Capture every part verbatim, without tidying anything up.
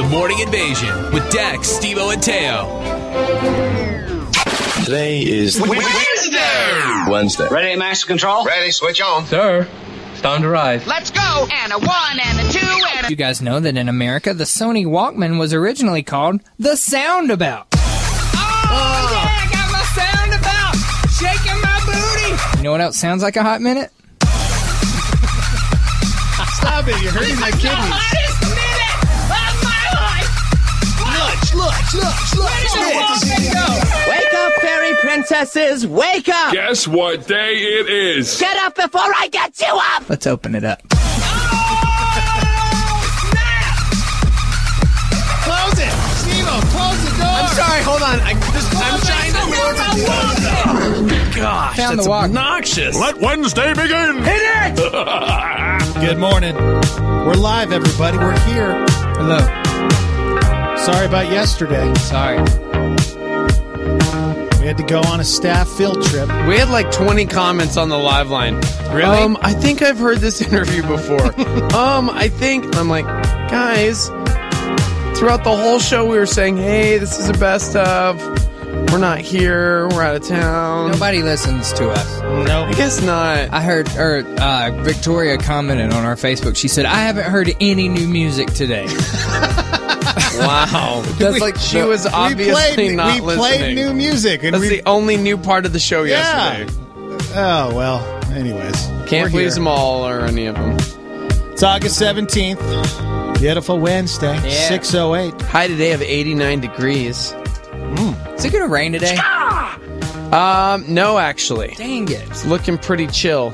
Morning Invasion with Dax, Steve-O, and Teo. Today is Wednesday. Wednesday. Ready, master control? Ready, switch on. Sir, it's time to rise. Let's go! And a one, and a two, and a... You guys know that in America, the Sony Walkman was originally called the Soundabout. Oh, oh. yeah, I got my Soundabout! Shaking my booty! You know what else sounds like a hot minute? Stop it, you're hurting my kidneys. The hottest minute of my life! Lunch, lunch, lunch, lunch. Go. Wake up, fairy princesses! Wake up! Guess what day it is? Get up before I get you up! Let's open it up. Close it! Steve-O, close the door! I'm sorry, hold on. I, this, I'm trying to move it. Gosh, Found that's the walk. obnoxious. Let Wednesday begin! Hit it! Good morning. We're live, everybody. We're here. Hello. Sorry about yesterday. Sorry. We had to go on a staff field trip. We had like twenty comments on the live line. Really? Um, I think I've heard this interview before. um, I think... I'm like, guys, throughout the whole show we were saying, hey, this is the best of... We're not here. We're out of town. Nobody listens to us. No. I guess not. I heard, or uh, Victoria commented on our Facebook. She said, I haven't heard any new music today. Wow. That's like she was obviously we played, not we listening. played new music. And That's we, the only new part of the show yeah. yesterday. Oh, well, anyways. Can't we're please here. them all or any of them. It's August seventeenth. Beautiful Wednesday. Yeah. six oh eight. High today of eighty-nine degrees. Is it going to rain today? Um, no, actually. Dang it. It's looking pretty chill.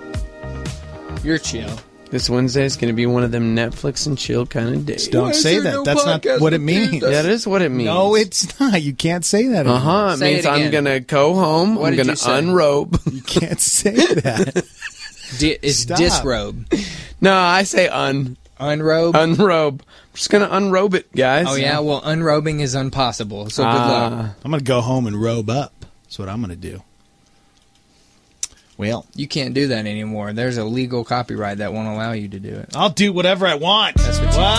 You're chill. This Wednesday is going to be one of them Netflix and chill kind of days. Don't say that. That's not what it means. That is what it means. No, it's not. You can't say that anymore. Uh-huh. It Say means it I'm again. going to go home. What I'm did going you to say? unrobe. You can't say that. Di- it's Stop. disrobe. No, I say un. Unrobe? Unrobe. I'm just going to unrobe it, guys. Oh, yeah? Well, unrobing is impossible, so good luck. Ah. I'm going to go home and robe up. That's what I'm going to do. Well, You can't do that anymore. There's a legal copyright that won't allow you to do it. I'll do whatever I want. That's what you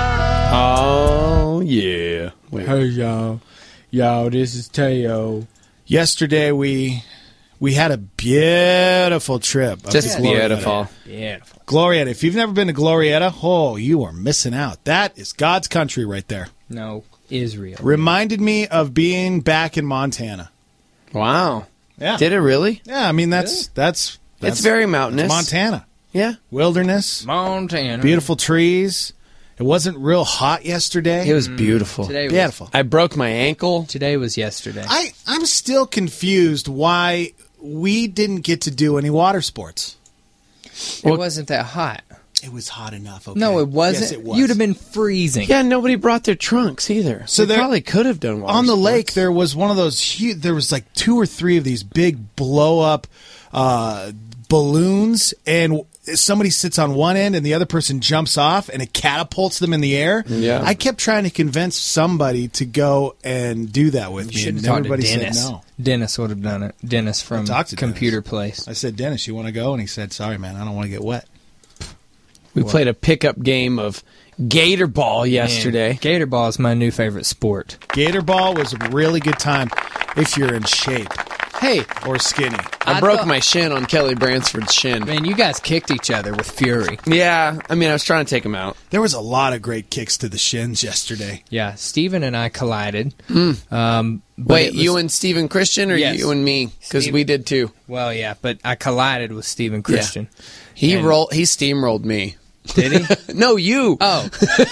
Oh, yeah. Wait. Hey, y'all. Y'all, this is Teo. Yesterday, we we had a beautiful trip. up Just to Glorieta. beautiful. Beautiful. Glorieta. If you've never been to Glorieta, oh, you are missing out. That is God's country right there. No, Israel. Reminded me of being back in Montana. Wow. Yeah. Did it really? Yeah, I mean, that's, that's, that's It's very mountainous. Montana. Yeah. Wilderness, Montana. beautiful trees. It wasn't real hot yesterday. It was beautiful. Today was, beautiful. I broke my ankle. today was yesterday. I, I'm still confused why we didn't get to do any water sports. it wasn't that hot. It was hot enough. Okay. No, it wasn't. Yes, it was. You'd have been freezing. Yeah, nobody brought their trunks either. So So there- they probably could have done water on the sports. lake. There was one of those huge. There was like two or three of these big blow up uh, balloons, and somebody sits on one end, and the other person jumps off, and it catapults them in the air. Yeah. I kept trying to convince somebody to go and do that with You me, should and have talked to everybody said Dennis. no. Dennis would have done it. Dennis from talked to Computer Dennis. Place. I said, Dennis, you want to go? And he said, sorry, man, I don't want to get wet. We played a pickup game of Gator Ball yesterday. Man, Gator ball is my new favorite sport. Gator ball was a really good time if you're in shape Hey, or skinny. I, I broke thought- my shin on Kelly Bransford's shin. Man, you guys kicked each other with fury. Yeah, I mean, I was trying to take him out. There was a lot of great kicks to the shins yesterday. Yeah, Steven and I collided. Um, but Wait, it was- you and Steven Christian or Yes. you and me? Because Steve- we did too. Well, yeah, but I collided with Steven Christian. He And- rolled. He steamrolled me. Did he? No, you. Oh.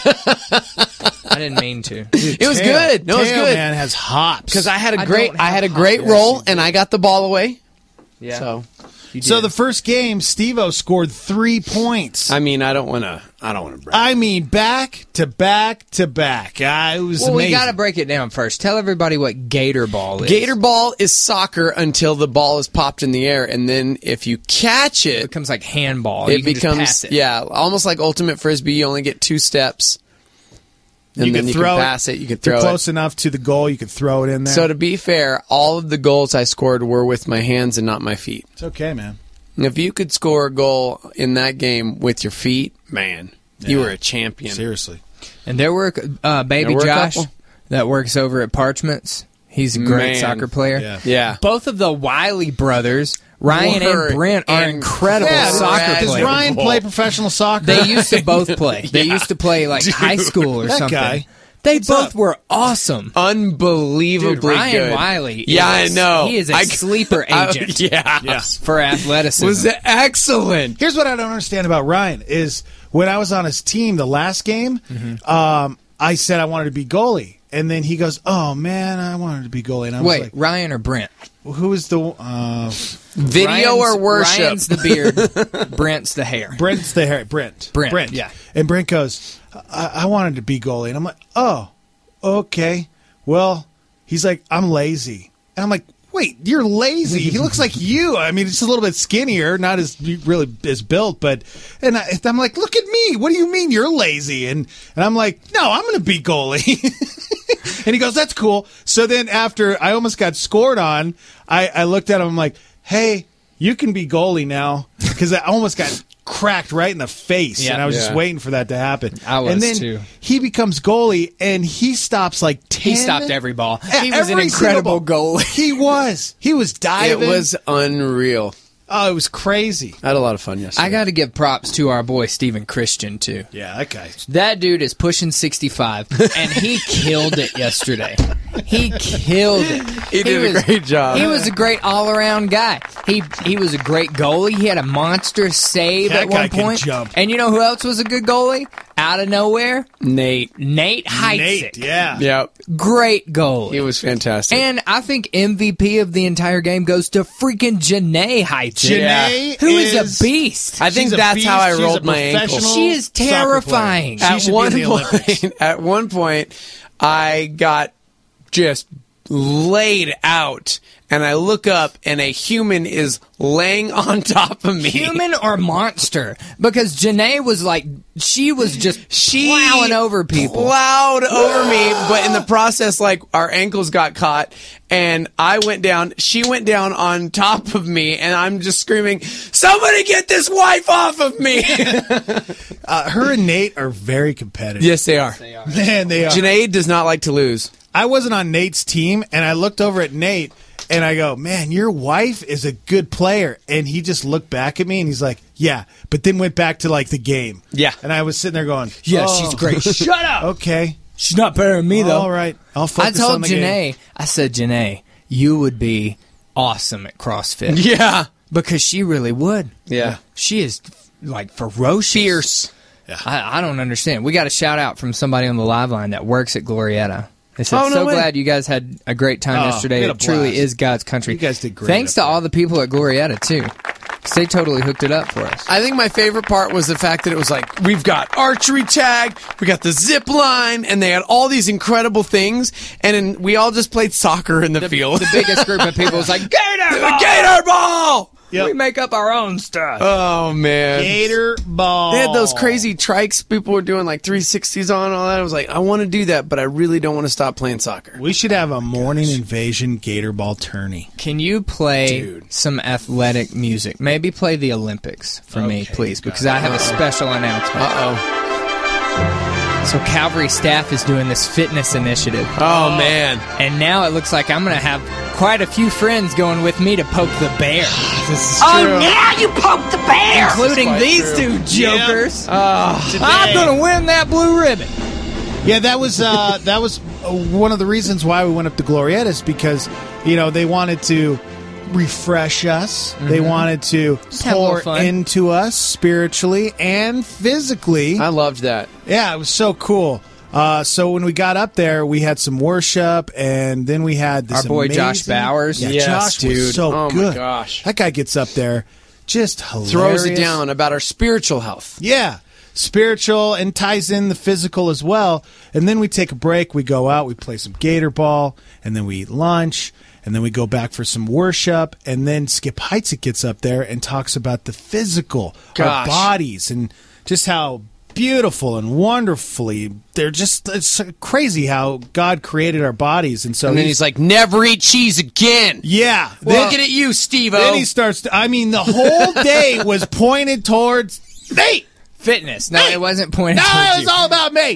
I didn't mean to. It was Teo- good. No, it was Teo, good. man, has hops. Because I had a I great, don't I have had a hops. great Yes, roll, you and I got the ball away. Yeah. So, you So did. the first game, Steve-O scored three points. I mean, I don't want to. I don't want to brag. I mean, back to back to back. Uh, it was well, amazing. we got to break it down first. Tell everybody what Gator ball is. Gator ball is soccer until the ball is popped in the air, and then if you catch It it, becomes like handball. it you can just becomes pass it. yeah, almost like ultimate frisbee. You only get two steps, and You then can you throw can it. pass it. You can If you're throw close it. enough to the goal, you could throw it in there. So to be fair, all of the goals I scored were with my hands and not my feet. it's okay, man. If you could score a goal in that game with your feet, man, you Yeah. were a champion. Seriously. And there work uh, baby There were a Josh couple. that works over at Parchments. He's a great Man. soccer player. Yeah. Yeah. Both of the Wiley brothers, Ryan Were and Brent, are incredible Yeah, soccer does players. Ryan play professional soccer? They used to both play. They used to play like high school or That something. guy. They What's both up? were awesome. Unbelievably Dude, Ryan good. Wiley. Yeah, is- I know. He is a I- sleeper I- agent yeah. Yeah. for athleticism. Was excellent. Here's what I don't understand about Ryan is when I was on his team the last game, um, I said I wanted to be goalie. And then he goes, "Oh man, I wanted to be goalie." And I was Wait, like, Ryan or Brent? "Who is the uh, Video Ryan's- or worship? Ryan's the beard, Brent's the hair. Brent's the hair? Brent, Brent, Brent, yeah. And Brent goes, I-, "I wanted to be goalie," and I'm like, "Oh, okay." Well, he's like, "I'm lazy," and I'm like, "Wait, you're lazy?" He looks like you. I mean, it's a little bit skinnier, not as really as built, but and I, I'm like, "Look at me. What do you mean you're lazy?" And and I'm like, "No, I'm going to be goalie." And he goes, "That's cool." So then after I almost got scored on, I, I looked at him. I'm like, "Hey, you can be goalie now," because I almost got cracked right in the face, Yeah. and I was Yeah. just waiting for that to happen. I was and then too. he becomes goalie, and he stops like ten. He stopped every ball. Yeah, He was an every incredible single ball. goalie. He was. He was It diving. was unreal. Oh, it was crazy. I had a lot of fun yesterday. I got to give props to our boy Steven Christian too. Yeah, that guy. That dude is pushing sixty-five, and he killed it yesterday. He killed it. He did a was- great job. He was a great all-around guy. He he was a great goalie. He had a monster save That at guy one can point. jump. And you know who else was a good goalie? Out of nowhere, Nate. Nate Heitzik. Nate, yeah. Yep. Great goalie. He was fantastic. And I think M V P of the entire game goes to freaking Janae Heitzik. Janae Who is, is a beast. I think She's a that's beast. how I She's rolled a my ankle. professional She is soccer player. terrifying. She at should one be in the Olympics. point, at one point, I got just laid out, and I look up, and a human is laying on top of me. Human or monster? Because Janae was like, she was just She plowing over people. plowed over me, but in the process, like, our ankles got caught, and I went down. She went down on top of me, and I'm just screaming, "Somebody get this wife off of me!" Uh, her and Nate are very competitive. Yes, they are. Man, they are. Janae does not like to lose. I wasn't on Nate's team, and I looked over at Nate, and I go, "Man, your wife is a good player." And he just looked back at me, and he's like, "Yeah," but then went back to like the game. Yeah. And I was sitting there going, Yeah, "Oh, she's great. Shut up. Okay. She's not better than me, though. All right. I'll I focus told on the game." Janae, I said, Janae, you would be awesome at CrossFit. Yeah. Because she really would. Yeah. She is, like, ferocious. Fierce. I, I don't understand. We got a shout out from somebody on the live line that works at Glorietta. They said, Oh, no so way. glad you guys had a great time Oh, yesterday. we had a It truly blast. is God's country. You guys did great Thanks up to all the people at Glorietta, too. 'Cause they totally hooked it up for us. I think my favorite part was the fact that it was like, we've got archery tag, we got the zip line, and they had all these incredible things, and then we all just played soccer in the, field. The biggest group of people was like, Gator Ball! Gator ball! Yep. We make up our own stuff. Oh, man. Gator ball. They had those crazy trikes people were doing like three sixties on and all that. I was like, I want to do that, but I really don't want to stop playing soccer. We should have a morning invasion Gator ball tourney. Can you play Dude. some athletic music? Maybe play the Olympics for me, Okay, please, got because I have a special announcement. Uh-oh. So Calvary staff is doing this fitness initiative. Oh, man. And now it looks like I'm going to have quite a few friends going with me to poke the bear, This is Oh, true. now you poked the bear! including quite these true. two jokers. Oh, I'm going to win that blue ribbon. Yeah, that was uh, that was uh, one of the reasons why we went up to Glorietta is because you know they wanted to refresh us. They wanted to have a little pour fun. into us spiritually and physically. I loved that. Yeah, it was so cool. Uh, so when we got up there, we had some worship, and then we had this Our boy amazing- Josh Bowers. Yeah, Yes, Josh dude. was so Oh, my good. gosh. That guy gets up there, just hilarious. Throws it down about our spiritual health. Yeah. Spiritual and ties in the physical as well. And then we take a break. We go out. We play some Gator ball. And then we eat lunch. And then we go back for some worship. And then Skip Heitzig gets up there and talks about the physical, our Gosh. bodies, and just how beautiful and wonderfully they're just it's crazy how God created our bodies. And so And then he's like, never eat cheese again. yeah. Looking at you, Steve-O. Then he starts. To, I mean, the whole day was pointed towards Nate. Fitness. No, Hey! it wasn't pointed No, towards it was you. all about me.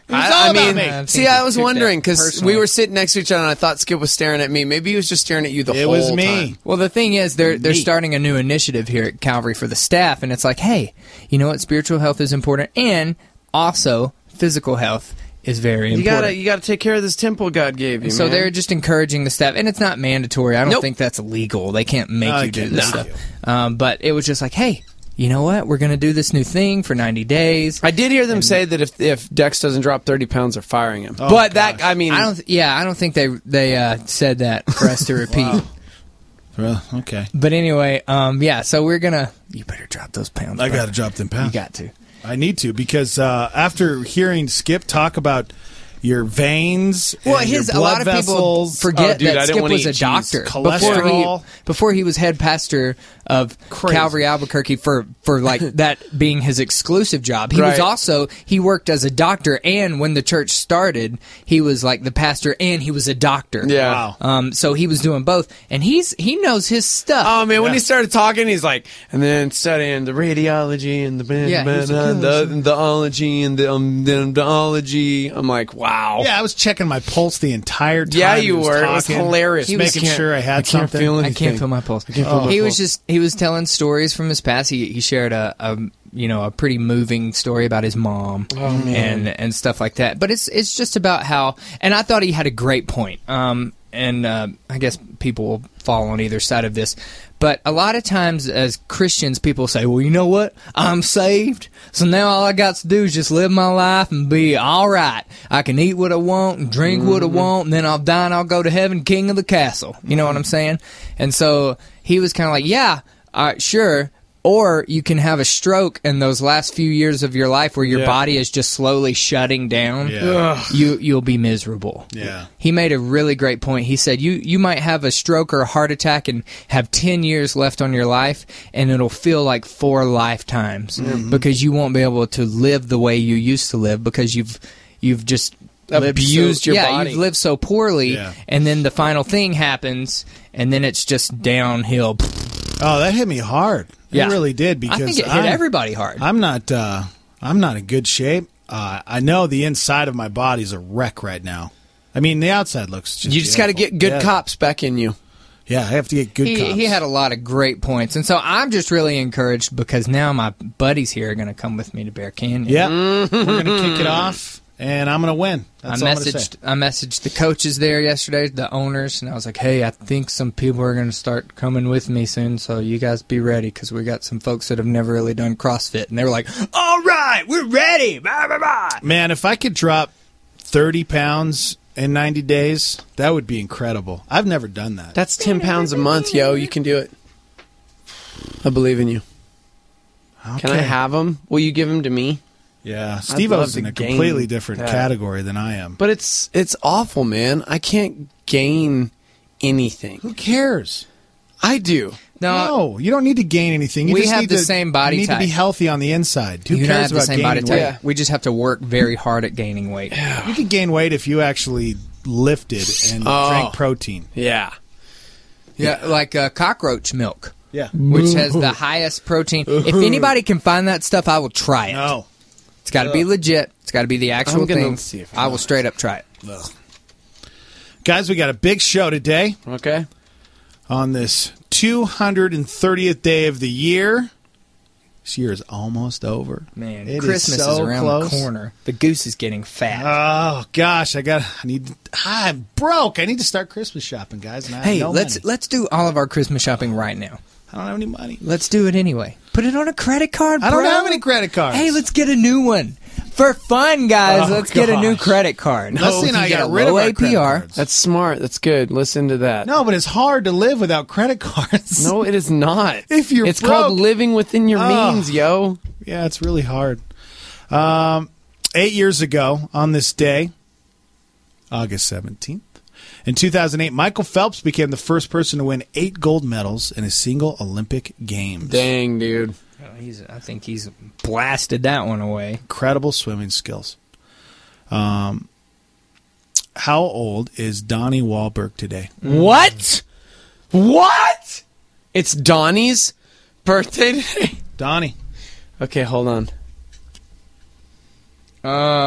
all I, I about mean, me. I see, think I he was took that wondering because personally. we were sitting next to each other, and I thought Skip was staring at me. Maybe he was just staring at you the It whole was me. time. Well, the thing is, they're they're Me. starting a new initiative here at Calvary for the staff, and it's like, hey, you know what? Spiritual health is important, and also physical health is very You important. gotta, you gotta take care of this temple God gave you. So man. they're just encouraging the staff, and it's not mandatory. I don't Nope. think that's illegal. They can't make No, you they do can't this make stuff. Um, but it was just like, hey, you know what? We're going to do this new thing for ninety days. I did hear them say that if if Dex doesn't drop thirty pounds, they're firing him. Oh, but gosh. that, I mean, I don't. Th- yeah, I don't think they they uh, said that for us to repeat. Wow. Well, okay. But anyway, um, yeah. So we're gonna. You better drop those pounds. I bro. got to drop them You pounds. got to. I need to because uh, after hearing Skip talk about your veins, Well, and his your a blood lot of people vessels, forget Oh, dude, I that didn't Skip wanna was eat a cheese. doctor before Cholesterol. he before he was head pastor of Crazy. Calvary Albuquerque for for like that being his exclusive job. He was Right. also he worked as a doctor, and when the church started, he was like the pastor and he was a doctor. Yeah. Wow. Um. So he was doing both, and he's he knows his stuff. Oh man, when Yeah. he started talking, he's like, and then studying the radiology and the Yeah, he's like, and the the ology and the um, the ology. I'm like, wow. Yeah, I was checking my pulse the entire time. Yeah, he you was were. It was talking. hilarious. He I making can't- sure I had I can't something. feel I anything. can't feel my pulse. can't feel my he was pulse. just he was telling stories from his past. He he shared a, a you know a pretty moving story about his mom and and stuff like that. But it's it's just about how. And I thought he had a great point. Um, and uh, I guess people will fall on either side of this. But a lot of times as Christians, people say, well, you know what? I'm saved. So now all I got to do is just live my life and be all right. I can eat what I want and drink what I want, and then I'll die and I'll go to heaven, king of the castle. You know what I'm saying? And so he was kind of like, yeah, all right, sure. Or you can have a stroke in those last few years of your life where your Yeah. body is just slowly shutting down. Yeah. You, you'll be miserable. Yeah. He made a really great point. He said, you, you might have a stroke or a heart attack and have ten years left on your life, and it'll feel like four lifetimes because you won't be able to live the way you used to live because you've you've just lived Abused so, your yeah, body. you've lived so poorly, Yeah. and then the final thing happens, and then it's just downhill. Oh, that hit me hard. Yeah. It really did because I think it hit I'm- everybody hard. I'm not. Uh, I'm not in good shape. Uh, I know the inside of my body's a wreck right now. I mean, the outside looks just. You just got to beautiful. get good Yeah. cops back in you. Yeah, I have to get good he, cops. he had a lot of great points, and so I'm just really encouraged because now my buddies here are going to come with me to Bear Canyon. Yeah, we're gonna kick it off, and I'm gonna win. That's I all I'm gonna say. messaged I messaged the coaches there yesterday, the owners, and I was like, "Hey, I think some people are going to start coming with me soon, so you guys be ready because we got some folks that have never really done CrossFit." And they were like, "All right, we're ready." Blah, blah, blah. Man, if I could drop thirty pounds in ninety days, that would be incredible. I've never done that. That's ten pounds a month, yo. You can do it. I believe in you. Can I Okay. have them? Will you give them to me? Yeah, love Steve-O's to in a gain completely different that. category than I am. But it's it's awful, man. I can't gain anything. Who cares? I do. No, No, you don't need to gain anything. You We just have need the to, same body you need type. to be healthy on the inside. Who you don't cares have the about same gaining body type. weight? Yeah. We just have to work very hard at gaining weight. You could gain weight if you actually lifted and Oh. drank protein. Yeah. Yeah, like uh, cockroach milk, Yeah. which has the highest protein. If anybody can find that stuff, I will try it. No. It's got to be legit. It's got to be the actual I'm gonna thing. see if I I know will straight up try it. Ugh. Guys, we got a big show today Okay. on this two hundred thirtieth day of the year. This year is almost over. Man, It is Christmas is, so around close. the corner. The goose is getting fat. Oh gosh, I got. I need. I'm broke. I need to start Christmas shopping, guys. And I hey, have no let's money. let's do all of our Christmas shopping right now. I don't have any money. Let's do it anyway. Put it on a credit card, I don't bro. have any credit cards. Hey, let's get a new one. For fun, guys, Oh, let's get a new gosh. credit card. Leslie and You I get got a rid of low our A P credit R. cards. That's smart. That's good. Listen to that. No, but it's hard to live without credit cards. No, it is not. If you're It's broke- called living within your Oh. means, yo. Yeah, it's really hard. Um, eight years ago on this day, August seventeenth, in two thousand eight, Michael Phelps became the first person to win eight gold medals in a single Olympic Games. Dang, dude. Oh, he's, I think he's blasted that one away. Incredible swimming skills. Um, how old is Donnie Wahlberg today? What? What? It's Donnie's birthday today? Donnie. Okay, hold on. Um,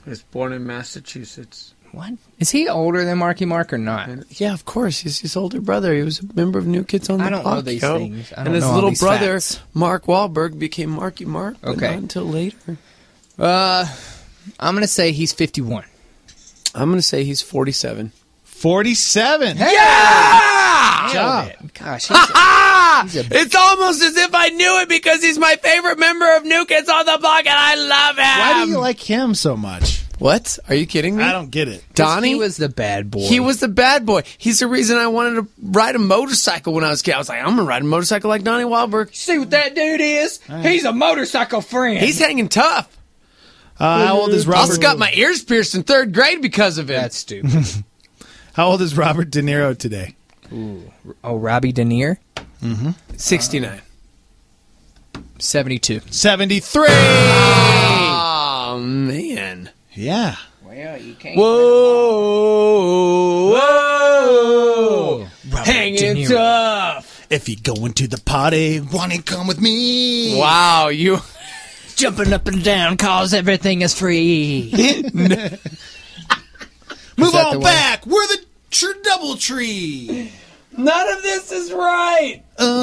He was born in Massachusetts. What? Is he older than Marky Mark or not? And, yeah, of course. He's his older brother. He was a member of New Kids on the I don't Block. know these yo. things. I don't and his know all little these brother, facts. Mark Wahlberg, became Marky Mark. But Okay. not until later. Uh, I'm going to say he's fifty-one. I'm going to say he's forty-seven. forty-seven. Yeah! job. Gosh, he's a, he's a, It's almost as if I knew it because he's my favorite member of New Kids on the Block, and I love him. Why do you like him so much? What? Are you kidding me? I don't get it. Donnie he was the bad boy. He was the bad boy. He's the reason I wanted to ride a motorcycle when I was a kid. I was like, I'm going to ride a motorcycle like Donnie Wahlberg. See what that dude is? He's a motorcycle friend. He's hanging tough. Uh, how old is I Robert? also got my ears pierced in third grade because of it. That's stupid. How old is Robert De Niro today? Ooh. Oh, Robbie De Niro? Mm-hmm. sixty-nine. seventy-two. seventy-three. Oh, man. Yeah. Well, you can't. Whoa. Whoa. Robert Hanging De Niro. tough. If you going to the party, wanna come with me? Wow, you... Jumping up and down cause everything is free. Move that the on one? back. We're the tr- double tree. None of this is right.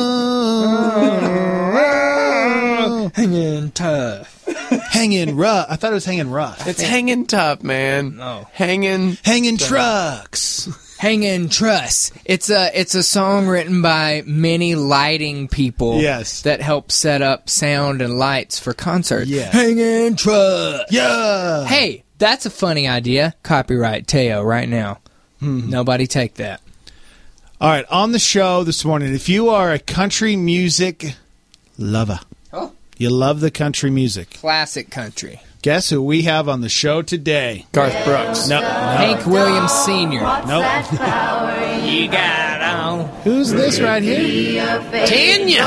Uh, Hanging tough. hanging rough. I thought it was hanging rough. It's hanging tough, man. No. Hanging... Hanging trucks. Hanging Truss. It's a it's a song written by many lighting people. Yes. That help set up sound and lights for concerts. Yeah. Hanging Truss. Yeah. Hey, that's a funny idea. Copyright Teo right now. Nobody take that. All right, on the show this morning, if you are a country music lover, Oh. you love the country music, Classic country. guess who we have on the show today? Garth Brooks. No, no, Hank Williams Senior. nope. You got on. Who's this right here? Tanya.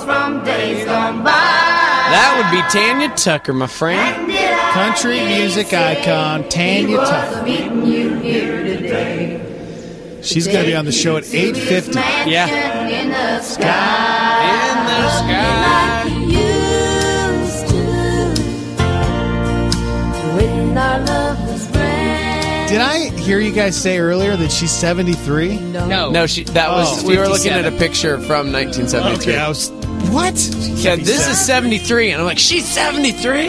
That would be Tanya Tucker, my friend. Country music icon, Tanya Tucker. She's going to be on the show at eight fifty. Yeah. In the sky. In the sky. When our love was brand. Did I hear you guys say earlier that she's seventy-three? No. No, she. That was. Oh. we were looking at a fifty-seven. picture from nineteen seventy-three. Okay, I was... What? Yeah, this is seventy-three, and I'm like, she's seventy-three.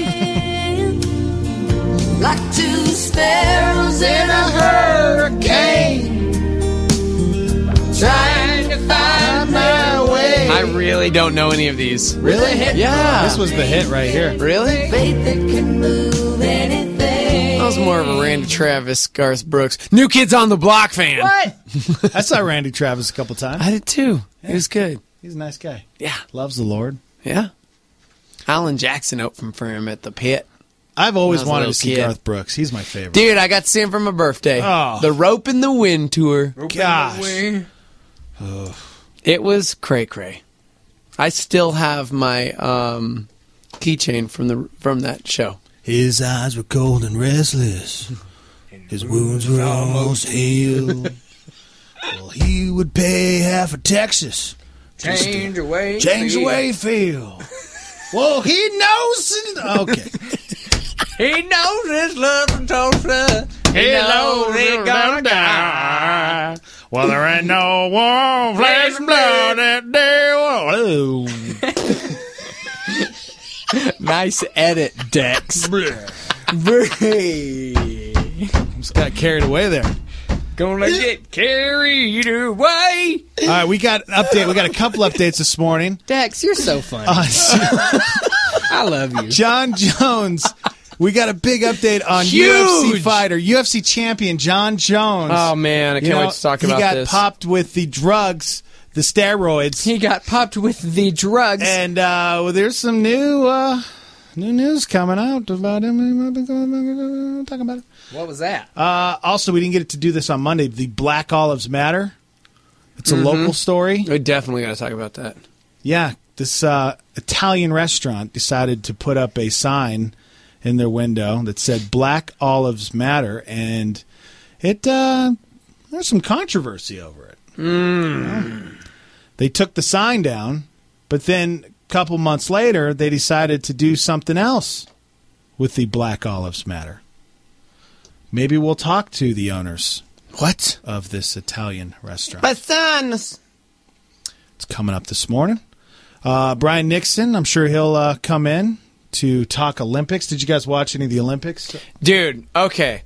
Like two sparrows in a hurricane. Trying to find my way. I really don't know any of these. Really? Yeah. This was the hit right here. Really? Faith that can move anything. I was more of a Randy Travis, Garth Brooks, New Kids on the Block fan. What? I saw Randy Travis a couple times. I did too. It was good. He's a nice guy. Yeah. Loves the Lord. Yeah. Alan Jackson opened for him at the Pit. I've always When I was a wanted to little see kid. Garth Brooks. He's my favorite. Dude, I got to see him for my birthday. Oh. The Rope in the Wind tour. Gosh. It was cray cray. I still have my um, keychain from the from that show. His eyes were cold and restless. His wounds were almost healed. Well, he would pay half of Texas. just to Change away. Change the way he feel. Well, he knows. Okay. He knows his love from Tulsa. He knows it's gonna die. Well, there ain't no warm flesh and blood that day. Whoa. Nice edit, Dex. Just got carried away there. Gonna get carried away. All right, we got an update. We got a couple updates this morning. Dex, you're so funny. Uh, I love you. John Jones. We got a big update on Huge! U F C fighter, U F C champion John Jones. Oh man, I You can't know, wait to talk he about got this. popped with the drugs, the steroids, He got popped with the drugs. and uh, well, there's some new uh, new news coming out about him. Talking about it. What was that? Uh, also, we didn't get to do this on Monday. The Black Olives Matter. It's a Mm-hmm. local story. We definitely got to talk about that. Yeah, this uh, Italian restaurant decided to put up a sign in their window that said Black Olives Matter, and it uh, there's some controversy over it. Mm. They took the sign down, but then a couple months later, they decided to do something else with the Black Olives Matter. maybe we'll talk to the owners. What? Of this Italian restaurant. Bastanas. It's coming up this morning. Uh, Brian Nixon, I'm sure he'll uh, come in to talk Olympics. Did you guys watch any of the Olympics? Dude, okay.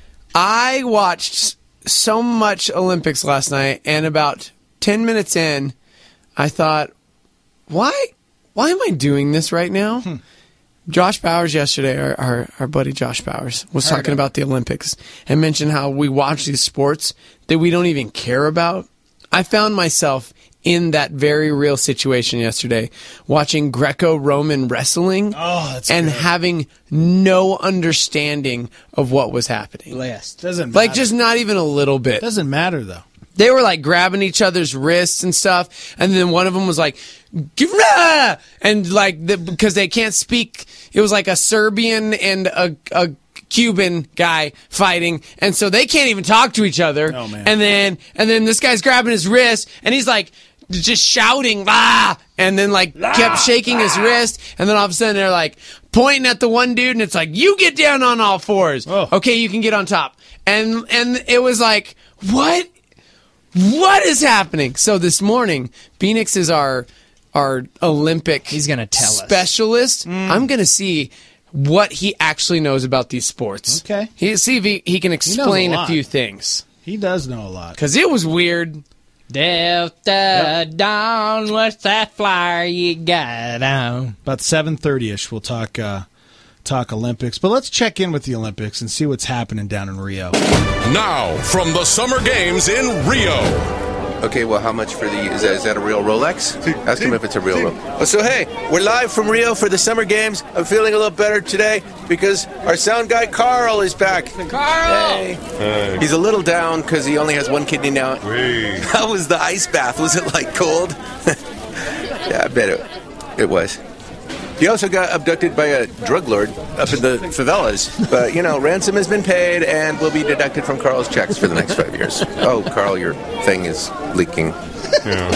I watched so much Olympics last night, and about ten minutes in, I thought, why why am I doing this right now? Hmm. Josh Bowers yesterday, our, our, our buddy Josh Bowers, was talking about the Olympics and mentioned how we watch these sports that we don't even care about. I found myself in that very real situation yesterday, watching Greco-Roman wrestling oh, that's and good. having no understanding of what was happening. Blessed. Doesn't matter. Like, just not even a little bit. Doesn't matter, though. They were like grabbing each other's wrists and stuff, and then one of them was like, "Givra!" and like the, because they can't speak, it was like a Serbian and a, a Cuban guy fighting, and so they can't even talk to each other. Oh, man. And then and then this guy's grabbing his wrist, and he's like just shouting, "Ah!" and then like ah, kept shaking ah. his wrist, and then all of a sudden they're like pointing at the one dude, and it's like, "You get down on all fours." Oh. Okay, you can get on top. And and it was like, what? What is happening? So this morning, Phoenix is our our Olympic He's gonna tell us. specialist. Mm. I'm going to see what he actually knows about these sports. Okay. He, see if he, he can explain a a, lot. few things. He does know a lot. Because it was weird. Delta yep. Dawn, what's that flyer you got on? About seven thirty-ish, we'll talk uh, talk Olympics. But let's check in with the Olympics and see what's happening down in Rio. Now, from the Summer Games in Rio. Okay, well, how much for the... Is that, is that a real Rolex? Ask him if it's a real Rolex. Oh, so, hey, we're live from Rio for the Summer Games. I'm feeling a little better today because our sound guy, Carl, is back. Carl! Hey. Hey. He's a little down because he only has one kidney now. Hey. How was the ice bath? Was it, like, cold? Yeah, I bet it, it was. He also got abducted by a drug lord up in the favelas. But, you know, ransom has been paid and will be deducted from Carl's checks for the next five years. Oh, Carl, your thing is leaking. Yeah.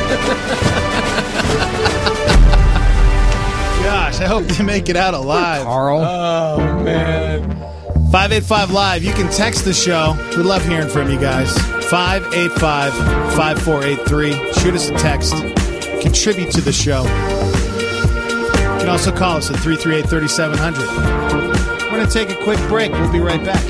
Gosh, I hope they make it out alive. Carl. Oh, man. five eight five Live. You can text the show. We love hearing from you guys. five eight five, five four eight three. Shoot us a text. Contribute to the show. You can also call us at three three eight, three seven zero zero. We're going to take a quick break. We'll be right back.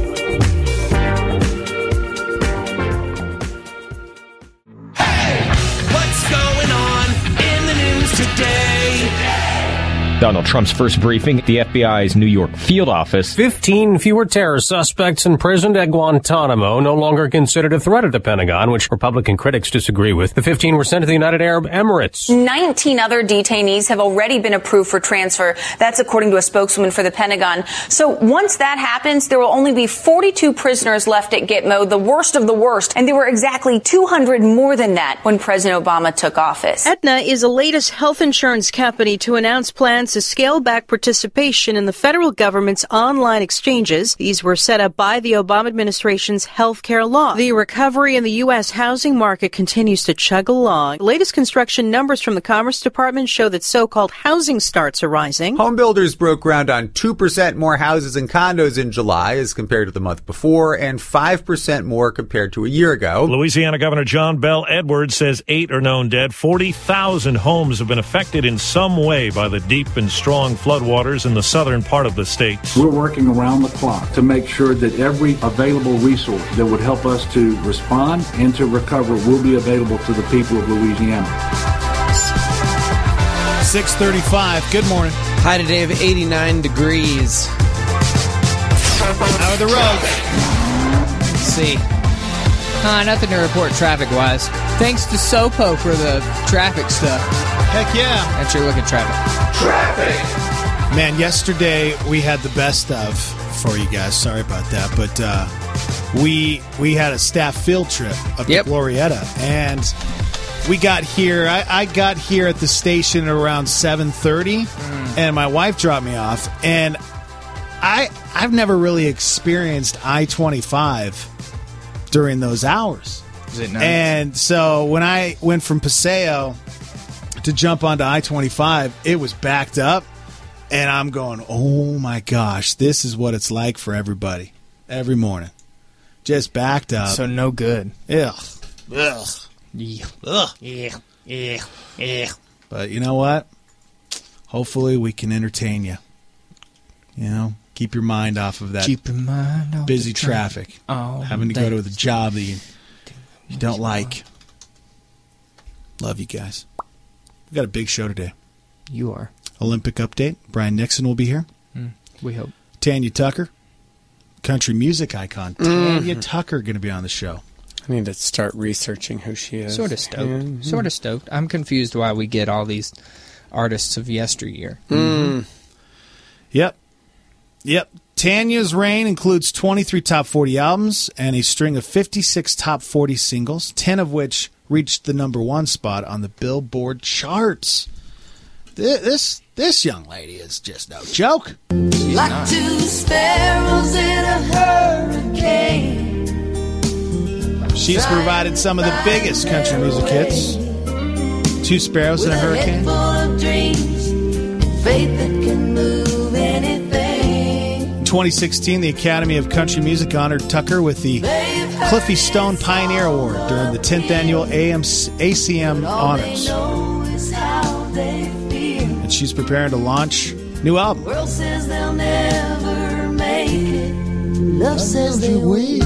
Hey, what's going on in the news today? Donald Trump's first briefing at the F B I's New York field office. Fifteen fewer terror suspects imprisoned at Guantanamo, no longer considered a threat at the Pentagon, which Republican critics disagree with. The fifteen were sent to the United Arab Emirates. nineteen other detainees have already been approved for transfer. That's according to a spokeswoman for the Pentagon. So once that happens, there will only be forty-two prisoners left at Gitmo, the worst of the worst. And there were exactly two hundred more than that when President Obama took office. Aetna is the latest health insurance company to announce plans to scale back participation in the federal government's online exchanges. These were set up by the Obama administration's health care law. The recovery in the U S housing market continues to chug along. The latest construction numbers from the Commerce Department show that so-called housing starts are rising. Home builders broke ground on two percent more houses and condos in July as compared to the month before, and five percent more compared to a year ago. Louisiana Governor John Bell Edwards says eight are known dead. forty thousand homes have been affected in some way by the deep and strong floodwaters in the southern part of the state. We're working around the clock to make sure that every available resource that would help us to respond and to recover will be available to the people of Louisiana. six thirty-five. Good morning. High today of eighty-nine degrees. How are the roads? Let's see. Uh, nothing to report traffic-wise. Thanks to Sopo for the traffic stuff. Heck yeah. That's your look at traffic. Traffic! Man, yesterday we had the best of for you guys. Sorry about that. But uh, we we had a staff field trip up yep. to Glorietta. And we got here. I, I got here at the station at around seven thirty. Mm. And my wife dropped me off. And I, I've never really experienced I twenty-five during those hours. Is it nice? And so when I went from Paseo to jump onto I twenty-five, it was backed up, and I'm going, oh my gosh, this is what it's like for everybody. every morning. Just backed up. So no good. Ugh. Ugh. Yeah. Ugh. Yeah. Yeah. Yeah. But you know what? Hopefully we can entertain you. You know, keep your mind off of that Keep your mind off busy the traffic. traffic. All Having to day. go to the job that you, you don't like. Love you guys. We got a big show today. You are. Olympic update. Brian Nixon will be here. Mm, we hope. Tanya Tucker, country music icon. Mm. Tanya Tucker going to be on the show. I need to start researching who she is. Sort of stoked. Mm-hmm. Sort of stoked. I'm confused why we get all these artists of yesteryear. Mm. Yep. Yep. Tanya's reign includes twenty-three top forty albums and a string of fifty-six top forty singles, ten of which reached the number one spot on the Billboard charts. This this, this young lady is just no joke. Like two sparrows in a hurricane. She's provided some of the biggest country music hits. Two Sparrows in a Hurricane. Full of dreams, faith that can move anything. In twenty sixteen, the Academy of Country Music honored Tucker with the Cliffy Stone Pioneer Award during the tenth annual A M A C M Honors. And she's preparing to launch a new album. World says they'll never make it. Love says they will.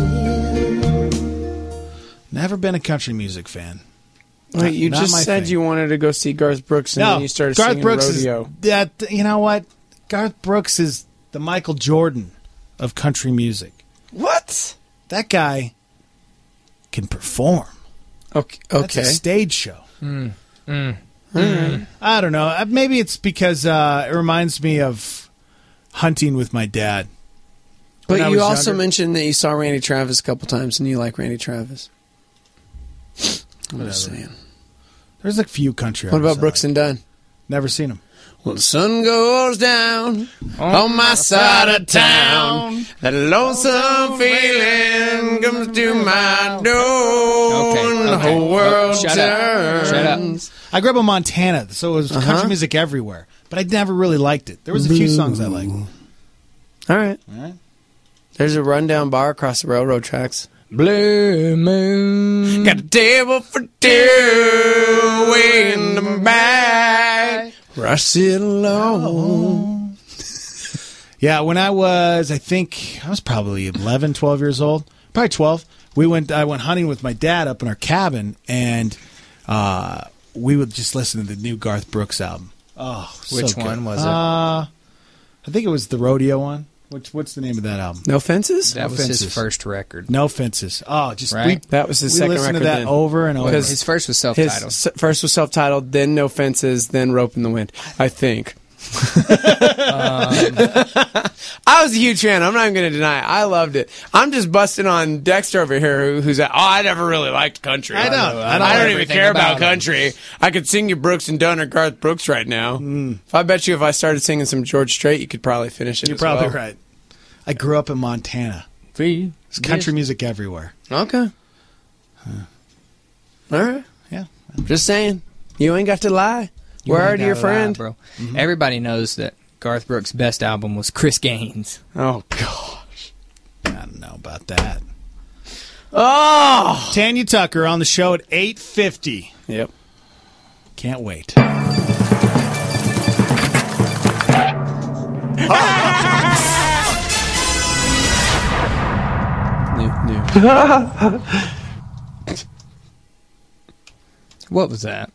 Never been a country music fan. Wait, you Not just my said thing. you wanted to go see Garth Brooks, and No, then you started Garth singing Brooks Rodeo. is that. You know what? Garth Brooks is the Michael Jordan of country music. What? That guy can perform. Okay. That's a okay. stage show. Mm. Mm. Mm. I don't know. Uh, Maybe it's because uh, it reminds me of hunting with my dad. When I But you was also younger. mentioned that you saw Randy Travis a couple times, and you like Randy Travis. I'm just Whatever. saying. There's a few country What artists about I Brooks like. and Dunn? Never seen him. Well, the sun goes down on my side of town. That lonesome feeling comes to my door, Okay, and the okay. whole world Oh, shut up. turns. Shut up. I grew up in Montana, so it was Uh-huh. country music everywhere. But I never really liked it. There was a few songs I liked. All right. All right. There's a rundown bar across the railroad tracks. Blue moon. Got a table for two way in the back. Where I sit alone. Yeah, when I was, I think, I was probably eleven, twelve years old. Probably twelve. We went, I went hunting with my dad up in our cabin, and uh, we would just listen to the new Garth Brooks album. Oh, so Which good. one was it? Uh, I think it was the Rodeo one. Which, what's the name of that album? No Fences? That No was Fences. his first record. No Fences. Oh, just Right? we, That was his we second listened record to that then. over and over. Because His first was His self-titled. s- first was self-titled, then No Fences, then Rope in the Wind. I think. I was a huge fan. I'm not even going to deny it. I loved it. I'm just busting on Dexter over here, who, who's at, oh, I never really liked country. I don't. I I don't don't, know even everything care about about him. country. I could sing you Brooks and Dunn or Garth Brooks right now. If I bet you if I started singing some George Strait, you could probably finish it. You're as probably well. right. I grew up in Montana. It's country music everywhere. Okay. All right. Yeah. Just saying. You ain't got to lie. You Word ain't to your gotta lie, friend. bro. Everybody knows that Garth Brooks' best album was Chris Gaines. Oh, gosh. I don't know about that. Oh! Tanya Tucker on the show at eight fifty. Yep. Can't wait. New, new. What was that?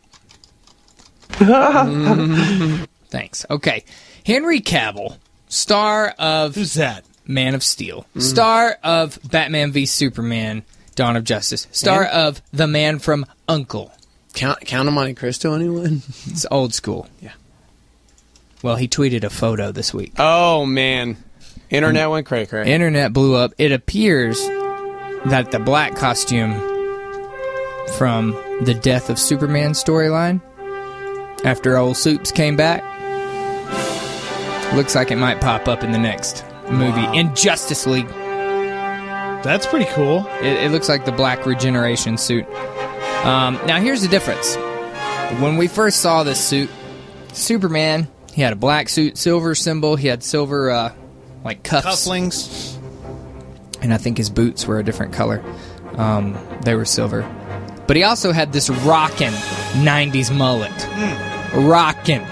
Thanks. Okay. Henry Cavill, star of Who's that? Man of Steel, star of Batman v Superman, Dawn of Justice, star And? of The Man from Uncle. Count, Count of Monte Cristo, anyone? It's old school. Yeah. Well, he tweeted a photo this week. Oh, man. Internet went cray cray. Internet blew up. It appears that the black costume from the Death of Superman storyline, after old Soups came back, looks like it might pop up in the next movie in Justice League. That's pretty cool. It, it looks like the black regeneration suit. Um, now, here's the difference. When we first saw this suit, Superman, he had a black suit, silver symbol. He had silver, uh, like, cuffs. Cufflings. and I think his boots were a different color. Um, they were silver. But he also had this rockin' nineties mullet. Mm. Rockin'.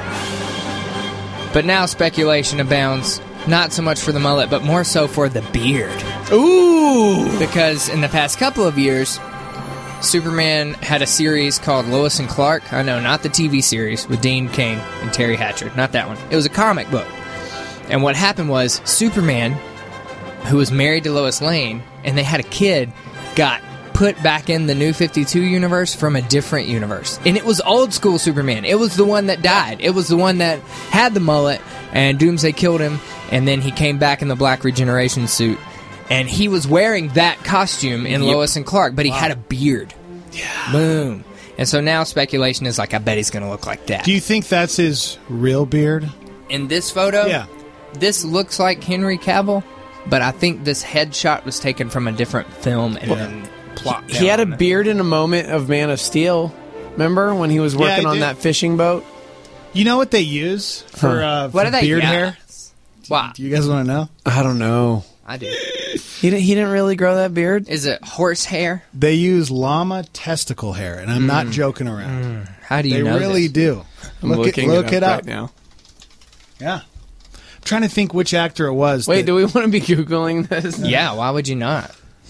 But now speculation abounds, not so much for the mullet, but more so for the beard. Ooh! Because in the past couple of years, Superman had a series called Lois and Clark. I know, not the T V series with Dean Cain and Terry Hatcher. Not that one. It was a comic book. And what happened was Superman, who was married to Lois Lane, and they had a kid, got put back in the New fifty-two universe from a different universe. And it was old school Superman. It was the one that died. It was the one that had the mullet, and Doomsday killed him, and then he came back in the black regeneration suit. And he was wearing that costume in Yep. Lois and Clark, but he Wow. had a beard. Yeah. Boom. And so now speculation is like, I bet he's going to look like that. Do you think that's his real beard? In this photo, Yeah. this looks like Henry Cavill, but I think this headshot was taken from a different film and then plopped He had a down. beard in a moment of Man of Steel. Remember when he was Yeah, working I on did. that fishing boat? You know what they use for, Huh. uh, What for are they? beard Yeah. hair? Wow. Do you guys want to know? I don't know. I do. He didn't. He didn't really grow that beard. Is it horse hair? They use llama testicle hair, and I'm not joking around. How do you they know really this? do. I'm look looking it, look it it up up right now. Yeah. I'm trying to think which actor it was. Wait, that- do we want to be googling this? Yeah, why would you not?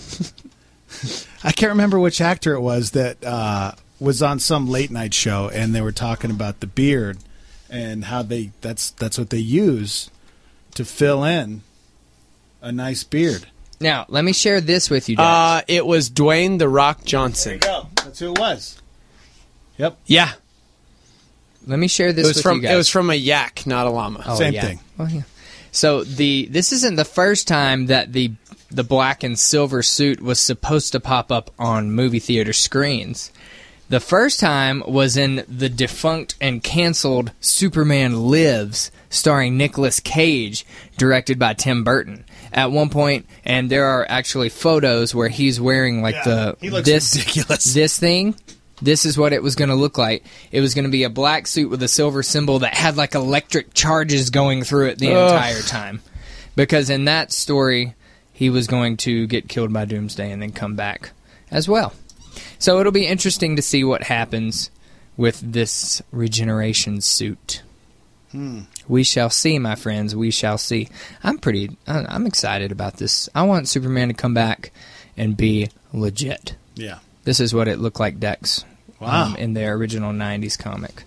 I can't remember which actor it was that uh, was on some late night show, and they were talking about the beard and how they that's that's what they use to fill in a nice beard. Now, let me share this with you, Dad. Uh, it was Dwayne the Rock Johnson. There you go. That's who it was. Yep. Yeah, let me share this it was with from. you guys. It was from a yak, not a llama. Oh, Same yeah. thing. Oh, yeah. So the this isn't the first time that the the black and silver suit was supposed to pop up on movie theater screens. The first time was in the defunct and canceled Superman Lives, starring Nicolas Cage, directed by Tim Burton. At one point, and there are actually photos where he's wearing like Yeah, the he looks this ridiculous. this thing. This is what it was going to look like. It was going to be a black suit with a silver symbol that had like electric charges going through it the Ugh. entire time. Because in that story, he was going to get killed by Doomsday and then come back as well. So it'll be interesting to see what happens with this regeneration suit. Hmm. We shall see, my friends. We shall see. I'm pretty. I- I'm excited about this. I want Superman to come back and be legit. Yeah. This is what it looked like, Dex. Wow. Um, in their original nineties comic.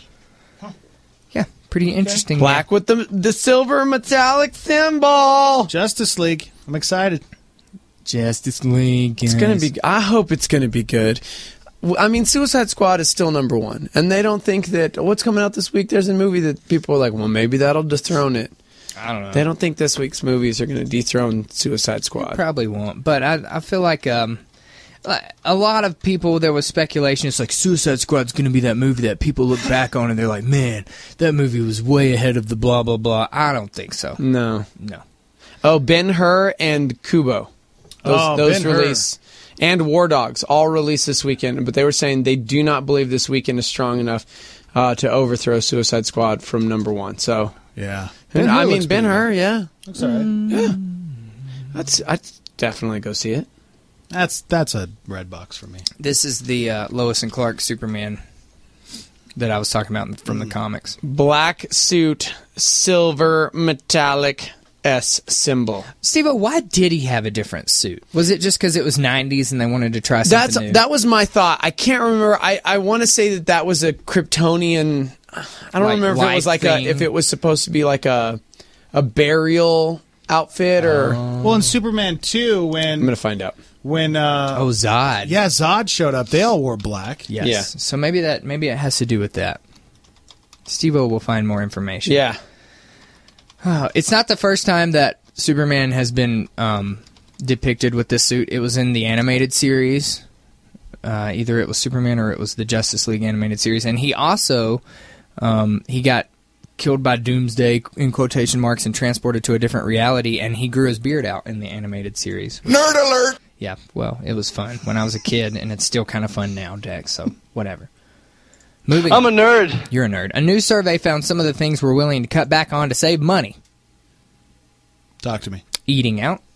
Yeah, pretty interesting. Black with the the silver metallic symbol. Justice League. I'm excited. Justice League. It's gonna be. I hope it's gonna be good. W- I mean, Suicide Squad is still number one, and they don't think that what's coming out this week. There's a movie that people are like, well, maybe that'll dethrone it. I don't know. They don't think this week's movies are going to dethrone Suicide Squad. Probably won't. But I, I feel like um, a lot of people, there was speculation. It's like Suicide Squad's going to be that movie that people look back on and they're like, man, that movie was way ahead of the blah, blah, blah. I don't think so. No. No. Oh, Ben-Hur and Kubo. Those, Oh, those Ben-Hur. release. And War Dogs all released this weekend, but they were saying they do not believe this weekend is strong enough uh, to overthrow Suicide Squad from number one. So, Yeah. and, Ben-Hur I mean, looks pretty Ben-Hur, good. yeah. Looks all right. Yeah. I'd, I'd definitely go see it. That's that's a red box for me. This is the uh, Lois and Clark Superman that I was talking about from the comics. Black suit, silver metallic S symbol. Steve, why did he have a different suit? Was it just because it was nineties and they wanted to try something That's new? that was my thought. I can't remember. I, I want to say that that was a Kryptonian. I don't Like remember if it was life like a thing? if it was supposed to be like a a burial outfit or. Well, in Superman two, when I'm gonna find out. when uh, Oh, Zod. yeah, Zod showed up, they all wore black. Yes. Yeah. So maybe that maybe it has to do with that. Steve-O will find more information. Yeah. Oh, it's not the first time that Superman has been um, depicted with this suit. It was in the animated series. Uh, either it was Superman or it was the Justice League animated series. And he also um, he got killed by Doomsday, in quotation marks, and transported to a different reality, and he grew his beard out in the animated series. Nerd alert! Yeah, well, it was fun when I was a kid, and it's still kind of fun now, Dex, so whatever. Moving I'm a on. nerd. You're a nerd. A new survey found some of the things we're willing to cut back on to save money. Talk to me. Eating out,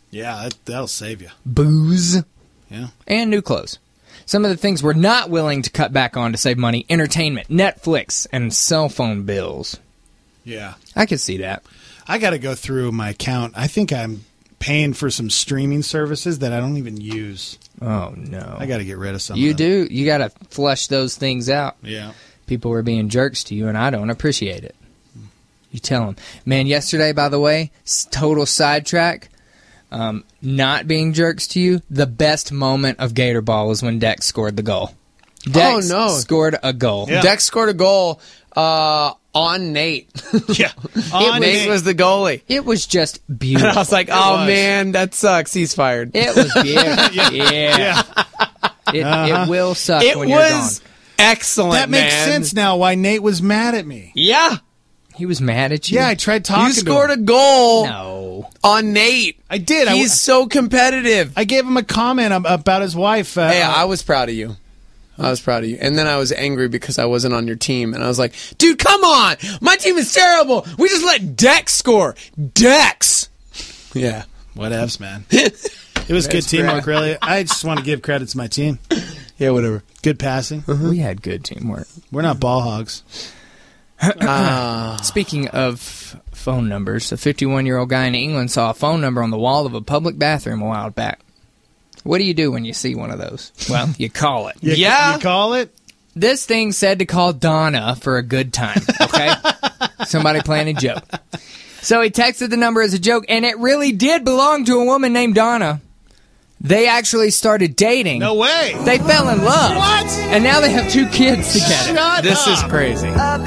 Yeah, that, that'll save you. Booze. Yeah. And new clothes. Some of the things we're not willing to cut back on to save money: entertainment, Netflix, and cell phone bills. Yeah. I could see that. I got to go through my account. I think I'm paying for some streaming services that I don't even use. Oh, no. I got to get rid of some You of them. do. You got to flush those things out. Yeah. People were being jerks to you, and I don't appreciate it. You tell them. Man, yesterday, by the way, total sidetrack, um, not being jerks to you, the best moment of Gator Ball was when Dex scored the goal. Dex oh, no. scored a goal. Yeah. Dex scored a goal uh, on Nate. Yeah. On Nate, Nate was the goalie. It was just beautiful. And I was like, oh, man, that sucks. He's fired. It was beautiful. yeah. yeah. yeah. It, uh-huh. it will suck it when you're gone. was excellent, That makes man. sense now why Nate was mad at me. Yeah. He was mad at you? Yeah, I tried talking You to scored him. a goal no. on Nate. I did. He's I, so competitive. I gave him a comment about his wife. Uh, Hey, I was proud of you. I was proud of you. And then I was angry because I wasn't on your team. And I was like, dude, come on. My team is terrible. We just let Dex score. Dex. Yeah. Whatevs, man. It was good teamwork, really. I just want to give credit to my team. Yeah, whatever. Good passing. Uh-huh. We had good teamwork. We're not ball hogs. uh. Speaking of phone numbers, a fifty-one-year-old guy in England saw a phone number on the wall of a public bathroom a while back. What do you do when you see one of those? Well, you call it. You, yeah. You call it? This thing said to call Donna for a good time, okay? Somebody playing a joke. So he texted the number as a joke, and it really did belong to a woman named Donna. They actually started dating. No way. They fell in love. What? And now they have two kids together. Shut this up. is crazy. All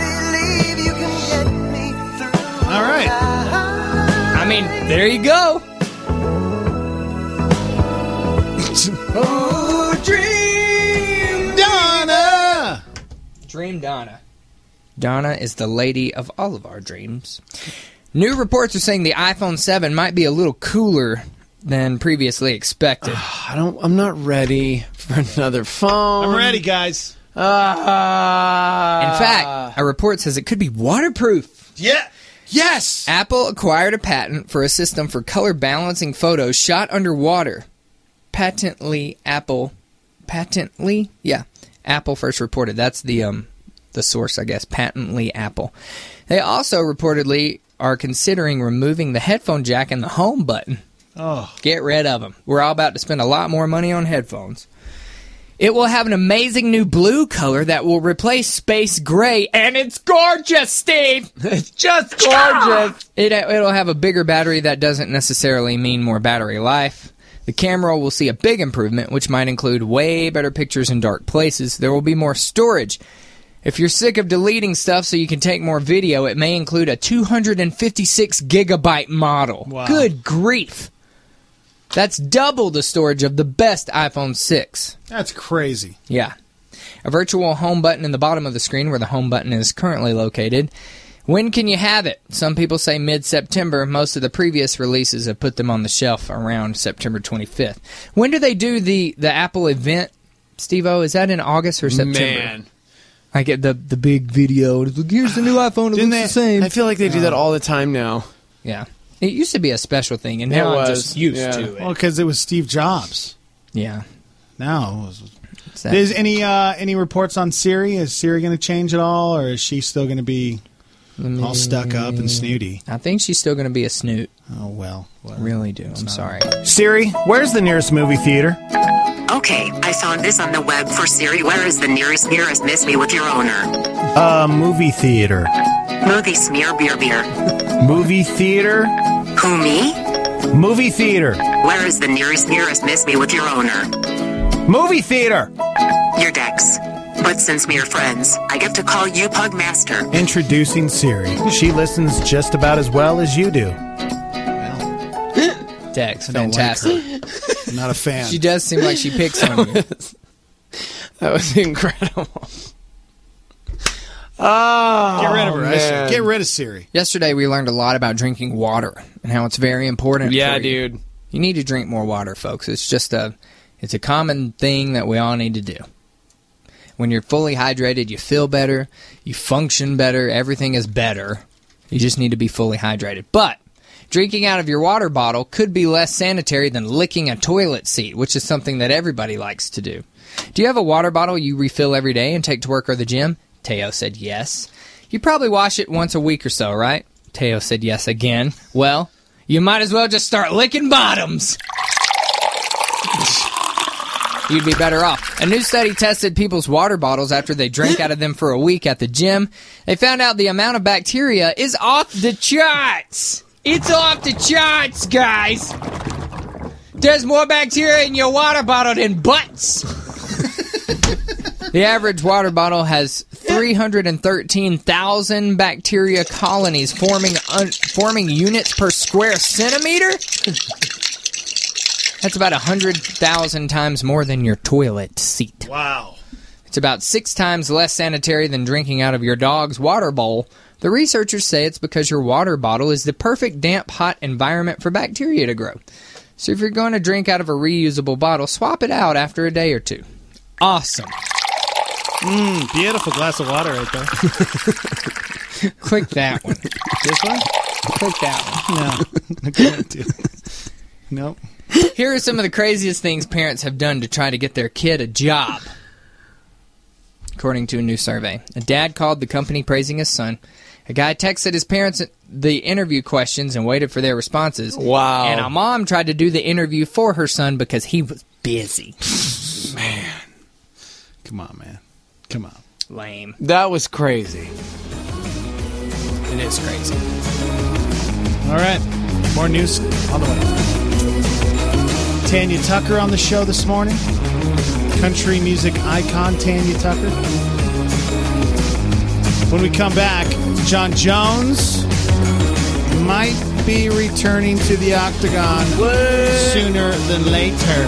right. I mean, there you go. Oh, Dream Donna. Dream Donna. Donna is the lady of all of our dreams. New reports are saying the iPhone seven might be a little cooler than previously expected. I don't. I'm not ready for another phone. I'm ready, guys. Uh, In fact, a report says it could be waterproof. Yeah. Yes. Apple acquired a patent for a system for color balancing photos shot underwater. Patently, Apple. Patently, yeah. Apple first reported. That's the um the source, I guess. Patently, Apple. They also reportedly are considering removing the headphone jack and the home button. Oh. Get rid of them. We're all about to spend a lot more money on headphones. It will have an amazing new blue color that will replace space gray, and it's gorgeous, Steve! It's just gorgeous! It, it'll have a bigger battery. That doesn't necessarily mean more battery life. The camera will see a big improvement, which might include way better pictures in dark places. There will be more storage. If you're sick of deleting stuff so you can take more video, it may include a two hundred fifty-six gigabyte model. Wow. Good grief! That's double the storage of the best iPhone six. That's crazy. Yeah. A virtual home button in the bottom of the screen where the home button is currently located. When can you have it? Some people say mid-September. Most of the previous releases have put them on the shelf around September twenty-fifth. When do they do the, the Apple event, Steve-O? Is that in August or September? Man. I get the the big video. It's like, here's the new iPhone. It Didn't looks they, the same. I feel like they do that all the time now. Yeah. It used to be a special thing, and now It I'm was, just used yeah. to it. Well, because it was Steve Jobs. Yeah. Now, it was, that- is any uh, any reports on Siri? Is Siri going to change at all, or is she still going to be all stuck up and snooty? I think she's still going to be a snoot. Oh, well. well I really do. I'm sorry. Siri, where's the nearest movie theater? Okay, I found this on the web for Siri. Where is the nearest nearest miss me with your owner? Uh, movie theater. Movie smear beer beer. Movie theater? Who, me? Movie theater. Where is the nearest nearest miss me with your owner? Movie theater. Your Dex. But since we are friends, I get to call you Pugmaster. Introducing Siri. She listens just about as well as you do. Dex, I don't fantastic. like her. I'm not a fan. She does seem like she picks on you. That was incredible. Oh, Get rid of her. I man. said, Get rid of Siri. Yesterday we learned a lot about drinking water and how it's very important. Yeah, for you. dude. You need to drink more water, folks. It's just a, it's a common thing that we all need to do. When you're fully hydrated, you feel better, you function better, everything is better. You just need to be fully hydrated. But Drinking out of your water bottle could be less sanitary than licking a toilet seat, which is something that everybody likes to do. Do you have a water bottle you refill every day and take to work or the gym? Teo said yes. You probably wash it once a week or so, right? Teo said yes again. Well, you might as well just start licking bottoms. You'd be better off. A new study tested people's water bottles after they drank out of them for a week at the gym. They found out the amount of bacteria is off the charts. It's off the charts, guys. There's more bacteria in your water bottle than butts. The average water bottle has three hundred thirteen thousand bacteria colonies forming un- forming units per square centimeter. That's about one hundred thousand times more than your toilet seat. Wow. It's about six times less sanitary than drinking out of your dog's water bowl. The researchers say it's because your water bottle is the perfect damp, hot environment for bacteria to grow. So if you're going to drink out of a reusable bottle, swap it out after a day or two. Awesome. Mmm, beautiful glass of water right there. Click that one. This one? Click that one. No. I can't do it. Nope. Here are some of the craziest things parents have done to try to get their kid a job. According to a new survey, a dad called the company praising his son. A guy texted his parents the interview questions and waited for their responses. Wow. And a mom tried to do the interview for her son because he was busy. Man. Come on, man. Come on. Lame. That was crazy. It is crazy. All right. More news on the way. Tanya Tucker on the show this morning. Country music icon Tanya Tucker. When we come back, John Jones might be returning to the octagon what? sooner than later.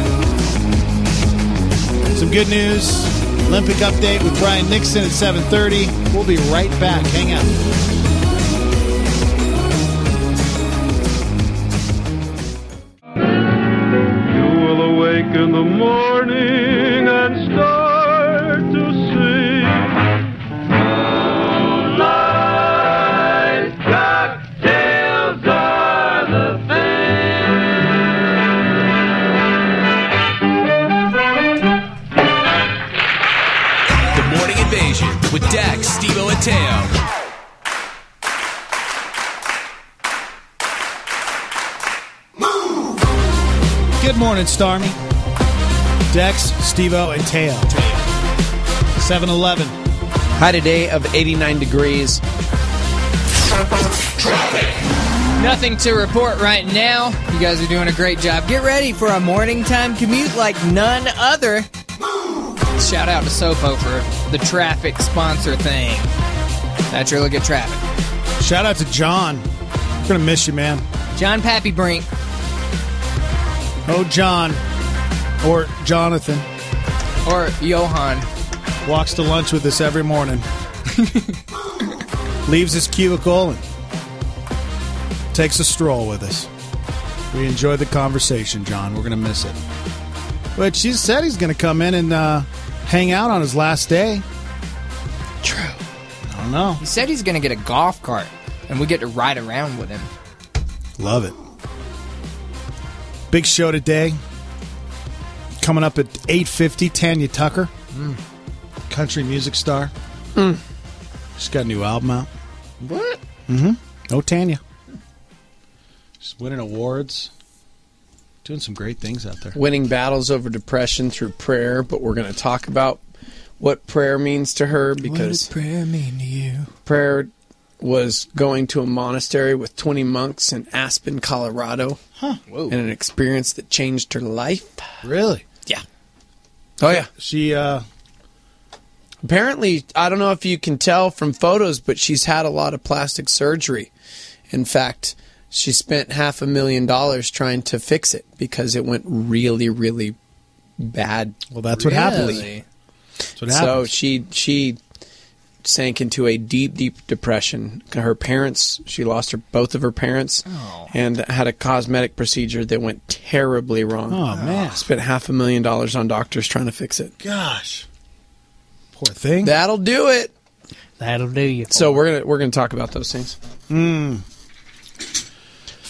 Some good news. Olympic update with Brian Nixon at seven thirty. We'll be right back. Hang out. In the morning and start to sing. Moonlight cocktails are the thing. The Morning Invasion with Dax, Steve-O, and Teo. Good morning, Stormy. Dex, Steve-O, and Teo. seven eleven. High today of eighty-nine degrees. Nothing to report right now. You guys are doing a great job. Get ready for a morning time commute like none other. Shout out to Sopo for the traffic sponsor thing. That's your look at traffic. Shout out to John. We're going to miss you, man. John Pappy Brink. Oh, John. Or Jonathan. Or Johan. Walks to lunch with us every morning. Leaves his cubicle and takes a stroll with us. We enjoy the conversation, John. We're going to miss it. But she said he's going to come in and uh, hang out on his last day. True. I don't know. He said he's going to get a golf cart, and we get to ride around with him. Love it. Big show today. Coming up at eight fifty, Tanya Tucker. Mm. Country music star. Mm. She's got a new album out. What? Mm-hmm. Oh, Tanya. She's winning awards. Doing some great things out there. Winning battles over depression through prayer, but we're going to talk about what prayer means to her because... What does prayer mean to you? Prayer was going to a monastery with twenty monks in Aspen, Colorado. Huh. Whoa. And an experience that changed her life. Really? Yeah. Oh, yeah. She, uh... Apparently, I don't know if you can tell from photos, but she's had a lot of plastic surgery. In fact, she spent half a million dollars trying to fix it because it went really, really bad. Well, that's really. what happens. That's what happens. So she she sank into a deep, deep depression. Her parents, she lost her both of her parents, oh. and had a cosmetic procedure that went terribly wrong. Oh, man. Spent half a million dollars on doctors trying to fix it. Gosh. Poor thing. That'll do it. That'll do you. So we're gonna we're gonna talk about those things. Mm.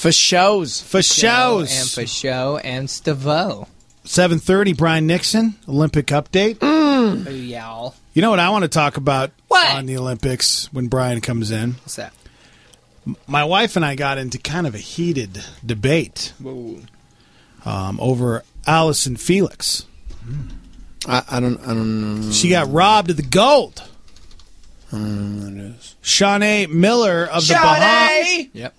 For shows. For shows. And for show and Stavo. seven thirty, Brian Nixon, Olympic update. Mm. Oh, y'all. You know what I want to talk about what? on the Olympics when Brian comes in? What's that? My wife and I got into kind of a heated debate um, over Allison Felix. I, I don't. I don't know. She got robbed of the gold. I don't know what that is. Shawnee Miller of the Bahamas. Yep.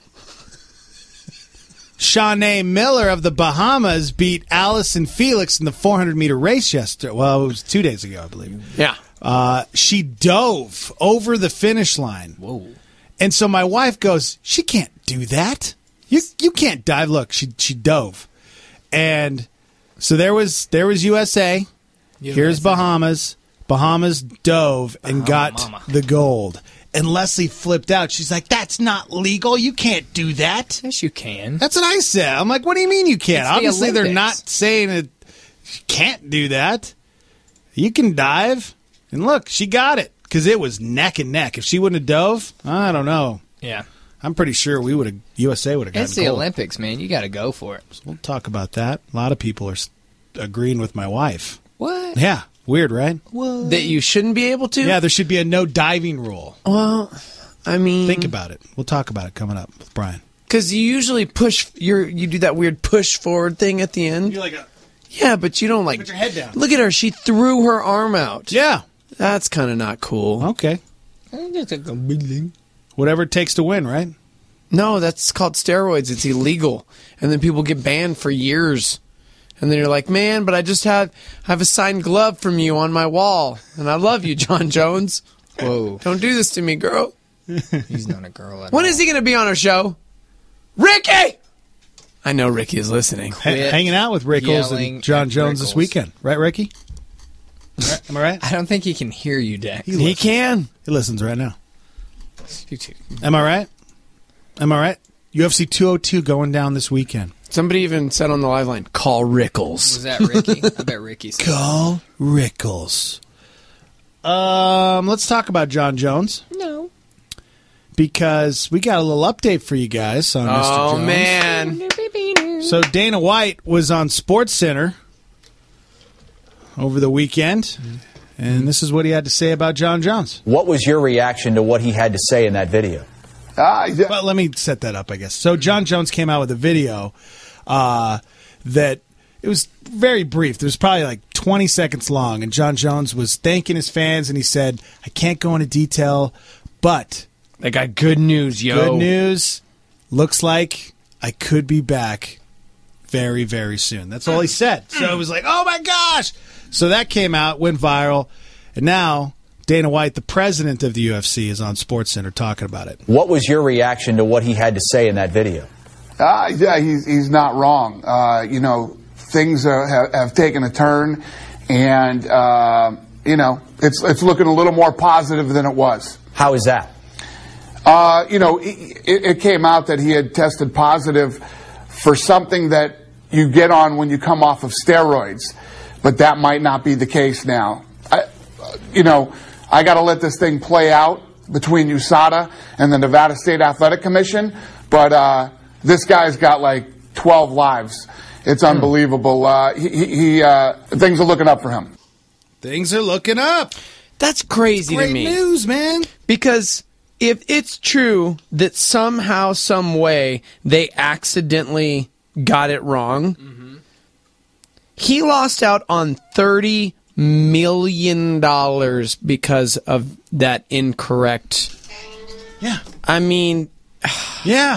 Shawnee Miller of the Bahamas beat Allison Felix in the four hundred meter race yesterday. Well, it was two days ago, I believe. Yeah. Uh, she dove over the finish line. Whoa. And so my wife goes, she can't do that. You you can't dive. Look, she she dove. And so there was there was U S A. U S A. Here's Bahamas. Bahamas dove and Bahama got mama. the gold. And Leslie flipped out. She's like, that's not legal. You can't do that. Yes, you can. That's what I said. I'm like, what do you mean you can't? It's the Obviously, they're Olympics. not saying that you can't do that. You can dive. And look, she got it because it was neck and neck. If she wouldn't have dove, I don't know. Yeah. I'm pretty sure we would have U S A would have gotten It's the gold. Olympics, man. You got to go for it. So we'll talk about that. A lot of people are s- agreeing with my wife. What? Yeah. Weird, right? What? That you shouldn't be able to? Yeah, there should be a no diving rule. Well, I mean, Think about it. We'll talk about it coming up with Brian. because you usually push. You're you do that weird push forward thing at the end. You're like a, Yeah, but you don't like put your head down. Look at her. She threw her arm out. Yeah. That's kind of not cool. Okay. Whatever it takes to win, right? No, that's called steroids. It's illegal, and then people get banned for years. And then you're like, man, but I just had I have a signed glove from you on my wall, and I love you, John Jones. Whoa. Don't do this to me, girl. He's not a girl at When all. is he going to be on our show? Ricky! I know Ricky is listening. Ha- Quit hanging out with Rickles yelling and John at Jones this Rickles. weekend. Right, Ricky? Right? Am I right? I don't think he can hear you, Dak. He He listens. can. He listens right now. Am I right? Am I right? U F C two oh two going down this weekend. Somebody even said on the live line, call Rickles. Was that Ricky? I bet Ricky said Call Rickles. Um, let's talk about John Jones. no. Because we got a little update for you guys on Mister Oh, Jones. man. So Dana White was on SportsCenter over the weekend, and this is what he had to say about John Jones. What was your reaction to what he had to say in that video? Uh, well, let me set that up, I guess. So John Jones came out with a video uh, that it was very brief. It was probably like twenty seconds long, and John Jones was thanking his fans, and he said, I can't go into detail, but They got good news, yo. good news. Looks like I could be back very, very soon. That's all he said. So it was like, oh my gosh. So that came out, went viral, and now Dana White, the president of the U F C, is on SportsCenter talking about it. What was your reaction to what he had to say in that video? Uh, yeah, he's he's not wrong. Uh, you know, things are, have, have taken a turn, and uh, you know, it's it's looking a little more positive than it was. How is that? Uh, you know, it, it came out that he had tested positive for something that you get on when you come off of steroids, but that might not be the case now. I, you know, I got to let this thing play out between U S A D A and the Nevada State Athletic Commission, but uh, this guy's got like twelve lives. It's unbelievable. Uh, he, he uh, things are looking up for him. Things are looking up. That's crazy Great to me. news, man. Because if it's true that somehow, some way, they accidentally got it wrong, mm-hmm. he lost out on thirty million dollars because of that incorrect. Yeah. I mean, yeah.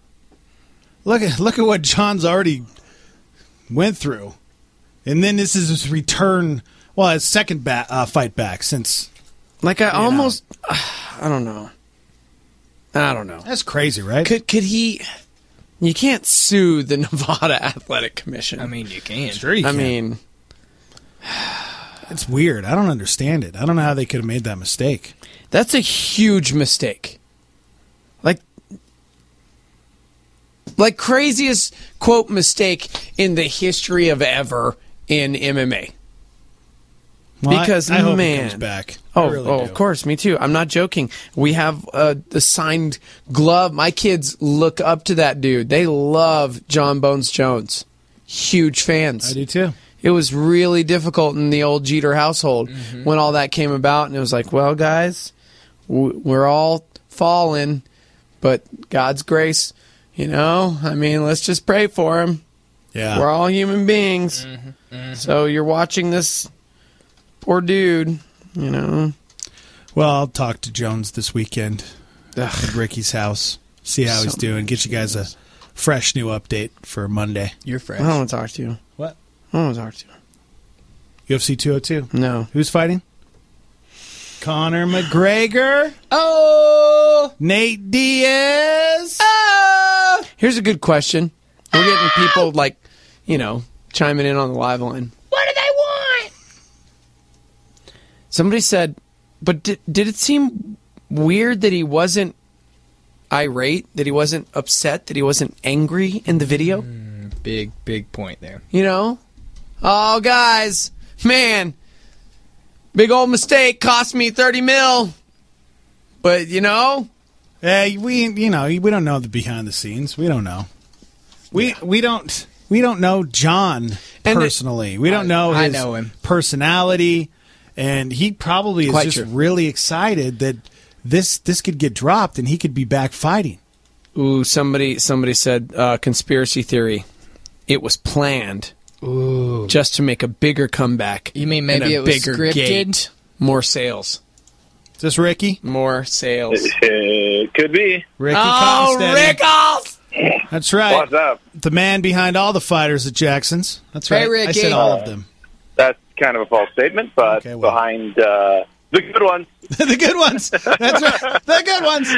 Look at look at what John's already went through, and then this is his return. Well, his second ba- uh, fight back since. like I You almost, I don't know. I don't know. That's crazy, right? Could could he? You can't sue the Nevada Athletic Commission. I mean, you can. Sure you I can. mean, It's weird. I don't understand it. I don't know how they could have made that mistake. that's a huge mistake. Like, like craziest quote mistake in the history of ever in M M A. Well, I- because I hope he man, comes back. I Oh, really oh, do. of course, me too. I'm not joking. We have uh, the signed glove. My kids look up to that dude. They love John Bones Jones. Huge fans. I do too. It was really difficult in the old Jeter household when all that came about, and it was like, well, guys, w- we're all fallen, but God's grace, you know. I mean, let's just pray for him. Yeah. We're all human beings. So you're watching this poor dude, you know. Well, I'll talk to Jones this weekend at Ricky's house. See how he's So- doing. Get you guys a fresh new update for Monday. You're fresh. I don't want to talk to you. What? I don't want to talk to you. U F C two oh two. No. Who's fighting? Conor McGregor. Oh! Nate Diaz. Oh! Here's a good question. We're getting people, like, you know, chiming in on the live line. What do they want? Somebody said, but did, did it seem weird that he wasn't irate, that he wasn't upset, that he wasn't angry in the video? Big, big point there. You know? Oh, guys, man, big old mistake cost me thirty mil. But, you know? Hey, we you know we don't know the behind the scenes. We don't know. We we don't we don't know John And it- personally. we don't know I his know him. personality, and he probably is Quite just true. really excited that this this could get dropped and he could be back fighting. Ooh, somebody somebody said uh, conspiracy theory. It was planned. Ooh. Just to make a bigger comeback. You mean and maybe a it was bigger scripted? gate. More sales. Is this Ricky? More sales. It could be. Ricky Oh, Consteady. Rickles! That's right. What's up? The man behind all the fighters at Jackson's. That's right. Hey, I Ricky. said all of them. That's kind of a false statement, but Okay, well. behind uh, the good ones. The good ones. That's right. The good ones.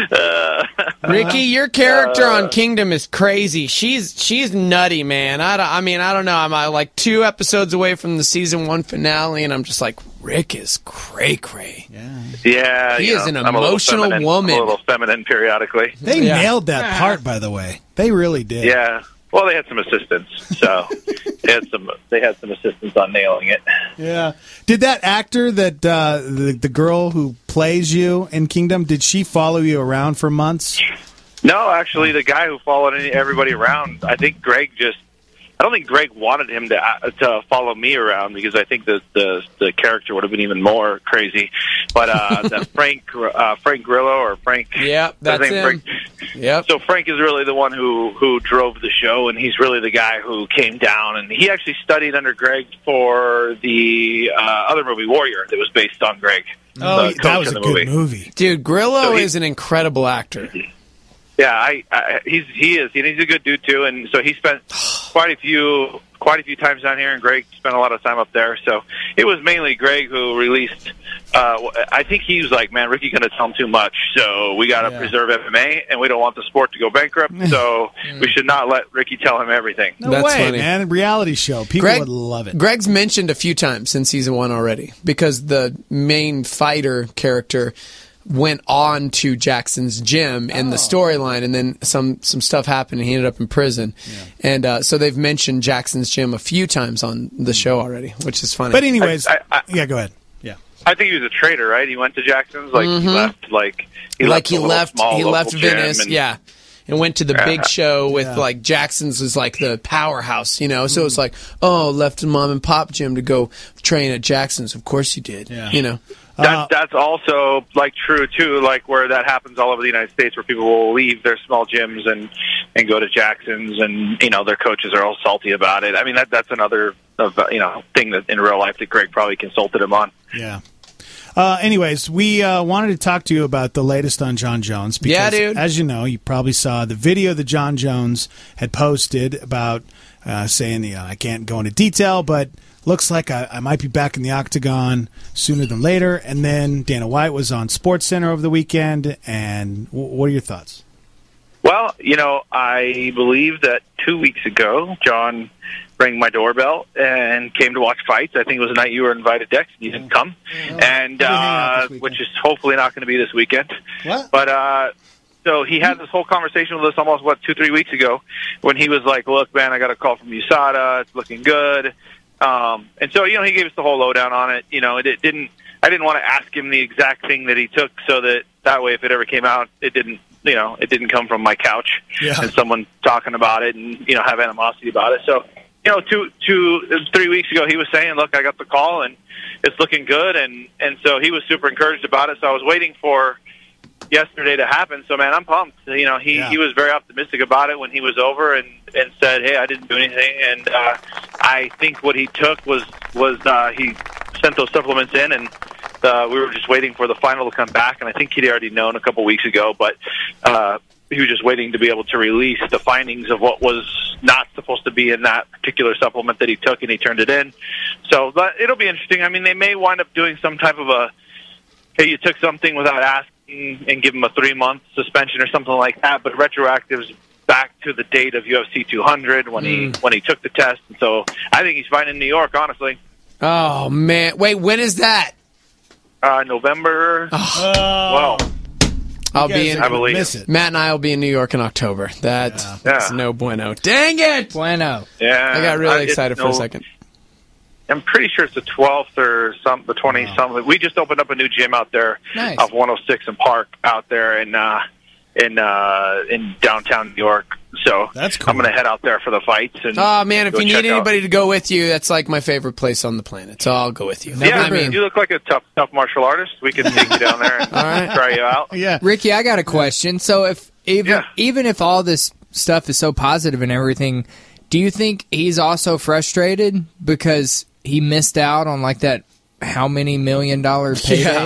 Ricky, your character on Kingdom is crazy. She's she's nutty, man. I, don't- I mean, I don't know. I'm uh, like two episodes away from the season one finale, and I'm just like, Rick is cray cray. Yeah. Yeah, He you is know, an I'm a little emotional feminine- woman. I'm a little feminine periodically. They Yeah. nailed that part, by the way. They really did. Yeah. Well, they had some assistance, so they had some. They had some assistance on nailing it. Yeah. Did that actor that uh, the the girl who plays you in Kingdom? Did she follow you around for months? No, actually, the guy who followed any- everybody around, I think Greg just. I don't think Greg wanted him to uh, to follow me around because I think the the, the character would have been even more crazy. But uh, that Frank uh, Frank Grillo or Frank, Yep, that's his name, him. Frank, Yep. So Frank is really the one who who drove the show, and he's really the guy who came down, and he actually studied under Greg for the uh, other movie Warrior that was based on Greg. Oh, the that coach was in a the good movie. movie. Dude, Grillo So he- is an incredible actor. Yeah, I, I he's he is and he's a good dude too, and so he spent quite a few quite a few times down here, and Greg spent a lot of time up there. So it was mainly Greg who released. Uh, I think he was like, "Man, Ricky gonna tell him too much, so we got to Yeah. preserve M M A, and we don't want the sport to go bankrupt, so we should not let Ricky tell him everything." No That's way, funny. man. Reality show. People Greg- would love it. Greg's mentioned a few times in season one already because the main fighter character went on to Jackson's gym in the storyline, and then some some stuff happened, and he ended up in prison. And uh, so they've mentioned Jackson's gym a few times on the show already, which is funny. But anyways, I- I- yeah, go ahead. Yeah. I think he was a traitor, right? He went to Jackson's, like he Mhm. left, like he like left he a little left, small he local left gym Venice, and- yeah, and went to the Yeah. big show with Yeah. like Jackson's was like the powerhouse, you know. So it's like, oh, left a mom and pop gym to go train at Jackson's. Of course you did, Yeah. you know. That's, Uh, that's also like true too, like where that happens all over the United States, where people will leave their small gyms and and go to Jackson's, and you know their coaches are all salty about it. I mean that that's another of, you know thing that in real life that Greg probably consulted him on. Yeah. Uh, anyways, we uh, wanted to talk to you about the latest on John Jones. Because, Yeah, dude. as you know, you probably saw the video that John Jones had posted about uh, saying, you know, I can't go into detail, but looks like I, I might be back in the octagon sooner than later. And then Dana White was on SportsCenter over the weekend. And w- what are your thoughts? Well, you know, I believe that two weeks ago, John rang my doorbell and came to watch fights. I think it was the night you were invited, Dex. You didn't come, and I'll be hanging out uh, this weekend. which is hopefully not going to be this weekend. What? But uh, so he had this whole conversation with us almost what two, three weeks ago, when he was like, "Look, man, I got a call from U S A D A. It's looking good. Um, and so, you know, he gave us the whole lowdown on it. You know, it, it didn't. I didn't want to ask him the exact thing that he took, so that that way, if it ever came out, it didn't. You know, it didn't come from my couch Yeah. and someone talking about it and you know have animosity about it. So, you know, two, two, three weeks ago, he was saying, "Look, I got the call and it's looking good," and and so he was super encouraged about it. So I was waiting for yesterday to happen. So, man, I'm pumped. You know, he, Yeah. he was very optimistic about it when he was over and, and said, hey, I didn't do anything. And uh, I think what he took was, was uh, he sent those supplements in, and uh, we were just waiting for the final to come back. And I think he'd already known a couple weeks ago, but uh, he was just waiting to be able to release the findings of what was not supposed to be in that particular supplement that he took, and he turned it in. So but it'll be interesting. I mean, they may wind up doing some type of a, hey, you took something without asking, and give him a three-month suspension or something like that, but retroactives back to the date of U F C two hundred when Mm. he when he took the test. And so I think he's fine in New York, honestly. Oh, man. Wait, when is that? Uh, November. Oh. Well, I'll guys be in. are gonna I believe. miss it. Matt and I will be in New York in October. That's, that's Yeah. no bueno. Dang it! Bueno. yeah, I got really I- it's excited for a no- second. I'm pretty sure it's the twelfth or some the twentieth something. We just opened up a new gym out there Nice. off one oh six and Park out there in uh, in uh, in downtown New York. So That's I'm going to head out there for the fights. And Oh, man, if go you check need out- anybody to go with you, that's like my favorite place on the planet. So I'll go with you. Yeah, I mean, you look like a tough, tough martial artist. We can take you down there and try you out. Yeah. Ricky, I got a question. So if even Yeah. even if all this stuff is so positive and everything, do you think he's also frustrated because he missed out on like that how many million dollar payday?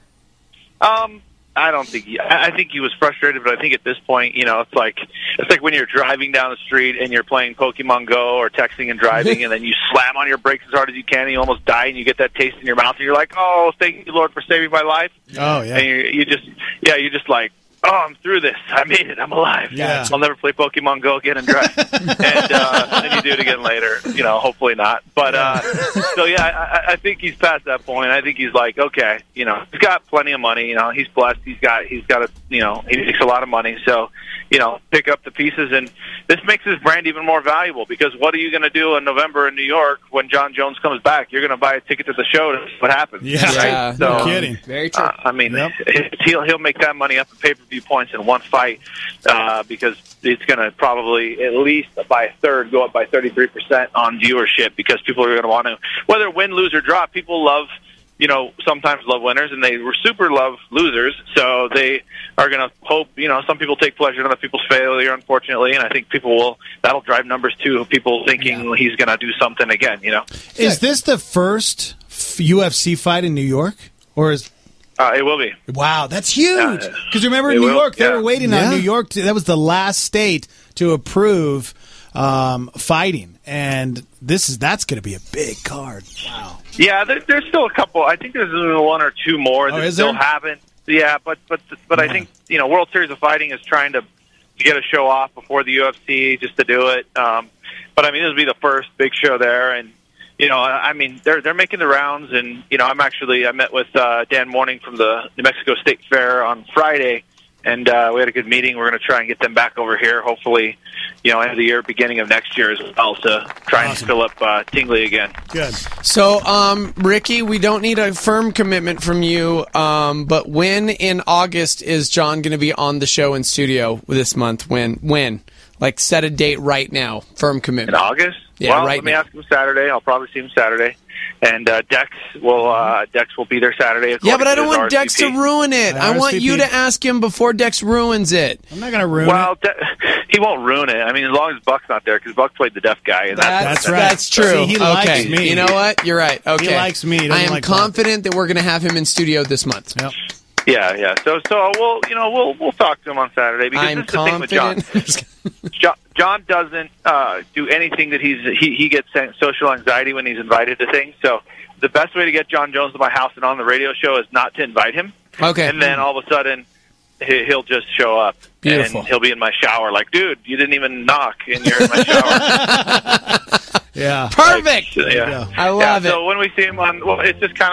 Um, I don't think. He, I I think he was frustrated, but I think at this point, you know, it's like it's like when you're driving down the street and you're playing Pokemon Go or texting and driving, and then you slam on your brakes as hard as you can, and you almost die, and you get that taste in your mouth, and you're like, "Oh, thank you, Lord, for saving my life." Oh, yeah. And you, you just, yeah, you're just like, "Oh, I'm through this. I made it. I'm alive. Yeah. I'll never play Pokemon Go again and drive." and uh, then you do it again later. You know, hopefully not. But uh, so yeah, I, I think he's past that point. I think he's like, okay, you know, he's got plenty of money. You know, he's blessed. He's got, he's got a, you know, he makes a lot of money. So, you know, pick up the pieces, and this makes his brand even more valuable because what are you going to do in November in New York when John Jones comes back? You're going to buy a ticket to the show to see what happens. Yeah. right? Yeah, So, no kidding. Very true. uh, I mean, he'll he'll make that money up in pay per view points in one fight uh, because it's going to probably at least by a third go up by thirty three percent on viewership because people are going to want to whether win, lose, or draw. People love. You know, sometimes love winners, and they super love losers. So they are going to hope. You know, some people take pleasure in other people's failure, unfortunately, and I think people will. That'll drive numbers too. People thinking he's going to do something again. You know, Is this the first f- U F C fight in New York? Or is uh, it will be. Wow, that's huge. Yeah. Because remember in It New will, York, they yeah. were waiting Yeah. on New York. To, that was the last state to approve um, fighting, and this is that's going to be a big card. Wow. Yeah, there, there's still a couple. I think there's one or two more Oh, that is still there? haven't. Yeah, but but but I think you know World Series of Fighting is trying to, to get a show off before the U F C just to do it. Um, but I mean, this will be the first big show there, and you know, I I mean, they're they're making the rounds, and you know, I'm actually I met with uh, Dan Morning from the New Mexico State Fair on Friday, and uh, we had a good meeting. We're going to try and get them back over here, hopefully, you know, end of the year, beginning of next year as well, to try and fill up uh, Tingley again. Good. So, um, Ricky, we don't need a firm commitment from you, um, but when in August is John going to be on the show in studio this month? When? When? Like, set a date right now. Firm In commitment. August? Yeah, well, right let me now. ask him Saturday. I'll probably see him Saturday. And uh, Dex will uh, Dex will be there Saturday. Yeah, but I don't according to want his Dex to R S V P. ruin it. I want you to ask him before Dex ruins it. I'm not going to ruin Well, De- he won't ruin it. I mean, as long as Buck's not there, because Buck played the deaf guy. And that's, That's right. That's true. See, he okay. likes me. You know what? You're right. Okay. He likes me. He I doesn't am like Buck. confident that we're going to have him in studio this month. Yep. Yeah, yeah. So, so we'll, you know, we'll we'll talk to him on Saturday because I'm this is the thing with John. confident. John, John doesn't uh, do anything that he's he, he gets social anxiety when he's invited to things. So the best way to get John Jones to my house and on the radio show is not to invite him. Okay. And then all of a sudden he- he'll just show up. Beautiful. And he'll be in my shower like, dude, you didn't even knock, and you're in my shower. Yeah. Perfect. yeah. I love yeah, it. So when we see him on, well, it's just kind of,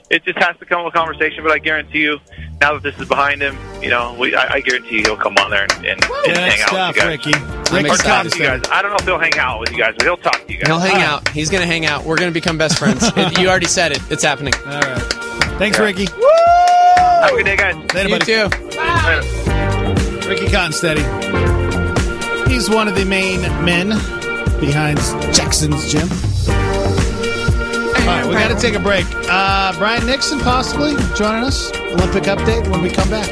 it just has to come with conversation. But I guarantee you, now that this is behind him, you know, we, I, I guarantee you he'll come on there and, and, and hang out stuff, with you guys. Ricky. Or Ricky talk to you guys. I don't know if he'll hang out with you guys, but he'll talk to you guys. He'll hang out. He's going to hang out. We're going to become best friends. It- you already said it. It's happening. All right. Thanks, Yeah. Ricky. Have a good day, guys. Later, You buddy. too. Later. Ricky Consteady. He's one of the main men behind Jackson's Gym. All right, we got to take a break. Uh, Brian Nixon possibly joining us. Olympic update when we come back.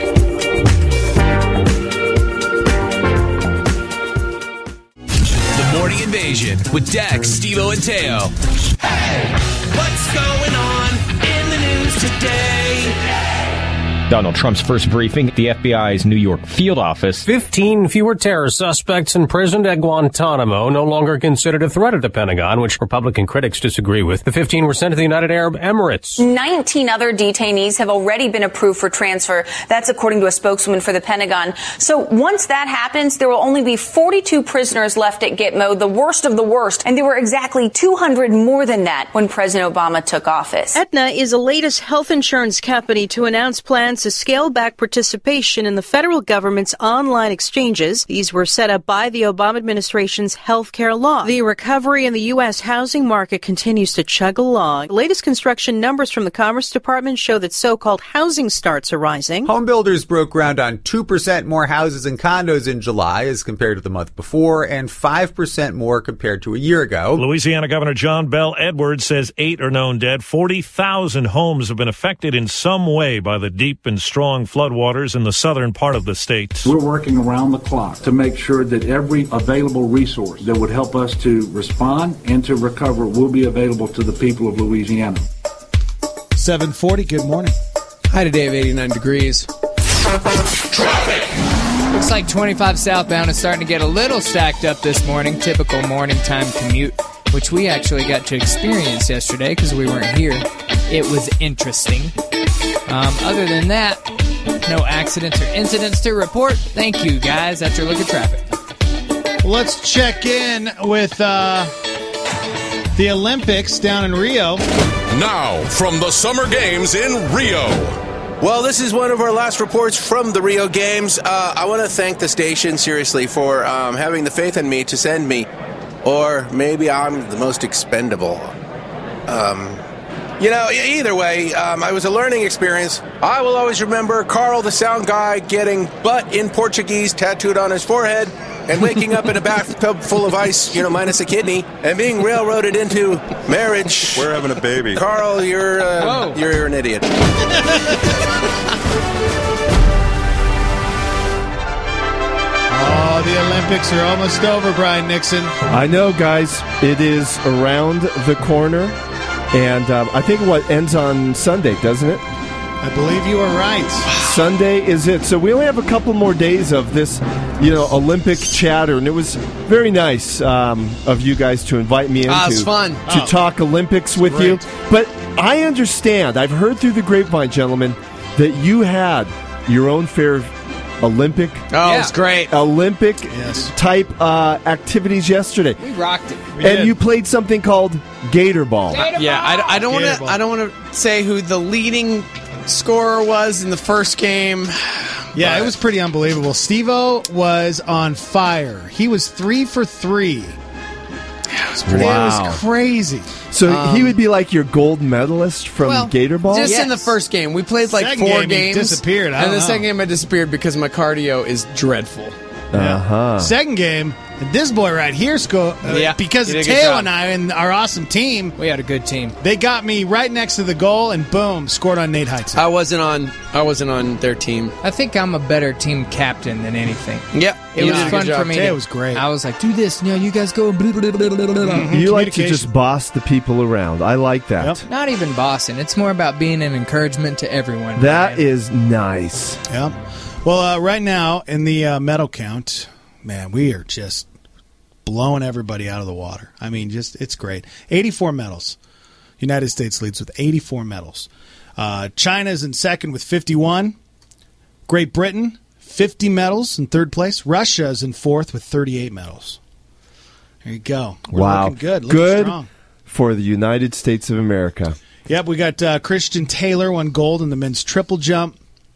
The Morning Invasion with Dex, Steve-O, and Teo. Hey, what's going on in the news today? Donald Trump's first briefing at the F B I's New York field office. Fifteen fewer terror suspects imprisoned at Guantanamo, no longer considered a threat at the Pentagon, which Republican critics disagree with. The fifteen were sent to the United Arab Emirates. nineteen other detainees have already been approved for transfer. That's according to a spokeswoman for the Pentagon. So once that happens, there will only be forty-two prisoners left at Gitmo, the worst of the worst. And there were exactly two hundred more than that when President Obama took office. Aetna is the latest health insurance company to announce plans to scale back participation in the federal government's online exchanges. These were set up by the Obama administration's health care law. The recovery in the U S housing market continues to chug along. The latest construction numbers from the Commerce Department show that so-called housing starts are rising. Home builders broke ground on two percent more houses and condos in July as compared to the month before, and five percent more compared to a year ago. Louisiana Governor John Bell Edwards says eight are known dead. forty thousand homes have been affected in some way by the deep and strong floodwaters in the southern part of the state. We're working around the clock to make sure that every available resource that would help us to respond and to recover will be available to the people of Louisiana. seven forty, good morning. High today of eighty-nine degrees. Looks like twenty-five southbound is starting to get a little stacked up this morning. Typical morning time commute, which we actually got to experience yesterday because we weren't here. It was interesting. Um, other than that, no accidents or incidents to report. Thank you, guys. That's your look at traffic. Well, let's check in with uh, the Olympics down in Rio. Now, from the Summer Games in Rio. Well, this is one of our last reports from the Rio Games. Uh, I want to thank the station, seriously, for um, having the faith in me to send me. Or maybe I'm the most expendable. Um, you know, e- either way, um, it was a learning experience. I will always remember Carl, the sound guy, getting butt in Portuguese tattooed on his forehead and waking up in a bathtub full of ice, you know, minus a kidney, and being railroaded into marriage. We're having a baby. Carl, you're uh, you're, you're an idiot. Oh, the Olympics are almost over, Brian Nixon. I know, guys. It is around the corner, and um, I think what ends on Sunday, doesn't it? I believe you are right. Sunday is it. So we only have a couple more days of this, you know, Olympic chatter, and it was very nice um, of you guys to invite me in Ah, to, it's fun. to Oh. talk Olympics with great. you. But I understand, I've heard through the grapevine, gentlemen, that you had your own fair of Olympic. Oh, it's great. Olympic type uh, activities yesterday. We rocked it. And you played something called Gator Ball. Yeah, I, I don't want Gator to. ball. I don't want to say who the leading scorer was in the first game. Yeah, it was pretty unbelievable. Steve-O was on fire. He was three for three. It was, pretty, Wow. it was crazy. So Um, he would be like your gold medalist from Well, Gator Ball? Just in the first game, we played like Second four game, he games. disappeared. I and don't the know. second game, I disappeared because my cardio is dreadful. Uh-huh. Second game, and this boy right here sco- uh, Yeah, because you of did a good Teo job. and I and our awesome team. We had a good team. They got me right next to the goal, and boom, scored on Nate Heights. I wasn't on. I wasn't on their team. I think I'm a better team captain than anything. Yep, It you was did a fun good job. for me. Teo to- was great. I was like, do this. No, you guys go. Blah, blah, blah, blah, blah, blah. You like to Communication. just boss the people around. I like that. Yep. Not even bossing. It's more about being an encouragement to everyone. That Brian. is nice. Yeah. Well, uh, right now in the uh, medal count, man, we are just blowing everybody out of the water. I mean, just it's great. eighty-four medals. United States leads with eighty-four medals. Uh, China's in second with fifty-one. Great Britain, fifty medals in third place. Russia's in fourth with thirty-eight medals. There you go. We're wow. looking good. Looking Good strong. for the United States of America. Yep, we got uh, Christian Taylor won gold in the men's triple jump.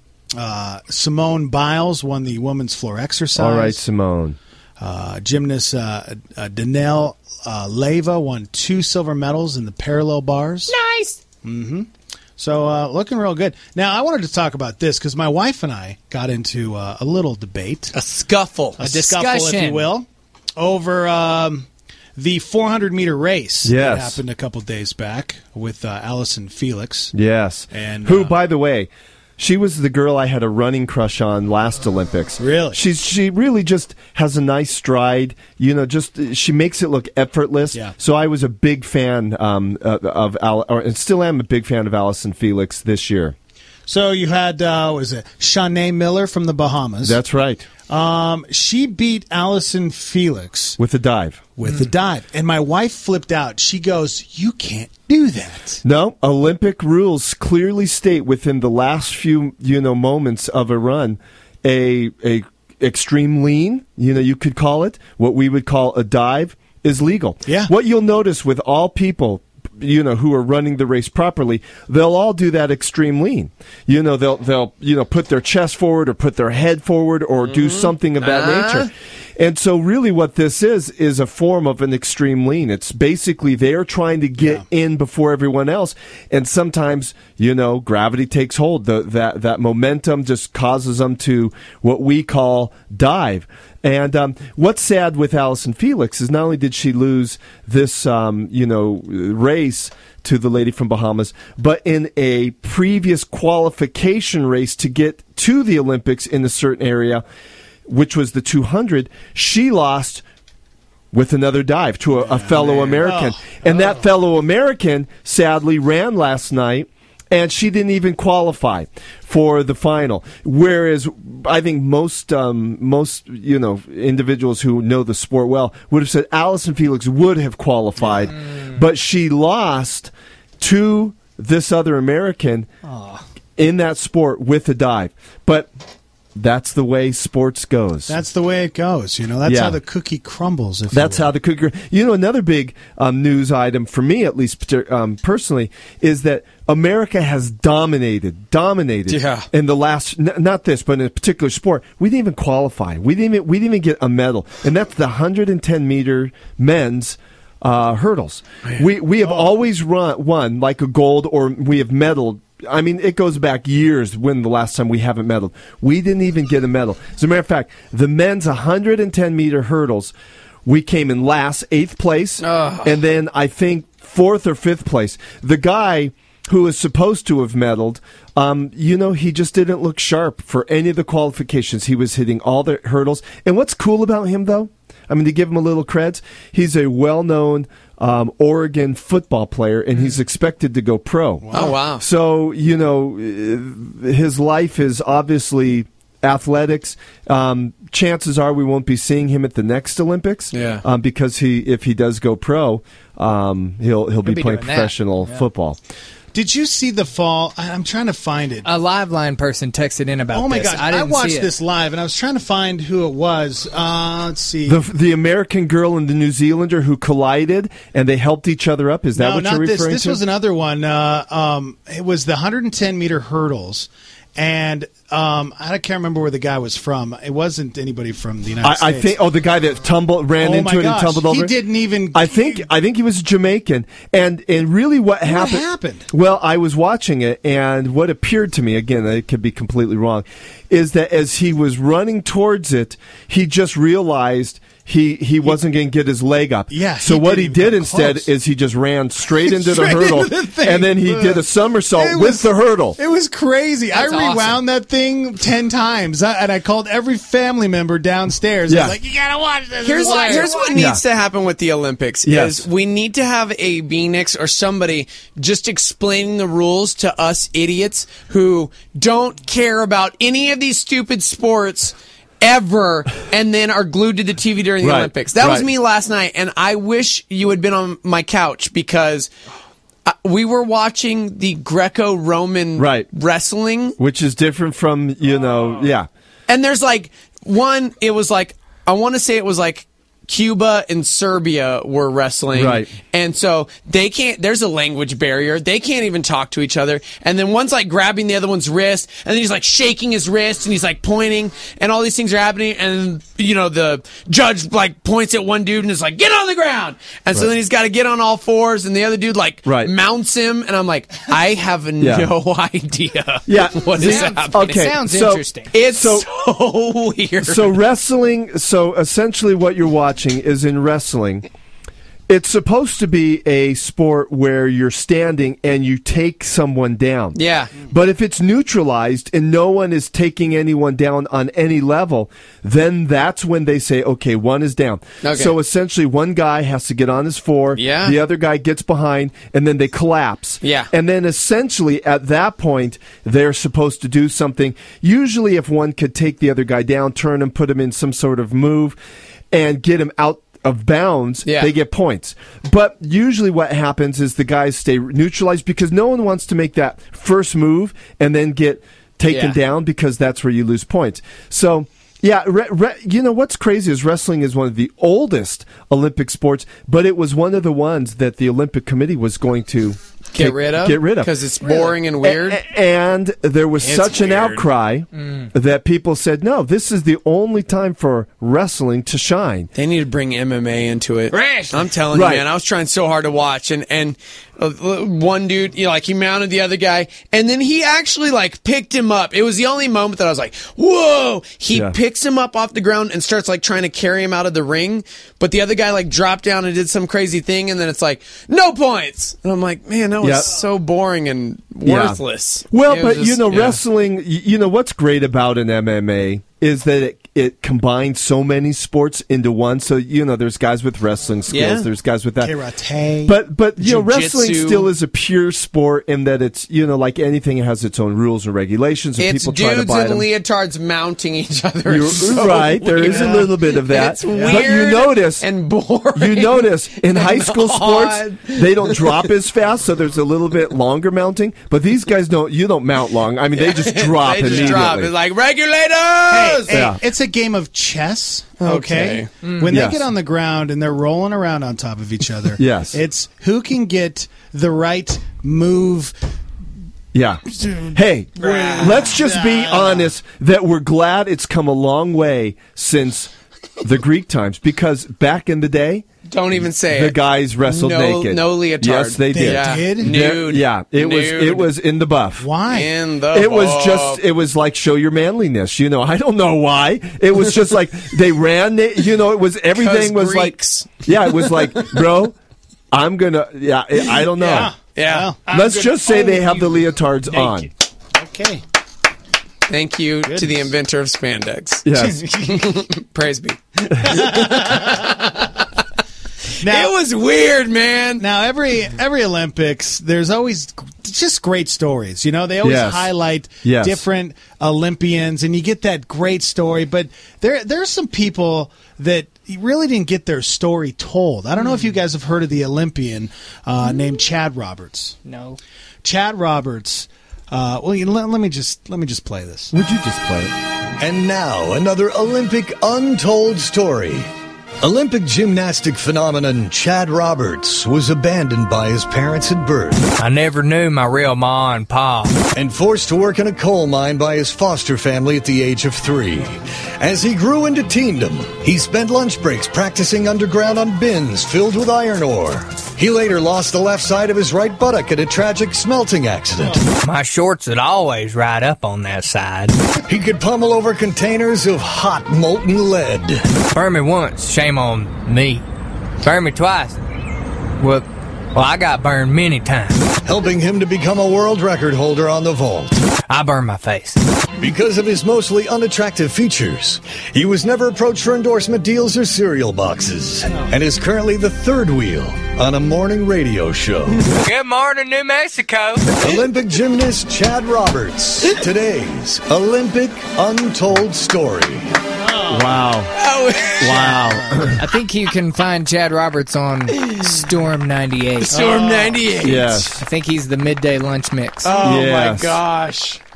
Uh, Simone Biles won the women's floor exercise. All right, Simone. Uh, gymnast uh, uh, Danelle uh, Leyva won two silver medals in the parallel bars. Nice. Mm-hmm. So uh, looking real good. Now, I wanted to talk about this because my wife and I got into uh, a little debate. A scuffle. A, A scuffle, if discussion. you will, over um, the four hundred meter race that Yes. happened a couple days back with uh, Allison Felix. Yes. And, Who, uh, by the way, she was the girl I had a running crush on last Olympics. Really? She's she really just has a nice stride. You know, just she makes it look effortless. Yeah. So I was a big fan um, of, of Al, or, and still am a big fan of Allison Felix this year. So you had, uh, what was it, Shanae Miller from the Bahamas. That's right. Um, she beat Allison Felix With the dive. with the dive. And my wife flipped out. She goes, you can't do that. No, Olympic rules clearly state within the last few, you know, moments of a run, a a extreme lean, you know, you could call it, what we would call a dive, is legal. Yeah. What you'll notice with all people, you know, who are running the race properly, they'll all do that extreme lean. You know, they'll they'll you know put their chest forward or put their head forward or do something of that Uh-huh. nature. And so really what this is is a form of an extreme lean. It's basically they're trying to get in before everyone else, and sometimes, you know, gravity takes hold. The, that that momentum just causes them to what we call dive. And um, what's sad with Allison Felix is not only did she lose this, um, you know, race to the lady from Bahamas, but in a previous qualification race to get to the Olympics in a certain area, which was the two hundred, she lost with another dive to a, a fellow American. Oh. And that fellow American sadly ran last night, and she didn't even qualify for the final. Whereas I think most, um, most you know, individuals who know the sport well would have said Allison Felix would have qualified, but she lost to this other American in that sport with a dive. But that's the way sports goes. That's the way it goes. You know, that's Yeah. how the cookie crumbles. If That's you will. how the cookie. You know, another big um, news item for me, at least um, personally, is that America has dominated, dominated Yeah. in the last. N- not this, but in a particular sport, we didn't even qualify. We didn't. Even, we didn't even get a medal, and that's the one hundred ten meter men's uh, hurdles. We we have always run won like a gold, or we have medaled. I mean, it goes back years when the last time we haven't medaled. We didn't even get a medal. As a matter of fact, the men's one hundred ten meter hurdles, we came in last, eighth place, and then I think fourth or fifth place. The guy who was supposed to have medaled, um, you know, he just didn't look sharp for any of the qualifications. He was hitting all the hurdles. And what's cool about him, though, I mean, to give him a little creds, he's a well-known um, Oregon football player, and he's expected to go pro. Oh, wow. So, you know, uh, his life is obviously athletics. Um, chances are we won't be seeing him at the next Olympics. Yeah. Um, because he, if he does go pro, um, he'll he'll be, be playing doing that. professional Yeah. football. Did you see the fall? I- I'm trying to find it. A live line person texted in about Oh my this. god! I, I, didn't watched see it. this live, and I was trying to find who it was. Uh, let's see. The the American girl and the New Zealander who collided and they helped each other up. Is that no, what not you're this. referring This to? was another one. Uh, um, it was the one hundred ten meter hurdles, and um, I can't remember where the guy was from. It wasn't anybody from the United I, I States. think. Oh, the guy that tumbled, ran Oh into my it gosh, and tumbled over. He didn't even. I think. I think he was Jamaican, and and really, what, What happened? happened? Well, I was watching it, and what appeared to me, again, I could be completely wrong, is that as he was running towards it, he just realized. He he wasn't going to get his leg up. Yeah, So he what didn't he even did come instead close. is he just ran straight into the Straight hurdle, into the thing. and then he did a somersault It with was- the hurdle. It was crazy. That's I rewound that thing ten times, I- and I called every family member downstairs. I Yeah. was like, "You gotta watch this." Here's, It's hilarious." here's what needs to happen with the Olympics Yes. is we need to have a B N I X or somebody just explaining the rules to us idiots who don't care about any of these stupid sports ever and then are glued to the T V during the Right, Olympics. That was right. me last night, and I wish you had been on my couch because uh, we were watching the Greco-Roman Right. wrestling. Which is different from, you know, yeah. And there's like one, it was like, I want to say it was like Cuba and Serbia were wrestling. Right. And so they can't, there's a language barrier. They can't even talk to each other. And then one's like grabbing the other one's wrist, and then he's like shaking his wrist, and he's like pointing, and all these things are happening. And, you know, the judge like points at one dude and is like, get on the ground. And so Right. then he's got to get on all fours, and the other dude like Right. mounts him. And I'm like, I have Yeah. no idea Yeah. what is happening. Okay, It sounds so- interesting. It's So- so weird. So wrestling, so essentially what you're watching is in wrestling, it's supposed to be a sport where you're standing and you take someone down. Yeah. But if it's neutralized and no one is taking anyone down on any level, then that's when they say, okay, one is down. Okay. So essentially one guy has to get on his four, Yeah. the other guy gets behind, and then they collapse. Yeah. And then essentially at that point, they're supposed to do something. Usually if one could take the other guy down, turn him, put him in some sort of move, and get him out of bounds, Yeah. they get points. But usually what happens is the guys stay neutralized because no one wants to make that first move and then get taken Yeah. down because that's where you lose points. So, yeah, re- re- you know what's crazy is wrestling is one of the oldest Olympic sports, but it was one of the ones that the Olympic Committee was going to Get take- rid of? Get rid of Because it's boring and weird? A- a- and there was It's such an weird. outcry Mm. that people said, "No, this is the only time for wrestling to shine." They need to bring M M A into it. Wrestling. I'm telling Right. you, man. I was trying so hard to watch, and and uh, one dude, you know, like he mounted the other guy, and then he actually like picked him up. It was the only moment that I was like, "Whoa!" He Yeah. picks him up off the ground and starts like trying to carry him out of the ring, but the other guy like dropped down and did some crazy thing, and then it's like no points, and I'm like, man, that was Yeah. so boring and Yeah. worthless. Well, It was but you just- know, yeah. wrestling. y- You know what's great about an M M A is that it, it combines so many sports into one. So you know, there's guys with wrestling skills. Yeah. There's guys with that. Karate. But but you know, wrestling Jiu-jitsu. still is a pure sport in that it's you know like anything, it has its own rules and regulations, and It's people try to dudes bite in them. leaards mounting each other. You're It's so right. There is a weird. little bit of that. It's But weird you notice and boring. You notice in high school sports odd. they don't drop as fast, so there's a little bit longer mounting. But these guys don't. You don't mount long. I mean, they just drop They just immediately. drop. It's like regulators. Hey, hey, Yeah. it's a game of chess. Okay, Okay. Mm. when Yes. they get on the ground and they're rolling around on top of each other, Yes. it's who can get the right move. Yeah. Hey, let's just be honest that we're glad it's come a long way since the Greek times, because back in the day, Don't even say the it. guys wrestled no, naked. No leotard. Yes, they did. Yeah. did? Nude. Yeah, it was Nude. it was in the buff. Why? in the. It was buff. just it was like show your manliness, you know. I don't know why. It was just like they ran, na- you know, it was everything 'Cause was Greeks. like yeah, it was like, bro, I'm going to yeah, I I don't know. Yeah. Yeah. Well, Let's I'm just gonna say they own have you the leotards on. naked. Okay. Thank you to the Goodness. inventor of spandex. Yes. Praise be. Now, it was weird, man. Now every every Olympics, there's always just great stories. You know, they always Yes. highlight Yes. different Olympians, and you get that great story. But there there's some people that really didn't get their story told. I don't know if you guys have heard of the Olympian uh, named Chad Roberts. No. Chad Roberts. Uh, well, you, let, let me just let me just play this. Would you just play it? And now, another Olympic untold story. Olympic gymnastic phenomenon Chad Roberts was abandoned by his parents at birth I never knew my real ma and pa. and forced to work in a coal mine by his foster family at the age of three. As he grew into teendom, he spent lunch breaks practicing underground on bins filled with iron ore. He later lost the left side of his right buttock at a tragic smelting accident. My shorts would always ride up on that side. He could pummel over containers of hot molten lead. Burn me once, shame on me. Burn me twice. Well, well, I got burned many times. Helping him to become a world record holder on the vault. I burned my face. Because of his mostly unattractive features, he was never approached for endorsement deals or cereal boxes, and is currently the third wheel on a morning radio show. Good morning, New Mexico. Olympic gymnast Chad Roberts, today's Olympic Untold Story. Wow. Wow. I think you can find Chad Roberts on Storm ninety-eight. Storm ninety-eight. Yes. I think he's the midday lunch mix. Oh Yes. my gosh.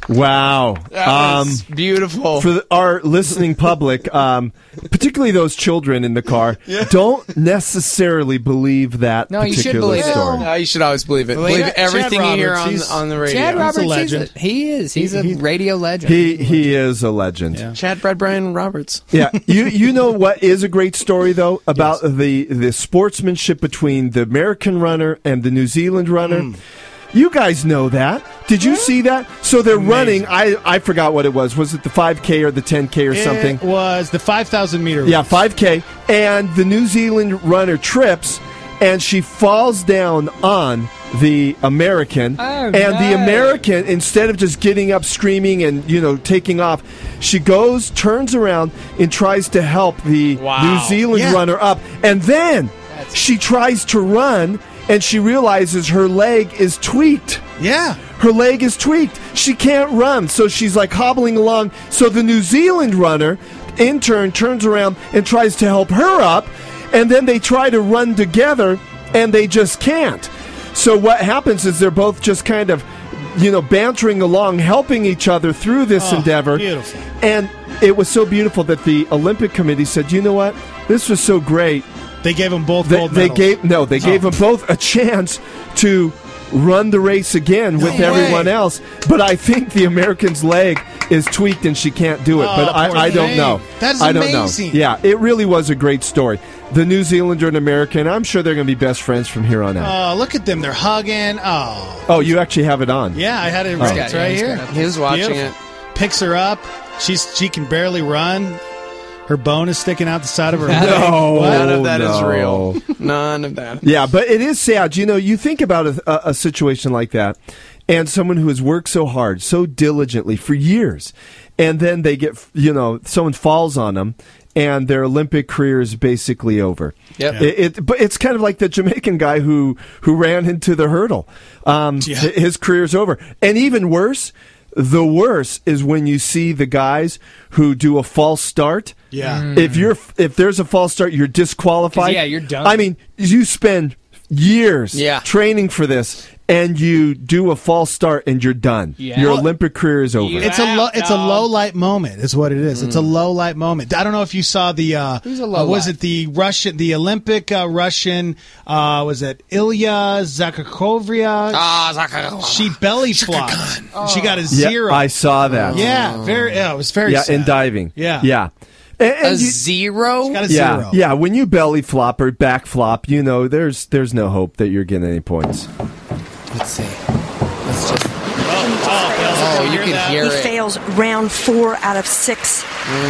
Wow. That was beautiful. For the, our listening public, um, particularly those children in the car, Yeah. don't necessarily believe that No, you should particular believe story. it. No, you should always believe it. Believe Believe it. everything Chad you hear Roberts, on, he's- on the radio. Chad He's a Roberts, he's legend. a- he is. He's a radio legend. He he is a legend. Chad Brad Brian Roberts. Yeah, you you know what is a great story though about the the sportsmanship between the American runner and the New Zealand runner. Mm. You guys know that. Did you see that? So they're running. I I forgot what it was. Was it the five K or the ten K or something? It was the five thousand meter. Yeah, five K. And the New Zealand runner trips, and she falls down on the American. Oh, and the no. American, instead of just getting up screaming and, you know, taking off, she goes, turns around, and tries to help the Wow. New Zealand Yeah. runner up. And then she tries to run, and she realizes her leg is tweaked. Yeah. Her leg is tweaked. She can't run, so she's like hobbling along. So the New Zealand runner, in turn, turns around and tries to help her up, and then they try to run together, and they just can't. So what happens is they're both just kind of, you know, bantering along, helping each other through this Oh, endeavor. beautiful. And it was so beautiful that the Olympic Committee said, you know what? This was so great. They gave them both They, gold they medals. gave no, they gave Oh. them both a chance to run the race again with No everyone way. else. But I think the American's leg is tweaked and she can't do it. Oh, but poor I, I don't thing. know. That is I don't amazing. know. Yeah, it really was a great story. The New Zealander and American, I'm sure they're going to be best friends from here on out. Oh, look at them. They're hugging. Oh. oh, you actually have it on. Yeah, I had it Oh. right. He's It's got- right yeah, he's here. got it. He was watching Beautiful. Picks her up. She's she can barely run. Her bone is sticking out the side of her leg. No, What? None of that is no. real. None of that. Yeah, but it is sad. You know, you think about a, a, a situation like that, and someone who has worked so hard, so diligently for years, and then they get, you know, someone falls on them, and their Olympic career is basically over. Yep. It, it, but it's kind of like the Jamaican guy who who ran into the hurdle. Um, Yeah. h- His career's over, and even worse. The worst is when you see the guys who do a false start. Yeah. Mm. If you're if there's a false start, you're disqualified. 'Cause, yeah, you're done. I mean, you spend years Yeah. training for this, and you do a false start, and you're done. Yeah. Your Well, Olympic career is over. It's a low. It's a low light moment. Is what it is. It's a low light moment. I don't know if you saw the. Uh, Who's a low uh, was light? it the Russian, the Olympic uh, Russian? Uh, was it Ilya Zakharovia? Ah, Zakharova. She belly flopped. She got a Yeah, zero. I saw that. Yeah, very. Yeah, it was very. yeah, sad. in diving. Yeah. yeah. And, and A you- zero? Got a yeah, zero. yeah. When you belly flop or back flop, you know there's there's no hope that you're getting any points. Let's see. Let's just. Oh, Oh, you can hear He it. fails round four out of six.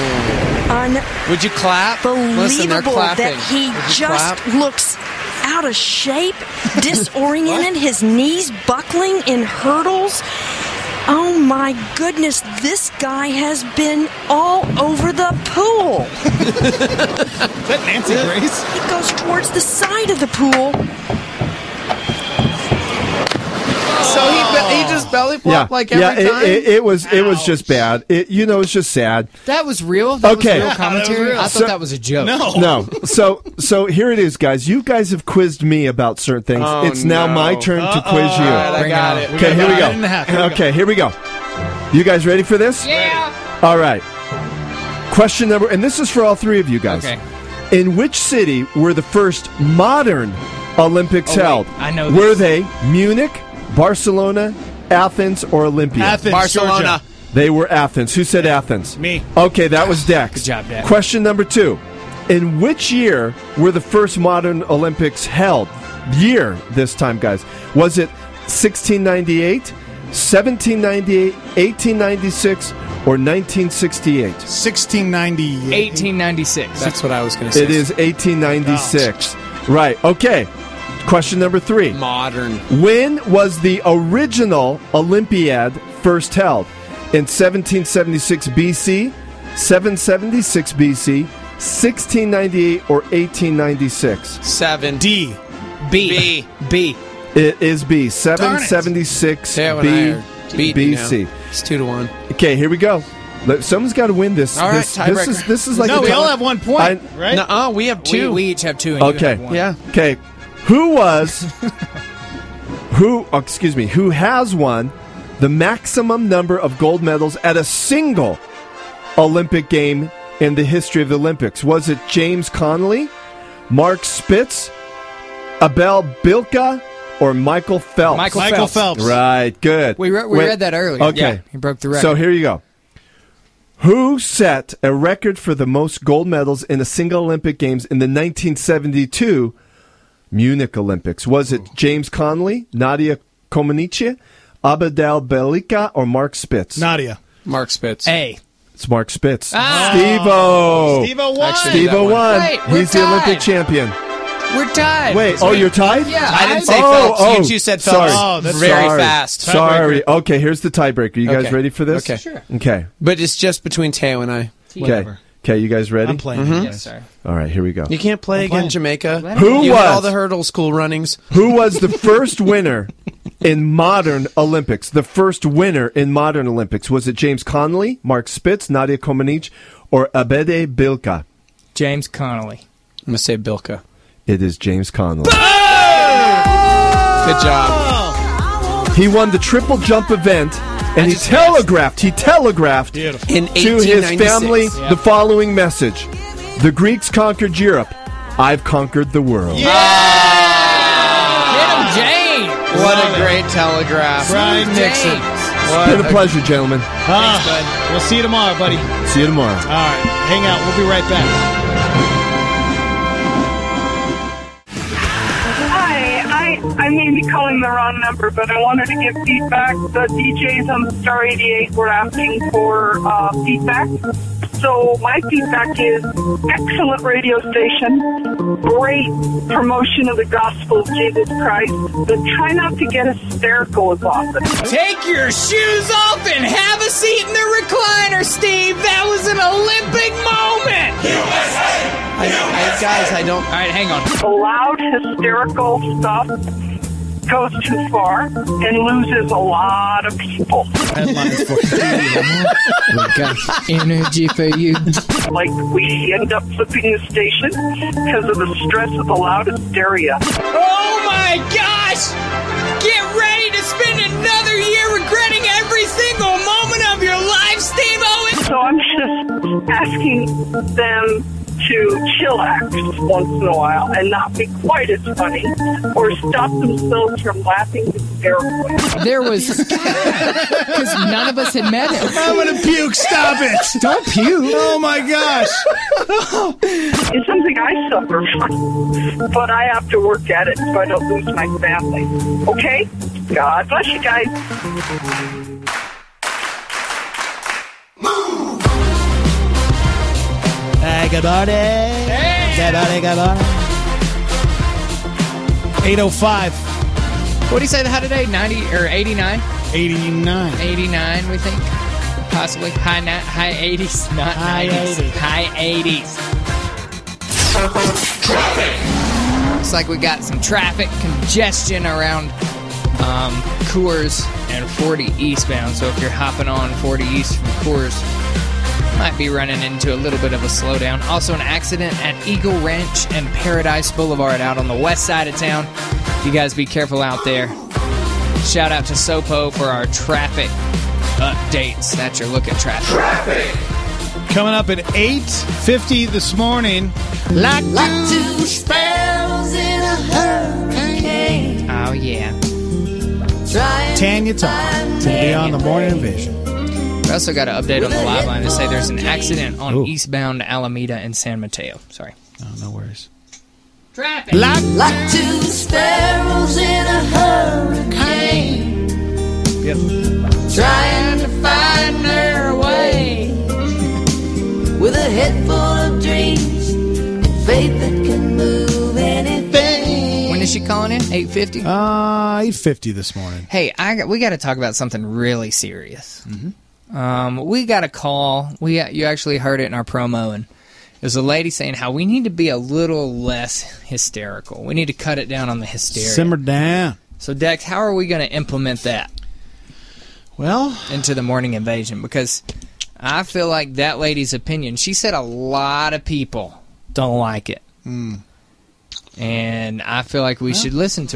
Would you clap? Listen, they're Unbelievable clapping. that he Would you just clap? looks out of shape, disoriented, his knees buckling in hurdles. Oh my goodness, this guy has been all over the pool. Is that Nancy Grace? He goes towards the side of the pool. So he be- he just belly Yeah, flopped like every yeah. It, time. it, it was it was just bad. It, you know, it's just sad. That was real. That Okay. was real Yeah, commentary. that was real. I thought So- that was a joke. No. No. So so here it is, guys. You guys have quizzed me about certain things. Oh, it's now no. my turn to Uh-oh. quiz you. All right, I Bring got it it. on. Okay, here we got a minute and a go. half. Here we go. Okay, here we go. You guys ready for this? Yeah. All right. Question number, and this is for all three of you guys. Okay. In which city were the first modern Olympics Oh, wait. held? I know Were this. they Munich, Barcelona, Athens, or Olympia? Athens, Barcelona. Georgia. They were Athens. Who said Athens? Me. Okay, that was Dex. Good job, Dex. Question number two. In which year were the first modern Olympics held? Year this time, guys. Was it sixteen ninety-eight, seventeen ninety-eight, eighteen ninety-six, or nineteen sixty-eight? sixteen ninety-eight. eighteen ninety-six. That's what I was going to say. It is eighteen ninety-six. Right. Okay. Question number three. Modern. When was the original Olympiad first held? In seventeen seventy-six B C, seven seventy-six B C, sixteen ninety-eight, or eighteen ninety-six? Seven. D. B. B. B. It is B, seven seventy-six Say it when I B, heard. Beat you now. B C. It's two to one. Okay, here we go. Let- Someone's got to win this. All right, this, this tiebreaker. is this is like No, a we tie- all have one point, I- right? Nuh-uh, we have We, two. we each have two. And Okay. You have one. Yeah. Okay, who was who? Oh, excuse me. Who has won the maximum number of gold medals at a single Olympic game in the history of the Olympics? Was it James Connolly, Mark Spitz, Abel Bilka, or Michael Phelps? Michael Michael Phelps. Phelps. Right, good. We, re- we Wait, read that earlier. Okay. Yeah, he broke the record. So here you go. Who set a record for the most gold medals in a single Olympic Games in the nineteen seventy-two Munich Olympics? Was it James Connolly, Nadia Comaneci, Abdel Belika, or Mark Spitz? Nadia. Mark Spitz. A. It's Mark Spitz. Ah. Steve-O. Steve-O won. Steve-O won. Wait, we're He's the tied. Olympic champion. We're tied. Wait, oh, you're tied? Yeah. I didn't say oh, Phelps. Oh, You two said Phelps. sorry. Oh, that's very sorry. fast. Sorry. Okay, here's the tiebreaker. You guys Okay. ready for this? Okay. Sure. Okay. But it's just between Teo and I. Okay. Okay, you guys ready? I'm playing. Mhm. Yes, sir. All right, here we go. You can't play I'm again, playing. Jamaica. Who you was had all the hurdle school runnings? Who was the first winner in modern Olympics? The first winner in modern Olympics. Was it James Connolly, Mark Spitz, Nadia Comaneci, or Abede Bilka? James Connolly. I'm going to say Bilka. It is James Connolly. Good job. He won the triple jump event, and he telegraphed, he telegraphed Beautiful. In to his eighteen ninety-six. family Yeah. the following message. The Greeks conquered Europe. I've conquered the world. Get him, James. What a great telegraph. Brian Nixon. It's been a pleasure, gentlemen. Ah, we'll see you tomorrow, buddy. See you tomorrow. All right. Hang out. We'll be right back. Hi, I, I may be calling the wrong number, but I wanted to give feedback. The D Js on Star eighty-eight were asking for uh, feedback. So my feedback is excellent radio station, great promotion of the gospel of Jesus Christ, but try not to get hysterical as often. Take your shoes off and have a seat in the recliner, Steve. That was an Olympic moment. I, I, guys, I don't... All right, hang on. The loud, hysterical stuff goes too far and loses a lot of people. Headlines for We got energy for you. Like, we end up flipping the station because of the stress of the loud hysteria. Oh my gosh! Get ready to spend another year regretting every single moment of your life, Steve-O! So I'm just asking them to chillax once in a while and not be quite as funny or stop themselves from laughing hysterically. There was... Because none of us had met him. I'm going to puke. Stop it. Don't puke. Oh, my gosh. It's something I suffer from, but I have to work at it so I don't lose my family. Okay? God bless you guys. Hey, good morning. Hey. Good morning, good morning. eight oh five. What do you say the high today? ninety or eighty-nine? eighty-nine. eighty-nine, we think. Possibly. High ni- high eighties, not High nineties. eighties. High eighties. Traffic. Looks like we got some traffic congestion around um, Coors and forty eastbound. So if you're hopping on forty east from Coors, might be running into a little bit of a slowdown. Also an accident at Eagle Ranch and Paradise Boulevard out on the west side of town. You guys be careful out there. Shout out to Sopo for our traffic updates. That's your look at traffic. Traffic. Coming up at eight fifty this morning. Like, like two sparrows in a hurricane. Oh, yeah. Tanya Tom to be on the Morning Invasion. We also got an update on the live line to say there's an accident on Ooh. eastbound Alameda and San Mateo. Sorry. Oh, no worries. Traffic. Like, like two sparrows in a hurricane. Yep. Trying to find their way. With a head full of dreams and faith that can move anything. When is she calling in? eight fifty? Uh, eight fifty this morning. Hey, I got, we got to talk about something really serious. Mm-hmm. Um, we got a call. We You actually heard it in our promo, and there's a lady saying how we need to be a little less hysterical. We need to cut it down on the hysteria. Simmer down. So, Dex, how are we going to implement that? Well, into the morning invasion? Because I feel like that lady's opinion, she said a lot of people don't like it. Mm. And I feel like we well, should listen to her.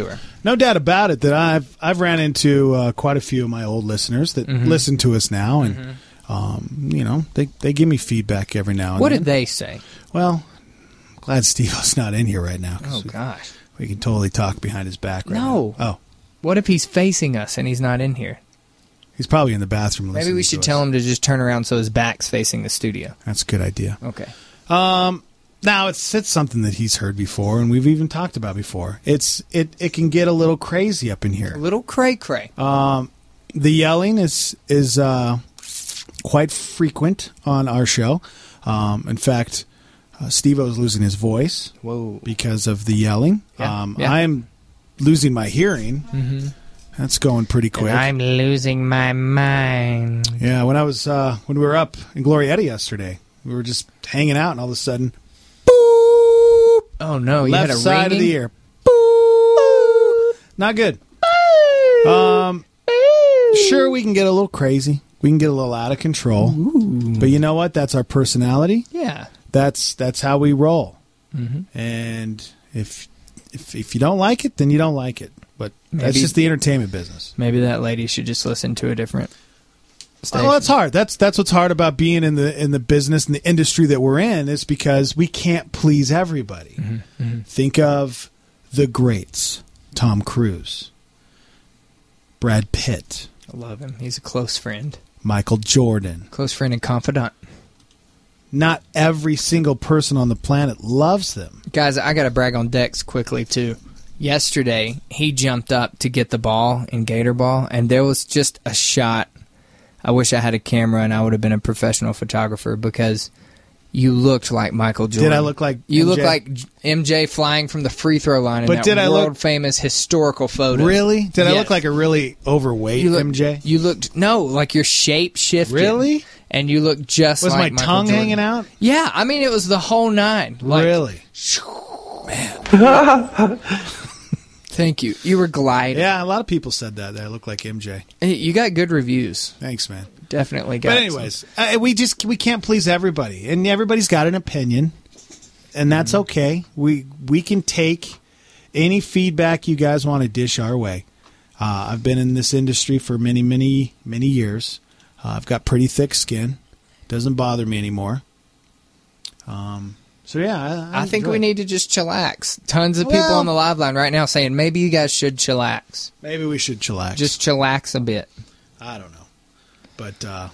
No doubt about it that I've I've ran into uh, quite a few of my old listeners that Mhm. listen to us now, and Mhm. um, you know they they give me feedback every now and What then. did they say? Well, I'm glad Steve-O's not in here right now. 'cause Oh, we- gosh. we can totally talk behind his back right No. now. Oh, What if he's facing us and he's not in here? he's probably in the bathroom. Maybe listening we to should us. tell him to just turn around so his back's facing the studio. That's a good idea. Okay. Um, now it's it's something that he's heard before, and we've even talked about before. It's it it can get a little crazy up in here. A little cray cray. Um, the yelling is is uh, quite frequent on our show. Um, in fact, uh, Steve-O's losing his voice Whoa. because of the yelling. Yeah, Um, yeah. I'm losing my hearing. Mm-hmm. That's going pretty quick. I'm losing my mind. Yeah, when I was uh, when we were up in Glorietta yesterday, we were just hanging out, and all of a sudden, Oh no! You left had a side ringing? of the ear, Boop. Not good. Um, sure, we can get a little crazy. We can get a little out of control. But you know what? That's our personality. Yeah. That's that's how we roll. Mhm. And if if if you don't like it, then you don't like it. But that's Maybe- just the entertainment business. Maybe that lady should just listen to a different station. Well, that's hard. That's that's what's hard about being in the in the business and the industry that we're in is because we can't please everybody. Mm-hmm. Think of the greats: Tom Cruise, Brad Pitt, I love him. He's a close friend. Michael Jordan. Close friend and confidant. Not every single person on the planet loves them. Guys, I got to brag on Dex quickly, too. Yesterday, he jumped up to get the ball in Gator Ball, and there was just a shot. I wish I had a camera and I would have been a professional photographer because you looked like Michael Jordan. Did I look like You M J? look like M J flying from the free throw line in But that did I look- world-famous historical photo. Really? Did I Yes. look like a really overweight You look- M J? You looked, no, like your shape shifted. Really? And you looked just Was like my Michael tongue Jordan. hanging out? Yeah, I mean, it was the whole nine. Like, Really? Thank you. You were gliding. Yeah, a lot of people said that, that I look like M J. Hey, you got good reviews. Thanks, man. Definitely got But anyways, uh, we just we can't please everybody, and everybody's got an opinion, and that's okay. We we can take any feedback you guys want to dish our way. Uh, I've been in this industry for many, many, many years. Uh, I've got pretty thick skin. Doesn't bother me anymore. Um. So yeah, I, I, I think enjoy we it. need to just chillax. Tons of people Well- on the live line right now saying maybe you guys should chillax. Maybe we should chillax. Just chillax a bit. I don't know, but uh,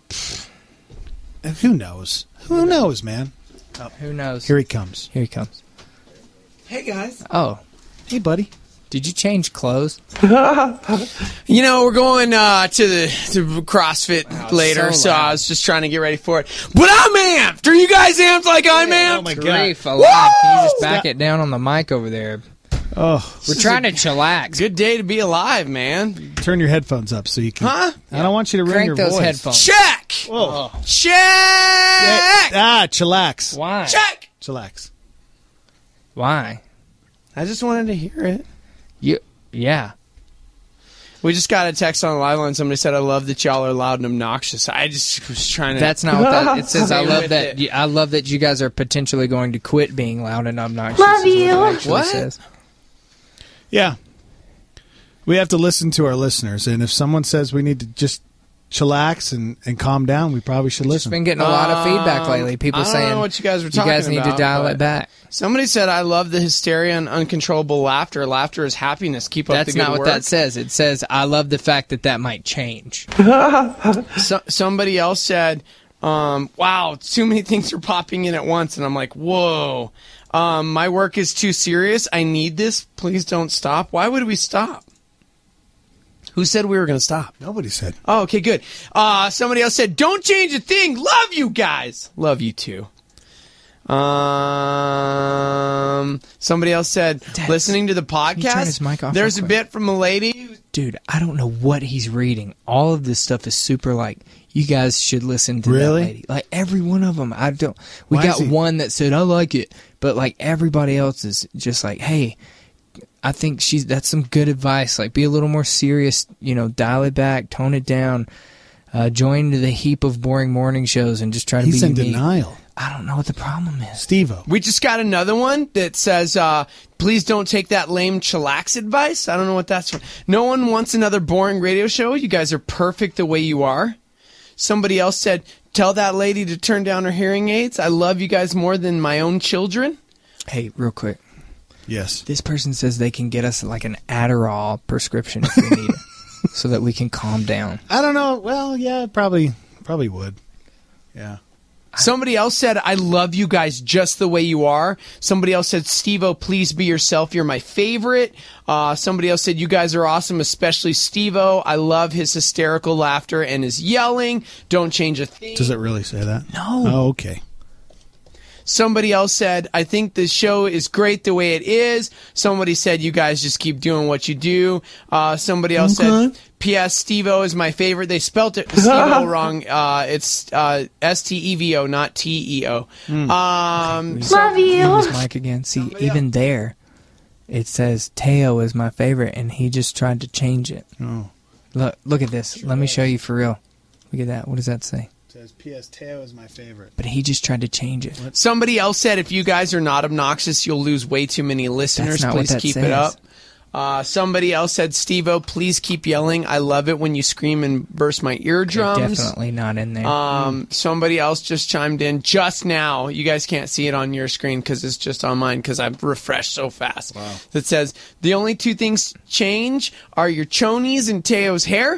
who knows? Who knows, man? Oh, Who knows? here he comes. Here he comes. Hey, guys. Oh, Hey, buddy. did you change clothes? You know, we're going uh, to the to CrossFit later, so so, loud. I was just trying to get ready for it. But I'm amped! Are you guys amped like I'm amped? Oh my god. Grief alive. Can you just back it down on the mic over there? Oh, We're trying to chillax. Good day to be alive, man. turn your headphones up so you can. Huh? I don't want you to ring Crank your those voice. headphones. Check! Whoa. Check! Ah, chillax. Why? Check! Chillax. Why? I just wanted to hear it. You? Yeah. We just got a text on the live line. Somebody said, I love that y'all are loud and obnoxious. I just was trying to... That's not what that. It says I Stay love with that. it. You, I love that you guys are potentially going to quit being loud and obnoxious. Love is what it you. actually What? says. Yeah. We have to listen to our listeners, and if someone says we need to just chillax and, and calm down, we probably should Just listen. been getting a lot of feedback lately. People I don't saying know what you guys were you talking guys need about, to dial but- it back. Somebody said, I love the hysteria and uncontrollable laughter. Laughter is happiness. Keep up That's the good not what work. that says. It says I love the fact that that might change. So, somebody else said, um, wow, too many things are popping in at once. And I'm like, whoa, um, my work is too serious. I need this. Please don't stop. Why would we stop? Who said we were going to stop? Nobody said. Oh, okay, good. Uh, somebody else said, don't change a thing. Love you guys. Love you too. Um, somebody else said, Dex, listening to the can you turn podcast, his mic off there's a real quick? bit from a lady. Dude, I don't know what he's reading. All of this stuff is super like, you guys should listen to Really? that lady. Like every one of them. I don't. We Why got is he- one that said I like it, but like everybody else is just like, hey, I think she's that's some good advice. Like be a little more serious. You know, dial it back, tone it down. Uh, join the heap of boring morning shows and just try to He's be in unique. denial. I don't know what the problem is. Steve-O. We just got another one that says, uh, please don't take that lame chillax advice. I don't know what that's from. No one wants another boring radio show. You guys are perfect the way you are. Somebody else said, tell that lady to turn down her hearing aids. I love you guys more than my own children. Hey, real quick. Yes. This person says they can get us like an Adderall prescription if we need it, so that we can calm down. I don't know. Well, yeah, probably, probably would. Yeah. Somebody else said, I love you guys just the way you are. Somebody else said, Steve-O, please be yourself. You're my favorite. Uh, somebody else said, you guys are awesome, especially Steve-O. I love his hysterical laughter and his yelling. Don't change a thing. Does it really say that? No. Oh, okay. Somebody else said, I think the show is great the way it is. Somebody said, you guys just keep doing what you do. Uh, somebody else Okay. said, P S Steve-O is my favorite. They spelt it Steve-O wrong. Uh, it's uh, S T E V O, not T E O. Mm. Um, Love you. This mic again. See, even there, it says Teo is my favorite, and he just tried to change it. Oh. Look, look at this. Let me show you for real. Look at that. What does that say? It says P S Teo is my favorite. But he just tried to change it. Somebody else said, if you guys are not obnoxious, you'll lose way too many listeners. That's not what Please that keep says. it up. Uh, somebody else said, Steve-O, please keep yelling. I love it when you scream and burst my eardrums. Definitely not in there. Um, somebody else just chimed in just now. You guys can't see it on your screen because it's just on mine because I've refreshed so fast. Wow. That says, the only two things change are your chonies and Teo's hair.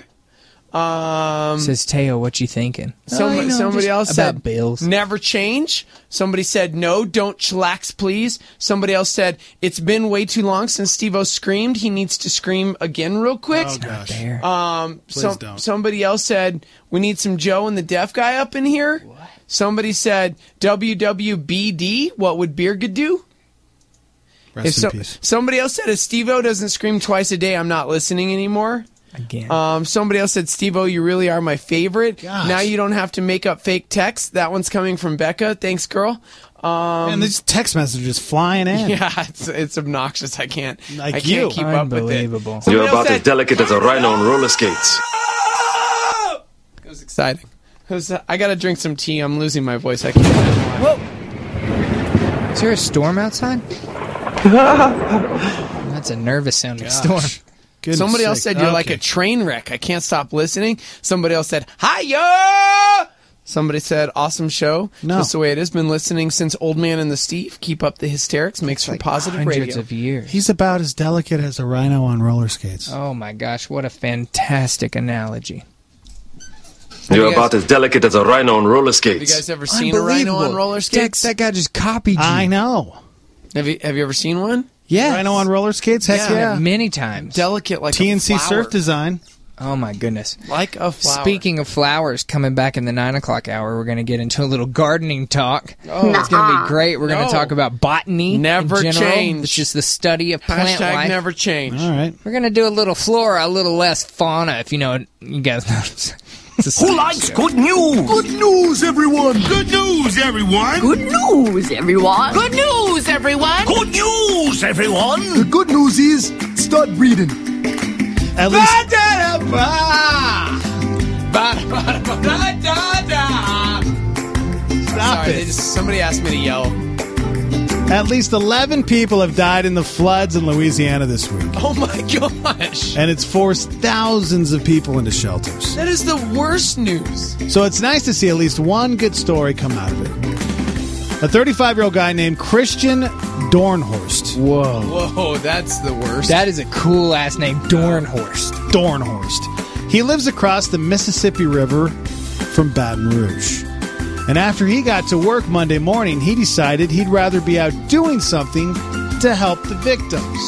Um, Says Teo, what you thinking? Some, Oh, you know, somebody just else about said, bills. never change. Somebody said, no, don't chillax, please. Somebody else said, it's been way too long since Steve-O screamed. He needs to scream again real quick. Oh, gosh. There. Um, Please some, don't. Somebody else said, we need some Joe and the deaf guy up in here. What? Somebody said, W W B D, what would Beergood do? Rest If in so- peace. Somebody else said, if Steve-O doesn't scream twice a day, I'm not listening anymore. Again. Um, somebody else said, Steve-O, you really are my favorite. Gosh. Now you don't have to make up fake texts. That one's coming from Becca. Thanks, girl. Um, And these text messages flying in. yeah, it's, it's obnoxious. I can't. Like I can't you. keep up with it. Unbelievable. Somebody You're else about said, as delicate as a rhino on roller skates. It was exciting. It was, uh, I got to drink some tea. I'm losing my voice. I can't. Whoa! Is there a storm outside? That's a nervous sounding Gosh. storm. Goodness Somebody else sake. said you're like Okay. a train wreck. I can't stop listening. Somebody else said, hiya! Somebody said, awesome show. No. Just the way it is. Been listening since Old Man and the Steve. Keep up the hysterics. Makes for positive Hundreds radio. of years. He's about as delicate as a rhino on roller skates. Oh my gosh, what a fantastic analogy. You're you guys- about as delicate as a rhino on roller Have you skates. guys ever seen a rhino on roller skates? That, that guy just copied you. I know. Have you Have you ever seen one? Yes. Rhino on roller skates? Heck Seen it yeah. many times. Delicate like T N C a flower. surf design. Oh my goodness. Like a flower. Speaking of flowers, coming back in the nine o'clock hour, we're going to get into a little gardening talk. Oh. It's going to be great. We're going No. to talk about botany. Never in general, change. which is the study of plant Hashtag life. never change. All right. We're going to do a little flora, a little less fauna, if you know what you guys know. It's a science show. news? Good news, everyone! Good news, everyone! Good news, everyone. Good news, everyone. Good news, everyone! The good news is, start breathing. At least, Stop Sorry, it. they just- somebody asked me to yell. at least eleven people have died in the floods in Louisiana this week. Oh my gosh. And it's forced thousands of people into shelters. That is the worst news. So it's nice to see at least one good story come out of it. A thirty-five-year-old guy named Christian Dornhorst. Whoa. Whoa, that's the worst. That is a cool ass name, Dornhorst. Dornhorst. He lives across the Mississippi River from Baton Rouge. And after he got to work Monday morning, he decided he'd rather be out doing something to help the victims.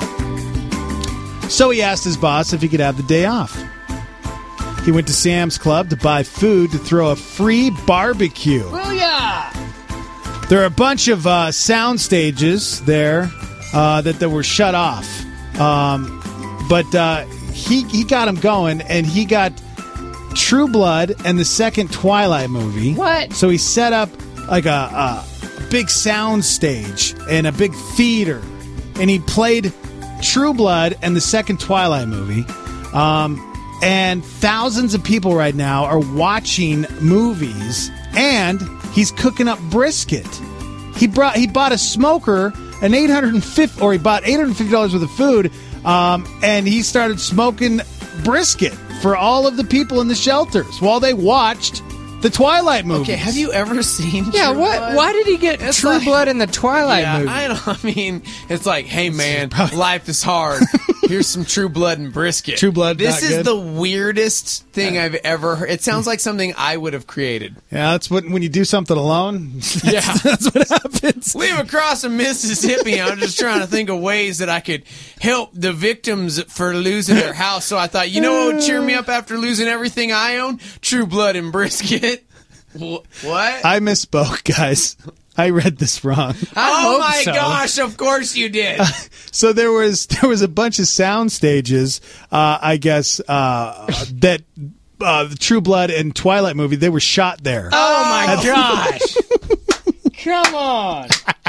So he asked his boss if he could have the day off. He went to Sam's Club to buy food to throw a free barbecue. Oh, yeah. There are a bunch of uh, sound stages there uh, that, that were shut off. Um, but uh, he, he got them going, and he got True Blood and the second Twilight movie. What? So he set up like a, a big sound stage and a big theater, and he played True Blood and the second Twilight movie. Um, and thousands of people right now are watching movies and he's cooking up brisket. He brought he bought a smoker, an eight hundred fifty or he bought eight hundred fifty dollars worth of food, um, and he started smoking brisket for all of the people in the shelters while they watched the Twilight movies. Okay, have you ever seen Yeah, True what? Blood? Why did he get It's True like- Blood in the Twilight yeah, movie? I don't. I mean, it's like, hey man, life is hard. Here's some True Blood and brisket. True Blood, This not is good? the weirdest thing I've ever heard. It sounds like something I would have created. Yeah, that's what when you do something alone. That's, Yeah. that's what happens. Live across in Mississippi. I'm just trying to think of ways that I could help the victims for losing their house. So I thought, you know what would cheer me up after losing everything I own? True Blood and brisket. Wh- What? I misspoke, guys. I read this wrong. oh hope my so. gosh! Of course you did. So there was there was a bunch of sound stages, uh, I guess, uh, that uh, the True Blood and Twilight movie, they were shot there. Oh my gosh! Come on.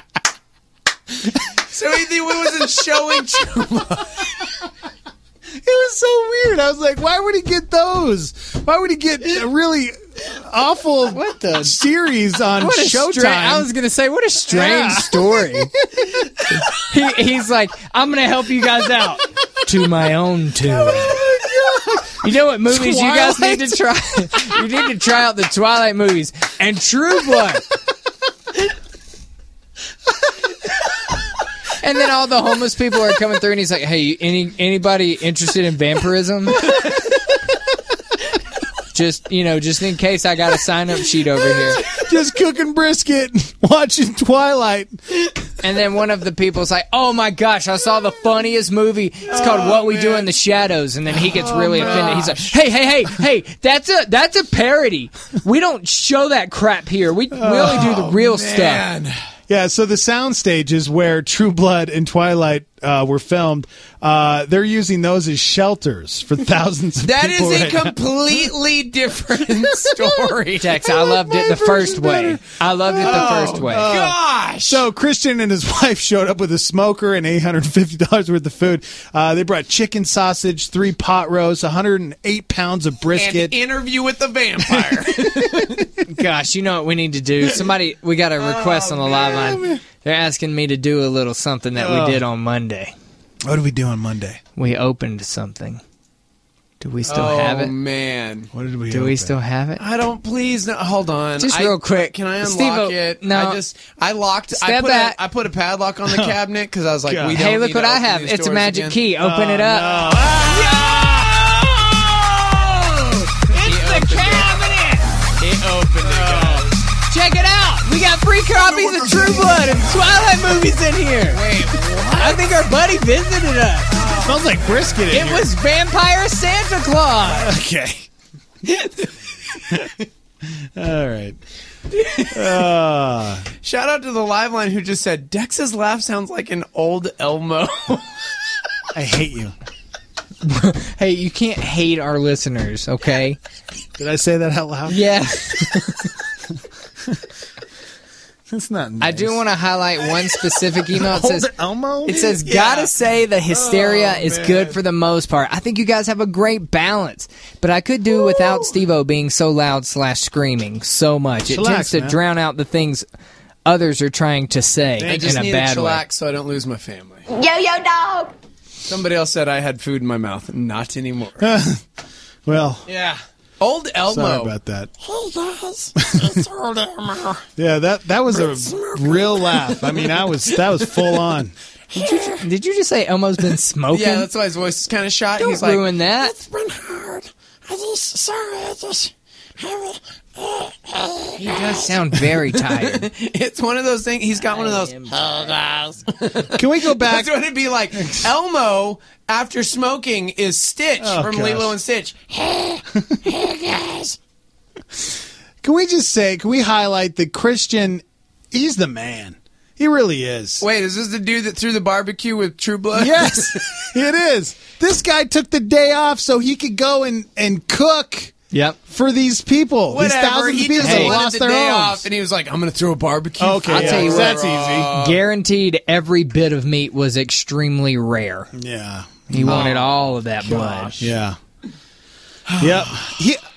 So he wasn't showing True Blood. It was so weird. I was like, why would he get those? Why would he get a really awful What the- series on What a Showtime? stra- I was gonna say, what a strange Yeah. story. he, he's like, I'm gonna help you guys out to my own tune. You know what movies you guys need to try? You need to try out the Twilight movies and True Blood. And then all the homeless people are coming through, and he's like, "Hey, any anybody interested in vampirism? Just you know, just in case I got a sign up sheet over here." Just cooking brisket, watching Twilight. And then one of the people's like, "Oh my gosh, I saw the funniest movie. It's called What We Do in the Shadows." And then he gets really offended. He's like, "Hey, hey, hey, hey! That's a that's a parody. We don't show that crap here. We we only do the real stuff." Yeah, so the sound stages where True Blood and Twilight uh, were filmed, uh, they're using those as shelters for thousands of That people. is a right now. completely different story. Tex, I loved it the first way. I loved it the first way. Uh, Gosh! So Christian and his wife showed up with a smoker and eight hundred fifty dollars worth of food. Uh, they brought chicken sausage, three pot roasts, one hundred eight pounds of brisket. An interview with the vampire. Gosh, you know what we need to do? Somebody, we got a request on the live line. They're asking me to do a little something that Oh. we did on Monday. What did we do on Monday? We opened something. Do we still oh, have it? man. What did we Do open? we still have it? I don't. Please, no, hold on. Just I- real quick. Can I unlock Steve-o, it? no. I just. I locked. I Step put. back. A, I put a padlock on the cabinet because I was like, God. we don't. Hey, look need what to I open have. these It's a doors magic again. key. Open Oh, it up. no. It's the cabinet. It opened it, guys. Check it out. We got free copies of True Blood and Twilight movies in here. Wait, what? I think our buddy visited us. Smells like brisket in It here. was Vampire Santa Claus. Okay. All right. Uh, Shout out to the live line who just said Dex's laugh sounds like an old Elmo. I hate you. Hey, you can't hate our listeners, okay? Did I say that out loud? Yeah. That's not nice. I do want to highlight one specific email. It says, Old Elmo? it says Yeah. gotta say the hysteria Oh, is man. good for the most part. I think you guys have a great balance, but I could do without Steve-O being so loud slash screaming so much. It Chillax, tends to man. drown out the things others are trying to say I just in a need bad to way. chillax so I don't lose my family. Yo, yo, dog. Somebody else said I had food in my mouth. Not anymore. Well, Yeah. Old Elmo. sorry about that. Hey, guys. It's old Elmo. Yeah, that that was a real laugh. I mean, I was that was full on. Did you, did you just say Elmo's been smoking? Yeah, that's why his voice is kind of shot. Don't He's like, ruin that. It's been hard. I just, sorry, I just have a... He does sound very tired. it's one of those things. He's got one of those. Hey, guys. Can we go back? That's what it'd be like. Elmo, after smoking, is Stitch Oh, from gosh. Lilo and Stitch. Hey, hey, guys. Can we just say? Can we highlight that Christian? He's the man. He really is. Wait, is this the dude that threw the barbecue with True Blood? Yes, it is. This guy took the day off so he could go and, and cook Yep. for these people. These Whatever. thousands He of people just that wanted lost the their day homes. off, and he was like, "I'm going to throw a barbecue." Okay, I'll yeah, tell you what. that's easy. Guaranteed every bit of meat was extremely rare. Yeah, He wanted all of that blood. yeah, yep. He,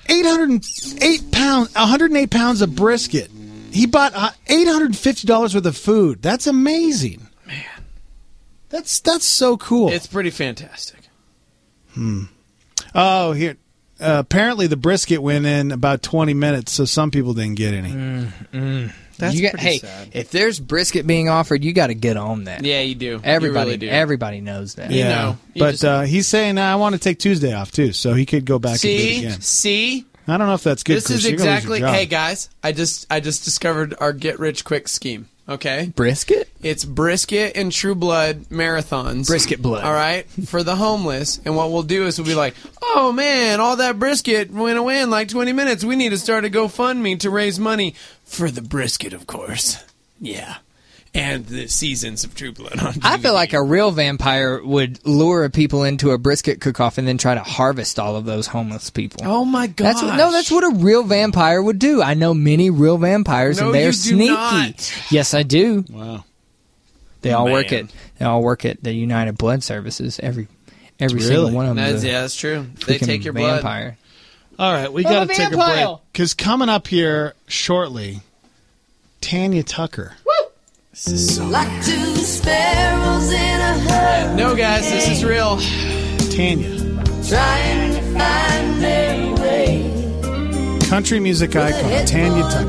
eight hundred eight pounds, one hundred eight pounds of brisket. He bought uh, eight hundred fifty dollars worth of food. That's amazing. Man. That's that's so cool. It's pretty fantastic. Hmm. Oh, here. Uh, apparently the brisket went in about twenty minutes, so some people didn't get any. Mm, mm. That's You got- pretty hey, sad. if there's brisket being offered, you got to get on that. Yeah, you do. You Everybody, really do. everybody knows that. You know. You but just- uh, he's saying, nah, I want to take Tuesday off, too, so he could go back and do it See? again. See? I don't know if that's good. This Chris. is You're gonna lose exactly. your job. Hey guys, I just I just discovered our get rich quick scheme. Okay, Brisket? It's brisket and True Blood marathons. Brisket blood. All right, for the homeless. And what we'll do is we'll be like, oh man, all that brisket went away in like twenty minutes. We need to start a GoFundMe to raise money for the brisket, of course. Yeah, and the seasons of True Blood on I feel like a real vampire would lure people into a brisket cook-off and then try to harvest all of those homeless people. Oh my god! That's what, no, that's what a real vampire would do. I know many real vampires, No, and they're you do sneaky. not. Yes, I do. Wow. They all work Man. at they all work at the United Blood Services. Every every Really? single one of them. That's, is a yeah, that's true. They freaking take your blood. vampire. All right, we I'm got a to take a vampire. break. Because coming up here shortly, Tanya Tucker. Like two sparrows in a hurricane. No, guys, this is real. Tanya. Trying to find their way. Country music icon, Tanya Tucker.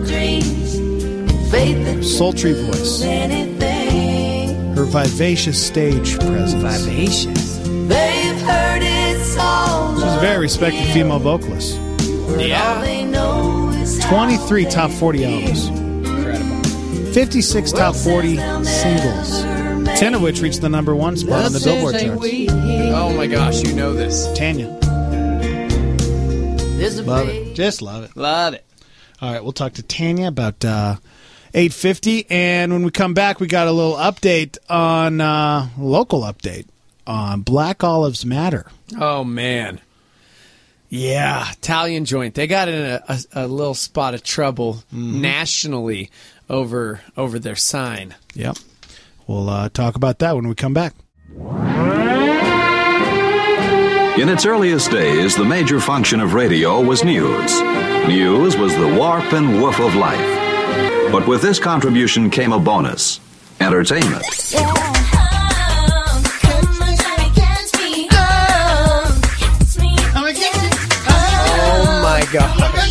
Faith that Sultry voice. anything. Her vivacious stage presence. Vivacious. They've heard it's all She's a very respected female vocalist. all they know is twenty-three top forty albums. fifty-six top forty singles. ten of which reached the number one spot on the Billboard charts. Oh my gosh, you know this. Tanya. There's a Love it. Just love it. Love it. All right, we'll talk to Tanya about uh, eight fifty. And when we come back, we got a little update on, uh, local update on Black Olives Matter. Oh man. Yeah, Italian joint. They got in a, a, a little spot of trouble Mm-hmm. nationally over over their sign. Yep. We'll uh, talk about that when we come back. In its earliest days, the major function of radio was news. News was the warp and woof of life. But with this contribution came a bonus: entertainment. Oh my gosh.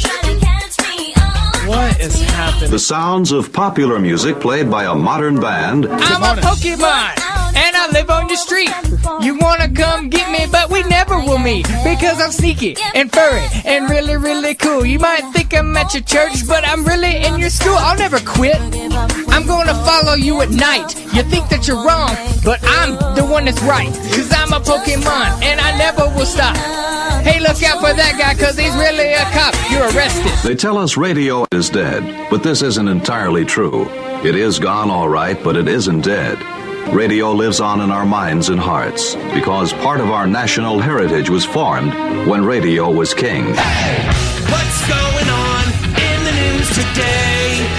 What is happening? The sounds of popular music played by a modern band. I'm a Pokemon, and I live on your street. You wanna come get me, but we never will meet because I'm sneaky and furry and really, really cool. You might think I'm at your church, but I'm really in your school. I'll never quit. I'm gonna follow you at night. You think that you're wrong, but I'm the one that's right. Cause I'm a Pokemon, and I never will stop. Hey, look out for that guy, cause he's really a cop. You're arrested. They tell us radio is dead, but this isn't entirely true. It is gone, all right, but it isn't dead. Radio lives on in our minds and hearts because part of our national heritage was formed when radio was king. What's going on in the news today?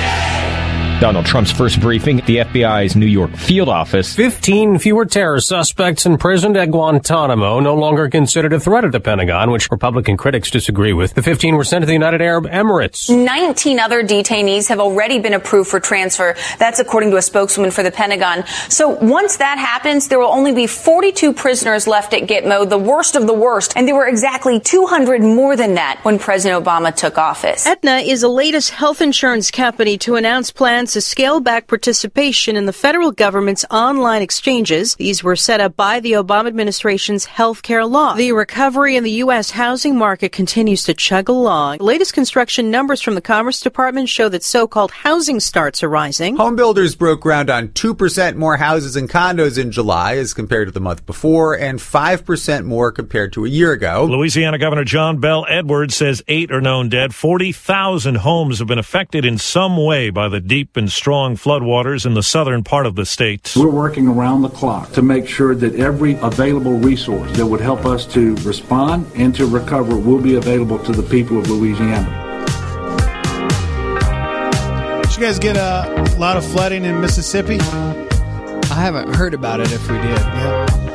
Donald Trump's first briefing at the F B I's New York field office. Fifteen fewer terror suspects imprisoned at Guantanamo, no longer considered a threat at the Pentagon, which Republican critics disagree with. The fifteen were sent to the United Arab Emirates. nineteen other detainees have already been approved for transfer. That's according to a spokeswoman for the Pentagon. So once that happens, there will only be forty-two prisoners left at Gitmo, the worst of the worst. And there were exactly two hundred more than that when President Obama took office. Aetna is the latest health insurance company to announce plans to scale back participation in the federal government's online exchanges. These were set up by the Obama administration's health care law. The recovery in the U S housing market continues to chug along. The latest construction numbers from the Commerce Department show that so-called housing starts are rising. Home builders broke ground on two percent more houses and condos in July as compared to the month before and five percent more compared to a year ago. Louisiana Governor John Bell Edwards says eight are known dead. forty thousand homes have been affected in some way by the deep and strong floodwaters in the southern part of the state. We're working around the clock to make sure that every available resource that would help us to respond and to recover will be available to the people of Louisiana. Did you guys get a lot of flooding in Mississippi? I haven't heard about it if we did.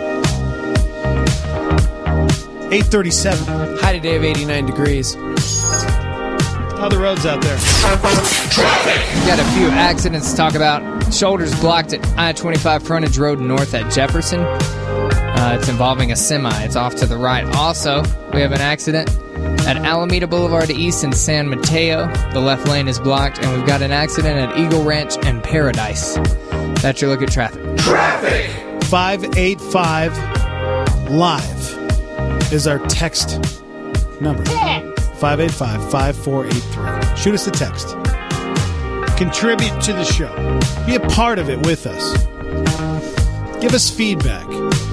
Yeah. eight thirty-seven. High today of eighty-nine degrees. How are the roads out there? We got a few accidents to talk about. Shoulders blocked at I twenty-five frontage road north at Jefferson. Uh, it's involving a semi. It's off to the right. Also, we have an accident at Alameda Boulevard East in San Mateo. The left lane is blocked, and we've got an accident at Eagle Ranch and Paradise. That's your look at traffic. Traffic. five eight five live is our text number. five eight five, five four eight three. Shoot us a text. Contribute to the show. Be a part of it with us. Give us feedback.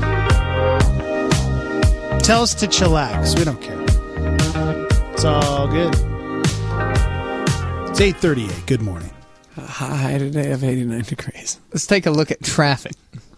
Tell us to chillax. We don't care. It's all good. It's eight thirty-eight. Good morning. A high today of eighty-nine degrees. Let's take a look at traffic.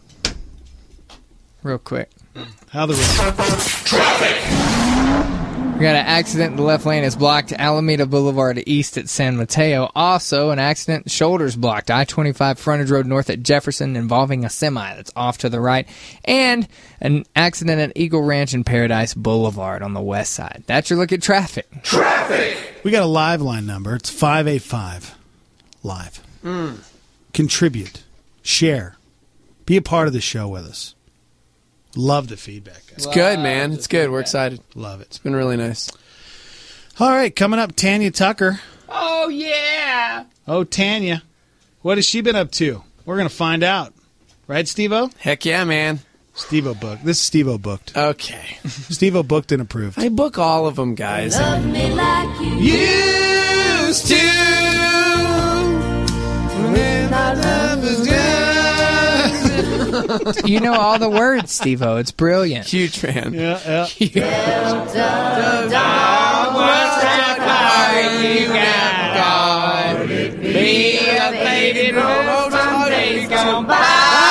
Real quick. How the road? Traffic! We got an accident. The left lane is blocked. Alameda Boulevard East at San Mateo. Also, an accident. Shoulders blocked. I twenty-five frontage road north at Jefferson involving a semi that's off to the right. And an accident at Eagle Ranch and Paradise Boulevard on the west side. That's your look at traffic. Traffic! We got a live line number. It's five eight five live. Mm. Contribute. Share. Be a part of the show with us. Love the feedback, guys. It's good, man. It's good. We're excited. Love it. It's been really nice. All right, coming up, Tanya Tucker. Oh, yeah. Oh, Tanya. What has she been up to? We're going to find out. Right, Steve-O? Heck yeah, man. Steve-O booked. This is Steve-O booked. Okay. Steve-O booked and approved. I book all of them, guys. Love me like you used to. when our love was You know all the words, Steve-O. It's brilliant. Huge fan. Yeah, yeah. Huge. The dog was that fire you got. Be a baby rose from days gone by.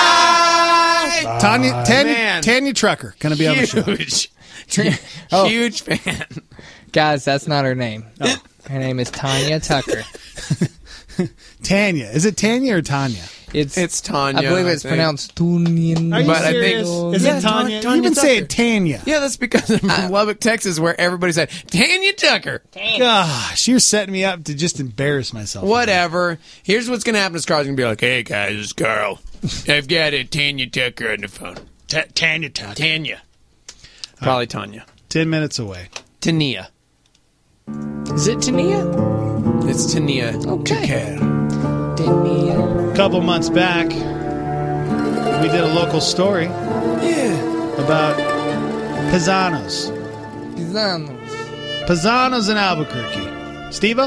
Tanya, Tanya, man. Tanya Trucker going to be on the show. Huge. Oh. Huge fan. Guys, that's not her name. Oh. Her name is Tanya Tucker. Tanya. Is it Tanya or Tanya? It's It's Tanya. I believe it's I think. pronounced Tunyan. Are you But I serious? think- Is Yeah, it Tanya? Tanya You've been Tucker. saying Tanya. Yeah, that's because I'm from Lubbock, Texas, where everybody said, Tanya Tucker. Gosh, you're setting me up to just embarrass myself. Whatever. Here's what's going to happen. Is Carl's going to be like, hey, guys, it's Carl. I've got a Tanya Tucker on the phone. T- Tanya Tucker. Tanya. Probably Tanya. Ten minutes away. Tania. Is it Tania? It's Tania. Okay. Tania. A couple months back, we did a local story Yeah. about Pizzanos. Pizzanos. Pizzanos in Albuquerque. Steve-O?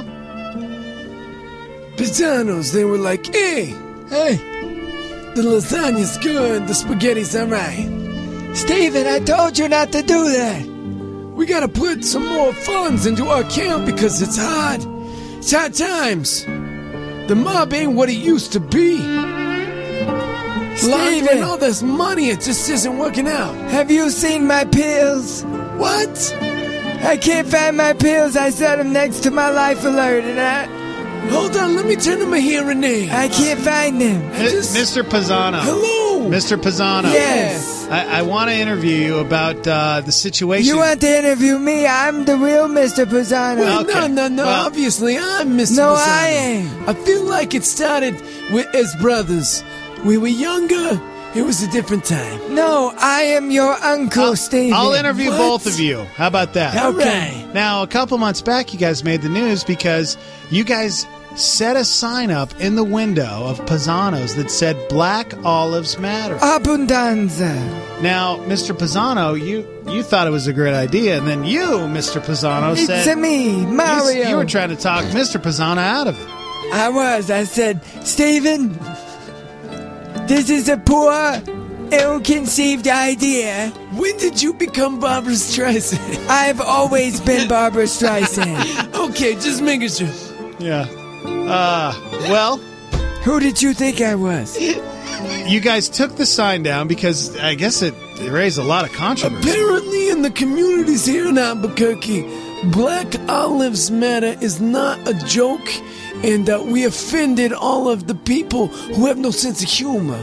Pizzanos, they were like, hey, Hey, the lasagna's good, the spaghetti's all right. Steven, I told you not to do that. We got to put some more funds into our account because it's hard. It's hard times. The mob ain't what it used to be. Laundering all this money, it just isn't working out. Have you seen my pills? What? I can't find my pills. I set them next to my life alert, and I... Hold on, let me turn to my hearing aid. I can't find them. Mi- Mister Pizzano. Hello. Mister Pizzano. Yes. I, I want to interview you about uh, the situation. You want to interview me? I'm the real Mister Pizzano. Well, Okay. no, no, no. Well- Obviously, I'm Mister No, Pizzano. I ain't. I feel like it started with, as brothers. We were younger. It was a different time. No, I am your uncle, I'll, Steven. I'll interview What? both of you. How about that? Okay. Now, a couple months back, you guys made the news because you guys set a sign up in the window of Pizzanos that said Black Olives Matter. Abundanza. Now, Mister Pizzano, you, you thought it was a great idea, and then you, Mister Pizzano, It's said a me, you, Mario. you were trying to talk Mister Pizzano out of it. I was. I said, Steven, this is a poor, ill-conceived idea. When did you become Barbara Streisand? I've always been Barbara Streisand. Okay, just making sure. Yeah. Uh, well, Who did you think I was? you guys took the sign down because I guess it, it raised a lot of controversy. Apparently, in the communities here in Albuquerque, Black Olives Matter is not a joke, and uh, we offended all of the people who have no sense of humor.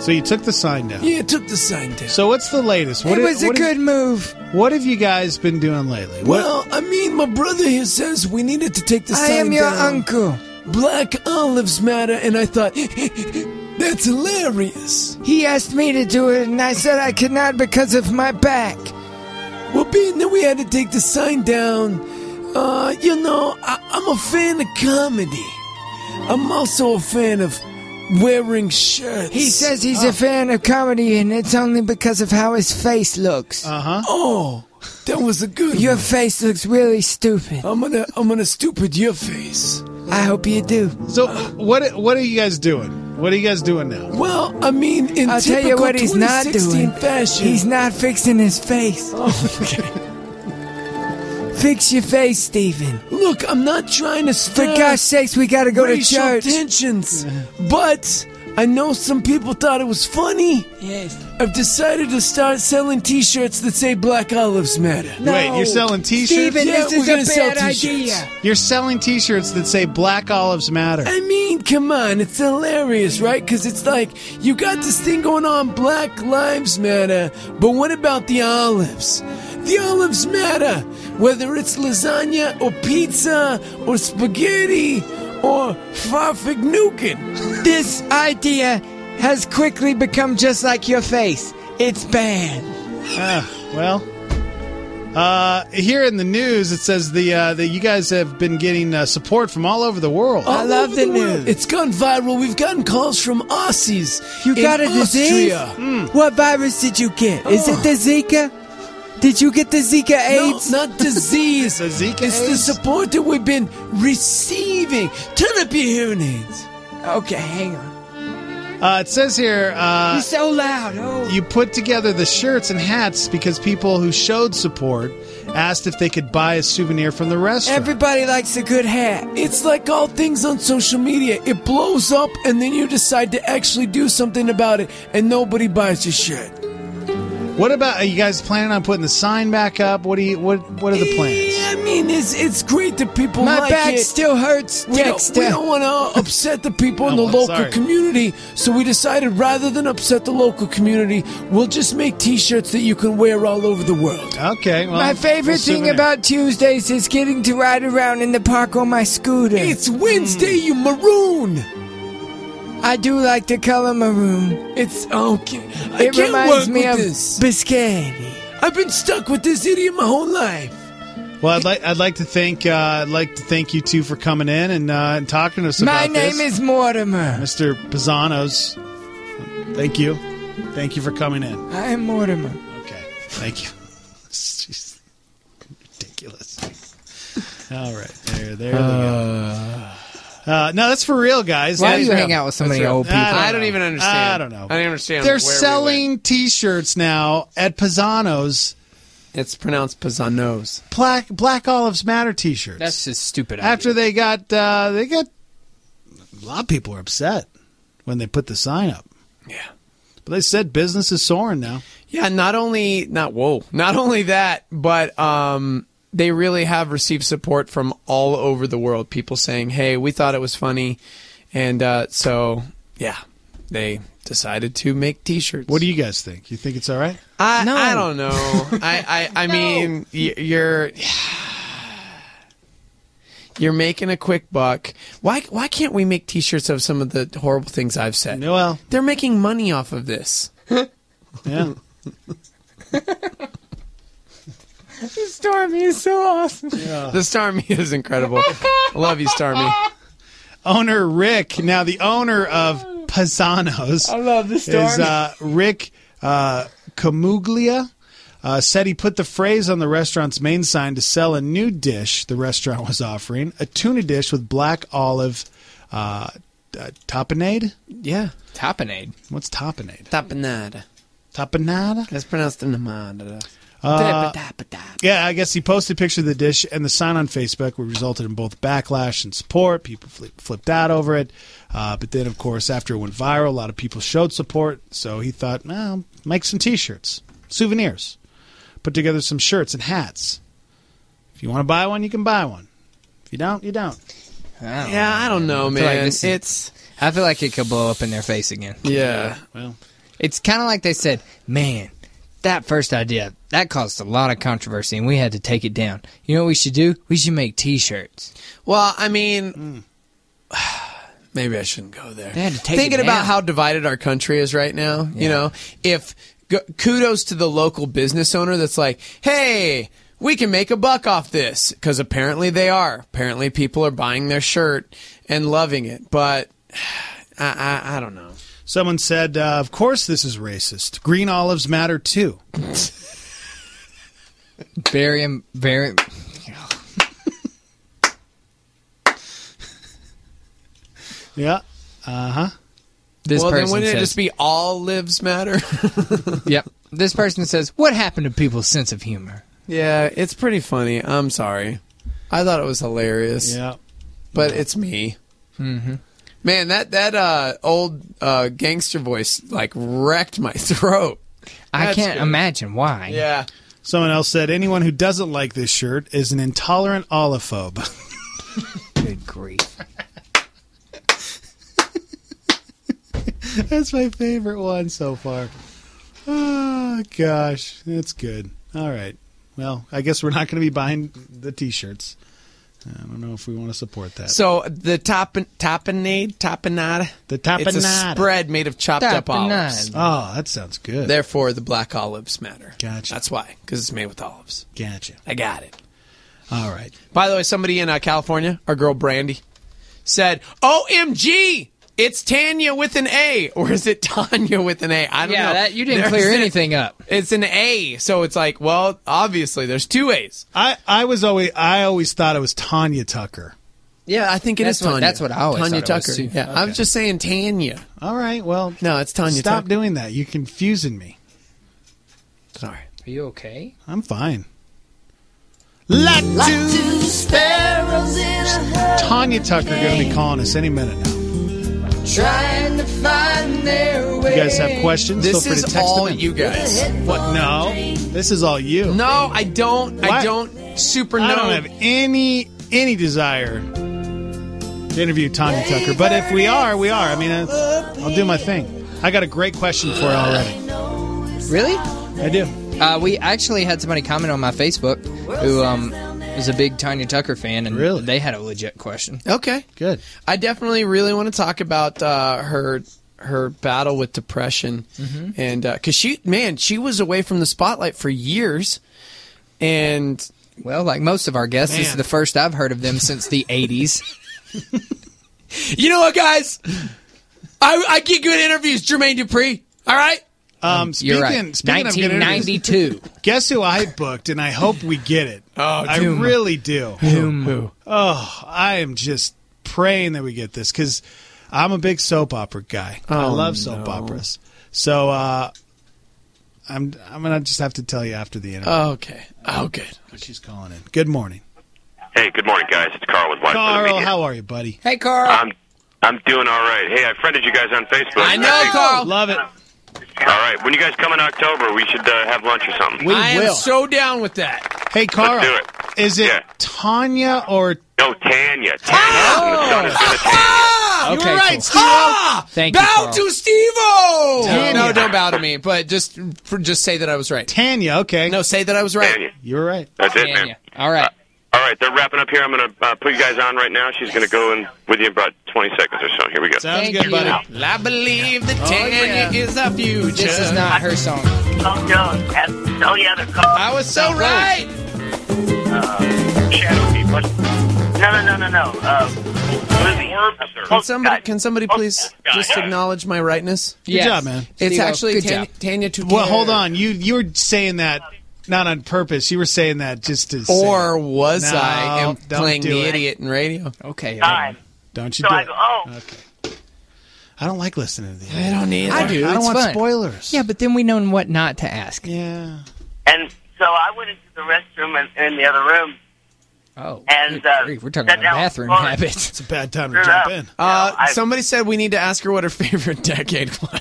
So you took the sign down. Yeah, I took the sign down. So what's the latest? What It i- was a what good have, move. What have you guys been doing lately? What- Well, I mean, my brother here says we needed to take the I sign am your down. uncle. Black Olives Matter, and I thought, that's hilarious. He asked me to do it, and I said I could not because of my back. Well, being that we had to take the sign down, uh, you know, I, I'm a fan of comedy. I'm also a fan of wearing shirts. He says he's a fan of comedy, and it's only because of how his face looks. Uh-huh. Oh, that was a good Your one. face looks really stupid. I'm gonna, I'm gonna stupid your face. I hope you do. So what what are you guys doing? What are you guys doing now? Well, I mean, in I'll tell typical you what he's not twenty sixteen doing. fashion. He's not fixing his face. Okay. Fix your face, Stephen. Look, I'm not trying to For stir gosh sakes, we gotta go to racial church. tensions, but I know some people thought it was funny. Yes. I've decided to start selling T-shirts that say Black Olives Matter. No. Wait, you're selling T-shirts? Stephen, Yeah, this we're is gonna a sell bad T-shirts. idea. You're selling T-shirts that say Black Olives Matter. I mean, come on, it's hilarious, right? Because it's like, you got this thing going on, Black Lives Matter, but what about the olives? The olives matter, whether it's lasagna or pizza or spaghetti or farfignukin. This idea has quickly become just like your face. It's bad. Ah, well, uh, here in the news, it says the uh, that you guys have been getting uh, support from all over the world. I love All the over world. news. It's gone viral. We've gotten calls from Aussies. You got a in disease? Austria. What virus did you get? Is it the Zika? Did you get the Zika AIDS? No, not disease. The Zika It's the AIDS? support that we've been receiving. Turn up your hearing aids. Okay, hang on. Uh, it says here uh, You're so loud. Oh. you put together the shirts and hats because people who showed support asked if they could buy a souvenir from the restaurant. Everybody likes a good hat. It's like all things on social media. It blows up, and then you decide to actually do something about it, and nobody buys your shirt. What about, are you guys planning on putting the sign back up? What do you what What are the plans? Yeah, I mean, it's it's great that people My like back it. still hurts, We don't, Dexter. we don't want to upset the people in Oh, the I'm local sorry. community, so we decided rather than upset the local community, we'll just make T-shirts that you can wear all over the world. Okay. Well, My favorite well, thing souvenir. about Tuesdays is getting to ride around in the park on my scooter. It's Wednesday, you maroon. I do like the color maroon. It's okay. I It can't reminds work me with of this. biscotti. I've been stuck with this idiot my whole life. Well, I'd like I'd like to thank uh, I'd like to thank you two for coming in and uh, and talking to us My about name this. is Mortimer. Mister Pizzanos. Thank you, thank you for coming in. I am Mortimer. Okay, thank you. Jeez. Ridiculous. All right, there, there we go. Uh, no, that's for real, guys. Why That do is you real. hang out with so That's many real. old people? I don't know. even understand. I don't know. I don't understand. They're where we went. selling T-shirts now at Pisano's. It's pronounced Pizzanos. Black Black Olives Matter T-shirts. That's just stupid. Idea. After they got uh, they got a lot of people are upset when they put the sign up. Yeah. But they said business is soaring now. Yeah, not only not whoa, not only that, but um, they really have received support from all over the world. People saying, "Hey, we thought it was funny," and uh, so yeah, they decided to make T-shirts. What do you guys think? You think it's all right? I No. I don't know. I I, I mean, y- you're you're making a quick buck. Why why can't we make T-shirts of some of the horrible things I've said? Well, they're making money off of this. yeah. Stormy is so awesome. The Starmie is incredible. I love you, Starmie. Owner Rick, now the owner of Pisano's, I love the is Stormy. uh, Rick uh, Camuglia. Uh, said he put the phrase on the restaurant's main sign to sell a new dish the restaurant was offering, a tuna dish with black olive uh, uh, tapenade. Yeah, Tapenade. What's tapenade? Tapenade. Tapenade? That's pronounced Namada. Uh, yeah, I guess he posted a picture of the dish and the sign on Facebook, which resulted in both backlash and support. People flip, flipped out over it. Uh, but then, of course, after it went viral, a lot of people showed support. So he thought, well, make some T-shirts, souvenirs. Put together some shirts and hats. If you want to buy one, you can buy one. If you don't, you don't. Yeah, I don't know, I feel like man. this is- It's I feel like it could blow up in their face again. yeah. Well, It's kind of like they said, man, that first idea, that caused a lot of controversy, and we had to take it down. You know what we should do? We should make T-shirts. Well, I mean, mm. maybe I shouldn't go there. They had to take Thinking it about down. how divided our country is right now, Yeah. you know, if g- kudos to the local business owner that's like, hey, we can make a buck off this, because apparently they are. Apparently people are buying their shirt and loving it, but I, I, I don't know. Someone said, uh, of course this is racist. Green olives matter too. Very, um, very. Yeah. Uh huh. This well, then person wouldn't it says- just be all lives matter? Yep. This person says, what happened to people's sense of humor? Yeah, it's pretty funny. I'm sorry. I thought it was hilarious. Yeah. But it's me. Mm-hmm. Man, that that uh, old uh, gangster voice like wrecked my throat. I That's can't good. imagine why. Yeah. Someone else said, anyone who doesn't like this shirt is an intolerant oliphobe. Good grief. That's my favorite one so far. Oh, gosh. That's good. All right. Well, I guess we're not going to be buying the T-shirts. I don't know if we want to support that. So the top tapenade, tapenade, the tapenade. It's a spread made of chopped up olives. Oh, that sounds good. Therefore, the black olives matter. Gotcha. That's why, because it's made with olives. Gotcha. I got it. All right. By the way, somebody in uh, California, our girl Brandy, said, O M G, it's Tanya with an A, or is it Tanya with an A? I don't Yeah, know. that- you didn't There's clear an- anything up. It's an A, so it's like, well, obviously, there's two A's. I, I was always I always thought it was Tanya Tucker. Yeah, I think it That's is what- Tanya. that's what I always Tanya thought it was, Tucker. too. Yeah, I was just saying Tanya. All right, well, no, it's Tanya. Stop Tucker. doing that. You're confusing me. Sorry. Are you okay? I'm fine. Like two sparrows in a Tanya Tucker going to be calling us any minute now. trying to find their way. You guys have questions? This Feel free is to text all them in. you guys. What? No, this is all you. No, I don't. What? I don't super know. I don't have any any desire to interview Tanya Tucker, but if we are, we are. I mean, uh, I'll do my thing. I got a great question for her already. Really? I do. Uh, we actually had somebody comment on my Facebook who um, is a big Tanya Tucker fan, and Really? they had a legit question. Okay, good. I definitely really want to talk about uh, her her battle with depression, Mhm. and because she, man, she was away from the spotlight for years, and Well, like most of our guests, this is Man. the first I've heard of them since the eighties. you know what, guys, I I get good interviews, Jermaine Dupri. All right. Um, speaking, You're right. speaking of good interviews, nineteen ninety-two. guess who I booked, and I hope we get it. Oh, I whom? really do. Whom? Who? Oh, I am just praying that we get this because I'm a big soap opera guy. I Oh, love soap no. operas. So uh, I'm I'm gonna just have to tell you after the interview. Oh, okay. Oh, good. She's calling in. Good morning, Hey, good morning, guys. It's Carl with White Carl. How are you, buddy? Hey, Carl. I'm I'm doing all right. Hey, I friended you guys on Facebook. I know, think- Carl. Love it. All right, when you guys come in October, we should uh, have lunch or something. We I will. am so down with that. Hey, Carl. Let's do it. Is it Yeah. Tanya or No, Tanya. Tanya from the Son of Tanya. Ah, you were Okay, right, cool. Steve? Ah, Thank you, bow Carl. to Steve-O! Tanya. No, don't bow to me, but just for, just say that I was right. Tanya? Okay. No, say that I was right. Tanya. You were right. That's it, man. Tanya. All right. All right, they're wrapping up here. I'm going to uh, put you guys on right now. She's going to go in with you in about twenty seconds or so. Here we go. Sounds Thank good, you. buddy. I believe that Tanya yeah. is the future. This is not her song. Oh, no. That's, oh, yeah, the call. I was so right. Uh, shadow people. No, no, no, no, no. Uh, Lizzie. Uh, Can somebody, can somebody Oh, please guy. just acknowledge my rightness? Good Yes. job, man. It's Steve-O, actually good Tanya, job. Tanya to Well, hold on. You you were saying that not on purpose. You were saying that just to say Or it. was No, I am don't playing do the it. idiot in radio? Okay. Time. Don't you So do I it. go, oh. Okay. I don't like listening to the I don't need I do. I don't It's want fun. spoilers. Yeah, but then we know what not to ask. Yeah. And so I went into the restroom in, in the other room. Oh, And, good uh, grief. We're talking sat about down bathroom on the floor. habits. It's a bad time to Screwed jump up. in. Uh, No, I- somebody said we need to ask her what her favorite decade was.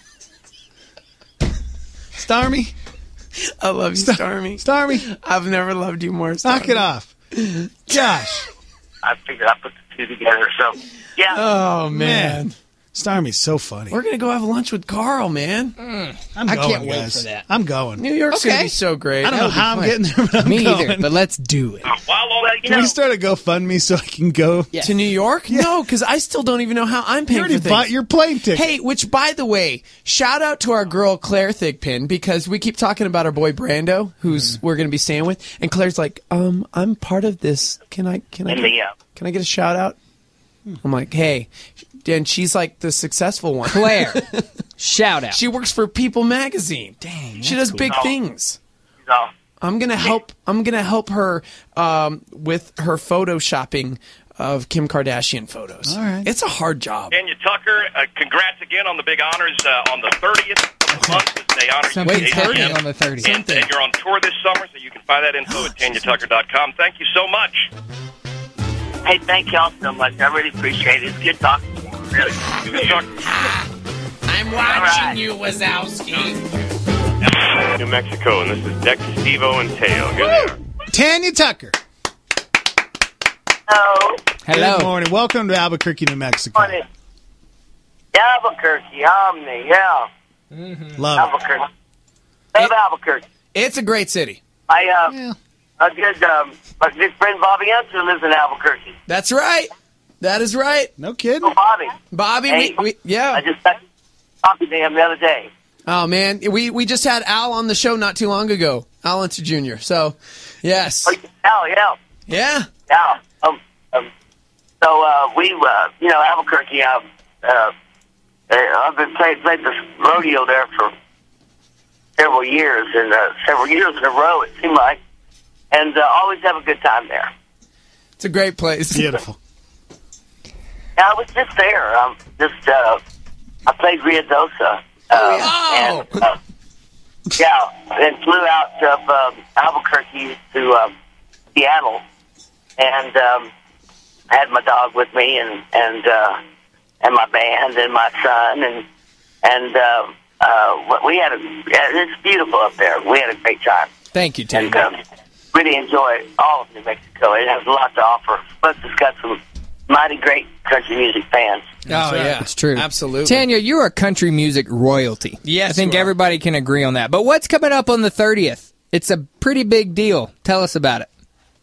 Starmy? I love you, Starmy. Starmy? I've never loved you more, Starmy. Knock it off. Gosh. I figured I put the two together. So, yeah. Oh, man. Stormy's so funny. We're gonna go have lunch with Carl, man. Mm, I'm I going, can't wait guys. for that. I'm going. New York's Okay. gonna be so great. I don't That know would be how I'm fun. getting there, but I'm Me going. either, but let's do it. While all that, you Can know, we start a GoFundMe so I can go? To New York? No, because I still don't even know how I'm You paying already for things. bought your plane ticket. Hey, which, by the way, shout out to our girl Claire Thigpen, because we keep talking about our boy Brando, who's we're going to be staying with, and Claire's like, um, I'm part of this. Can I? Can I? in Get, the, uh, can I get a shout out? I'm like, hey, and she's like the successful one, Claire. Shout out. She works for People Magazine. Dang, she does cool. big Oh. things. no. I'm gonna help. I'm gonna help her um, with her photoshopping of Kim Kardashian photos. All right. It's a hard job. Tanya Tucker, uh, congrats again on the big honors uh, on the thirtieth of the month as they honor Something you. thirty A C M. on the thirtieth. And, and you're on tour this summer, so you can find that info at tanya tucker dot com. Thank you so much. Hey, thank y'all so much. I really appreciate it. It's good talking to you. Really. Good talking. I'm watching right. you, Wazowski. New Mexico, and this is Dex, Steve-O, and Teo. Here they are. Tanya Tucker. Hello. Hello. Good morning. Welcome to Albuquerque, New Mexico. Morning. Albuquerque, Omni, yeah. Love it. Albuquerque. Love Albuquerque. It's a great city. My, uh, a good, um, my good friend Bobby Unser lives in Albuquerque. That's right. That is right. No kidding. Oh, Bobby. Bobby, Hey, we, we yeah. I just got talking to him the other day. Oh man, we we just had Al on the show not too long ago. Al Unser Junior So, yes. Oh, yeah, Yeah. yeah. Um, um, so, uh, we, uh, you know, Albuquerque, uh, uh, I've been playing, played this rodeo there for several years, and uh, several years in a row, it seemed like, and uh, always have a good time there. It's a great place. Beautiful. Yeah, I was just there. Um, just, uh, I played Ruidosa. Uh, Oh, and, uh, yeah, and flew out of um, Albuquerque to um, Seattle, and um, I had my dog with me, and and uh, and my band, and my son, and and uh, uh, we had a. It's beautiful up there. We had a great time. Thank you, Tim. And um, really enjoy all of New Mexico. It has a lot to offer. Plus, it's got some mighty great country music fans. Oh yeah, It's true. Absolutely. Tanya, you're a country music royalty. Yes, I think you are. everybody can agree on that. But what's coming up on the thirtieth? It's a pretty big deal. Tell us about it.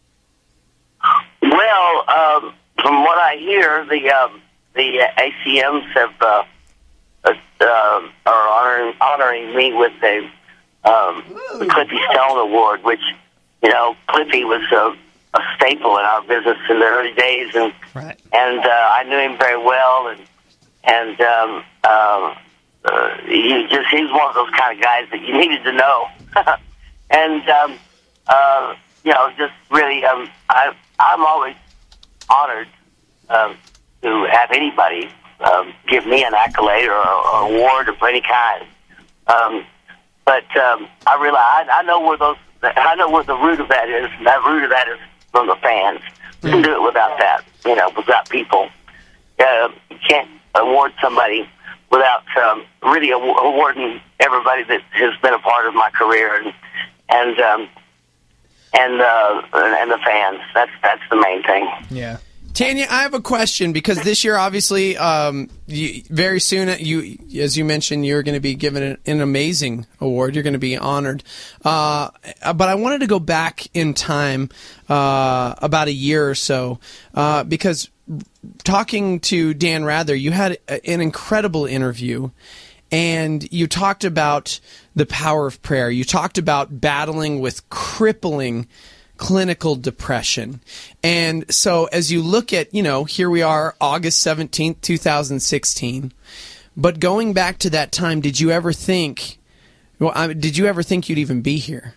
Well, um, from what I hear, the um, the A C Ms have uh, uh, are honoring, honoring me with a um, the Cliffy Stone Award, which you know Cliffy was a, a staple in our business in the early days, and Right. and uh, I knew him very well, and and um, um, uh, he just he was one of those kind of guys that you needed to know, and um, uh, you know just really um, I I'm always honored um, to have anybody um, give me an accolade or, or award of any kind, um, but um, I realize I, I know where those I know where the root of that is, and that root of that is from the fans. You can do it without that, you know, without people. Uh, you can't award somebody without um, really aw- awarding everybody that has been a part of my career and and um, and uh, and the fans. That's that's the main thing. Yeah. Tanya, I have a question because this year, obviously, um, you, very soon, you, as you mentioned, you're going to be given an, an amazing award. You're going to be honored. Uh, but I wanted to go back in time uh, about a year or so uh, because talking to Dan Rather, you had a, an incredible interview. And you talked about the power of prayer. You talked about battling with crippling clinical depression. And so as you look at, you know, here we are, August seventeenth, twenty sixteen. But going back to that time, did you ever think, well, I mean, did you ever think you'd even be here?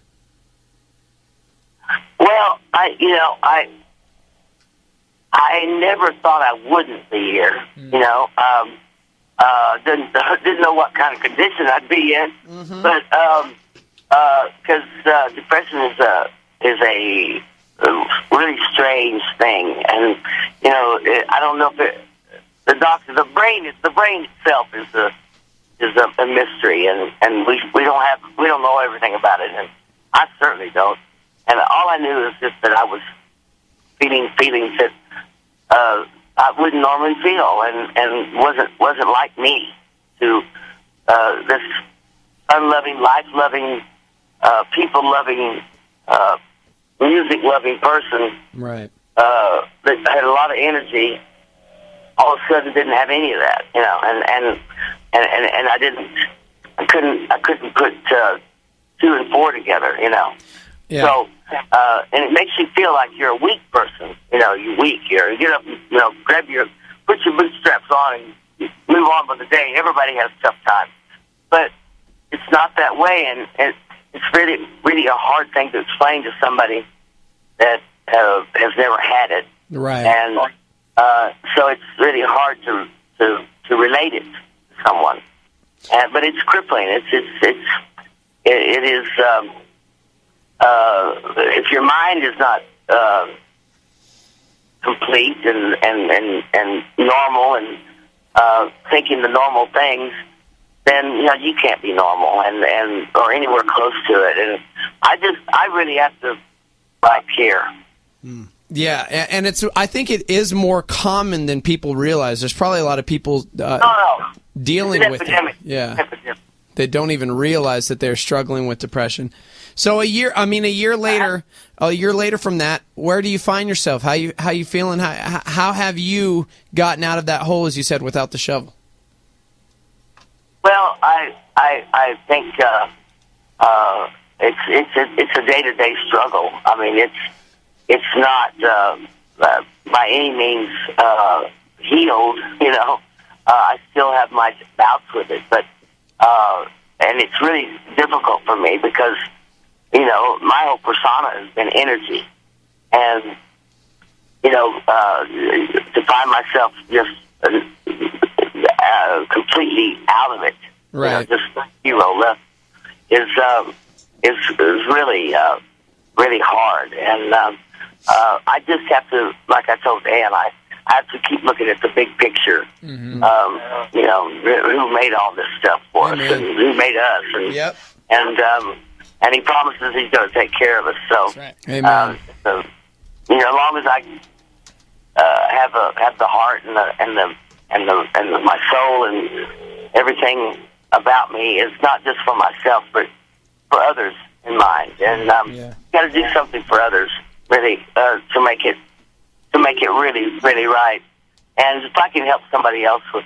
Well, I you know I I never thought I wouldn't be here. Mm. You know, um, uh, didn't didn't know what kind of condition I'd be in, Mm-hmm. but because um, uh, uh, depression is a is a, a really strange thing, and you know it, I don't know if it, the doctor the brain is the brain itself is a is a, a mystery, and, and we we don't have we don't know everything about it, and I certainly don't. And all I knew is just that I was feeling feelings that uh, I wouldn't normally feel, and, and wasn't wasn't like me. To uh, this unloving, life-loving, uh, people-loving, uh, music-loving person Right. uh, that had a lot of energy, all of a sudden didn't have any of that, you know, and and and, and, and I didn't, I couldn't, I couldn't put uh, two and four together, you know. Yeah. So, uh, and it makes you feel like you're a weak person, you know, you're weak. You're, get up, you know, grab your, put your bootstraps on and move on with the day. Everybody has tough times, but it's not that way, and, and it's really, really a hard thing to explain to somebody that uh, has never had it. Right. And uh, so it's really hard to to, to relate it to someone. And, but it's crippling. It's it's it's it, it is. Um, uh, if your mind is not uh, complete and and, and, and normal and uh, thinking the normal things, then you know you can't be normal and, and or anywhere close to it. And I just I really have to like care. Yeah, a- and it's. I think it is more common than people realize. There's probably a lot of people uh, No, no. dealing It's an with it. epidemic. Yeah, Epidemic. they don't even realize that they're struggling with depression. So a year, I mean, a year later, a year later from that, where do you find yourself? How you how you feeling? How how have you gotten out of that hole, as you said, without the shovel? Well, I I I think uh, uh, it's it's a, it's a day to day struggle. I mean, it's it's not uh, uh, by any means uh, healed. You know, uh, I still have my bouts with it, but uh, and it's really difficult for me because you know my whole persona has been energy, and you know uh, to find myself just. Uh, Uh, completely out of it, right? You know, just hero left is um, is is really uh, really hard, and um, uh, I just have to, like I told Ann, I, I have to keep looking at the big picture. Mm-hmm. Um, you know, who made all this stuff for Amen. us, and who made us, and Yep. and um, and he promises he's going to take care of us. So, Amen. um, so you know, as long as I uh, have a have the heart and the and the and the and the, my soul and everything about me is not just for myself, but for others in mind. And um, Yeah. got to do something for others, really, uh, to make it to make it really, really right. And if I can help somebody else with,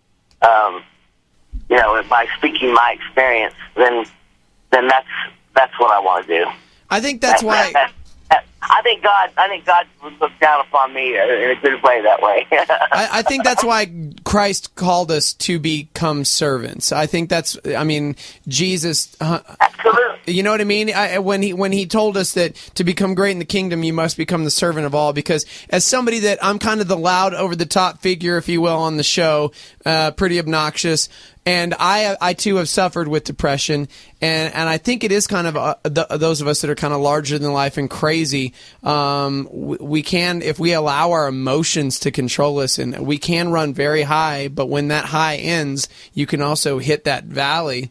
um, you know, by speaking my experience, then then that's that's what I want to do. I think that's That- why. that- that- I think God, I think God would look down upon me in a good way that way. I, I think that's why Christ called us to become servants. I think that's. I mean, Jesus. Uh, Absolutely. You know what I mean? I, when he when he told us that to become great in the kingdom, you must become the servant of all. Because as somebody that I'm kind of the loud, over the top figure, if you will, on the show, uh, pretty obnoxious. And I, I too have suffered with depression, and, and I think it is kind of uh, the, those of us that are kind of larger than life and crazy. Um, we, we can, if we allow our emotions to control us, and we can run very high. But when that high ends, you can also hit that valley.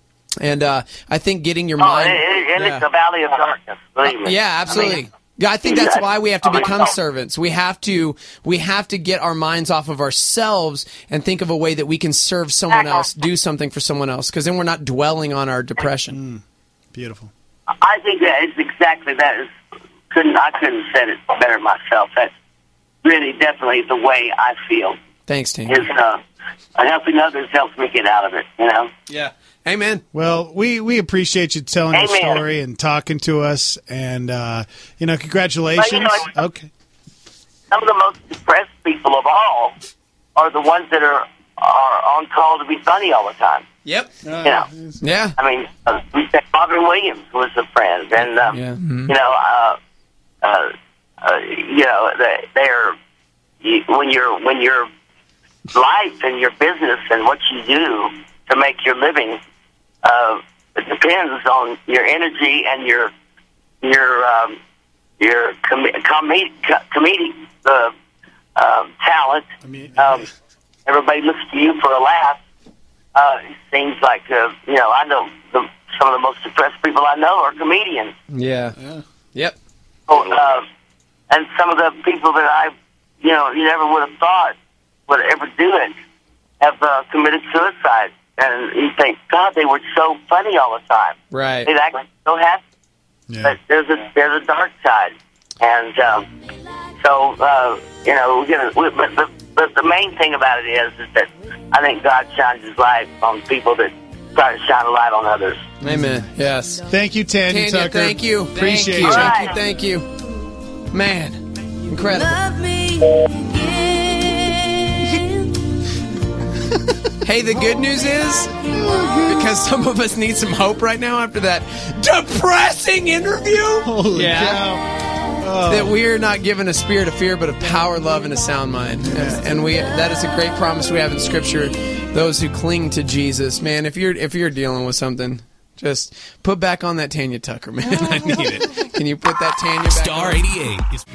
And uh, I think getting your Oh, mind, and, and yeah. it's a valley of darkness. Believe me. Yeah, absolutely. I mean, Yeah, I think that's why we have to Oh, become no. servants. We have to we have to get our minds off of ourselves and think of a way that we can serve someone else, do something for someone else, because then we're not dwelling on our depression. Beautiful. I think that is exactly that. Is couldn't I couldn't have said it better myself. That's really definitely the way I feel. Thanks, Tim. Is uh, helping others helps me get out of it. You know. Yeah. Amen. Well, we, we appreciate you telling your Amen. story and talking to us, and uh, you know, congratulations. But, you know, okay. Some of the most depressed people of all are the ones that are are on call to be funny all the time. Yep. You know. Yeah. I mean, uh, we said Robin Williams was a friend, and um, Yeah. Mhm. you know, uh, uh, uh, you know, they, they're you, when you're when your life and your business and what you do to make your living uh, it depends on your energy and your your um, your com- com- comedic uh, um, talent. Um, everybody looks to you for a laugh. Uh, it seems like uh, you know. I know the, some of the most depressed people I know are comedians. Yeah. Yep. Oh, uh, and some of the people that I, you know, you never would have thought would ever do it, have uh, committed suicide. And you think, God, they were so funny all the time. Right. They'd act so happy. Yeah. But there's a there's a dark side, and um, so uh, you know, we're gonna. We, but, but but the main thing about it is, is that I think God shines His light on people that try to shine a light on others. Amen. Yes. Thank you, Tanya, Tanya, Tucker. thank you. Appreciate thank you. you. Thank you. Thank you. Man, incredible. Love me Hey, the good news is, because some of us need some hope right now after that depressing interview, Holy yeah, cow. Oh. that we are not given a spirit of fear, but a power, love, and a sound mind. And we that is a great promise we have in Scripture. Those who cling to Jesus, man, if you're if you're dealing with something, just put back on that Tanya Tucker, man. I need it. Can you put that Tanya back Star on? eighty-eight. Is-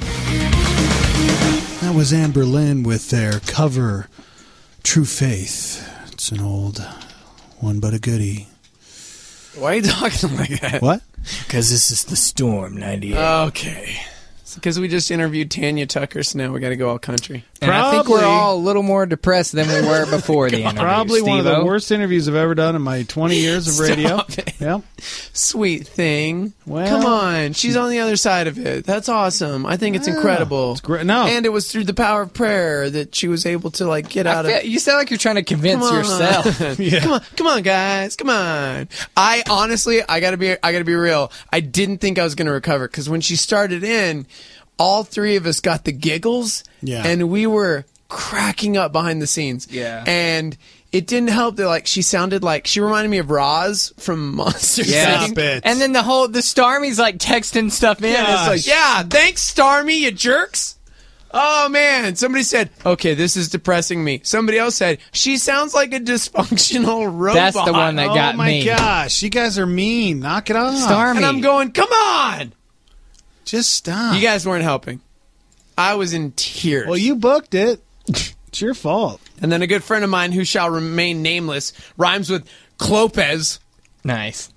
That was Amber Lynn with their cover, True Faith. It's an old one, but a goodie. Why are you talking like that? What? Because this is the Storm ninety-eight. Okay. Because we just interviewed Tanya Tucker, so now we got to go all country. And I think we're all a little more depressed than we were before the interview. Probably one of the Steve-O. worst interviews I've ever done in my twenty years of radio. Yep. Sweet thing. Well, Come on. She's on the other side of it. That's awesome. I think it's Yeah, incredible. it's great. No. And it was through the power of prayer that she was able to, like, get I out feel- of... you sound like you're trying to convince Come on. yourself. Yeah. Come on, come on, guys, come on. I honestly, I gotta be, I gotta be real. I didn't think I was gonna recover because when she started in, all three of us got the giggles, Yeah. and we were cracking up behind the scenes. Yeah. And it didn't help that, like, she sounded like she reminded me of Roz from Monster Yeah. Inc. Stop it. And then the whole the Starmy's like texting stuff in. Gosh. It's like, Yeah, thanks, Starmy, you jerks. Oh, man. Somebody said, okay, this is depressing me. Somebody else said, she sounds like a dysfunctional robot. That's the one that got oh my me. gosh, you guys are mean. Knock it off. Starmy. And I'm going, come on. Just stop. You guys weren't helping. I was in tears. Well, you booked it. It's your fault. And then a good friend of mine who shall remain nameless, rhymes with Clopez, nice.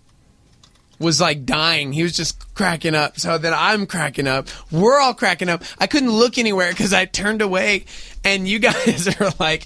was like dying. He was just cracking up. So then I'm cracking up. We're all cracking up. I couldn't look anywhere because I turned away, and you guys are like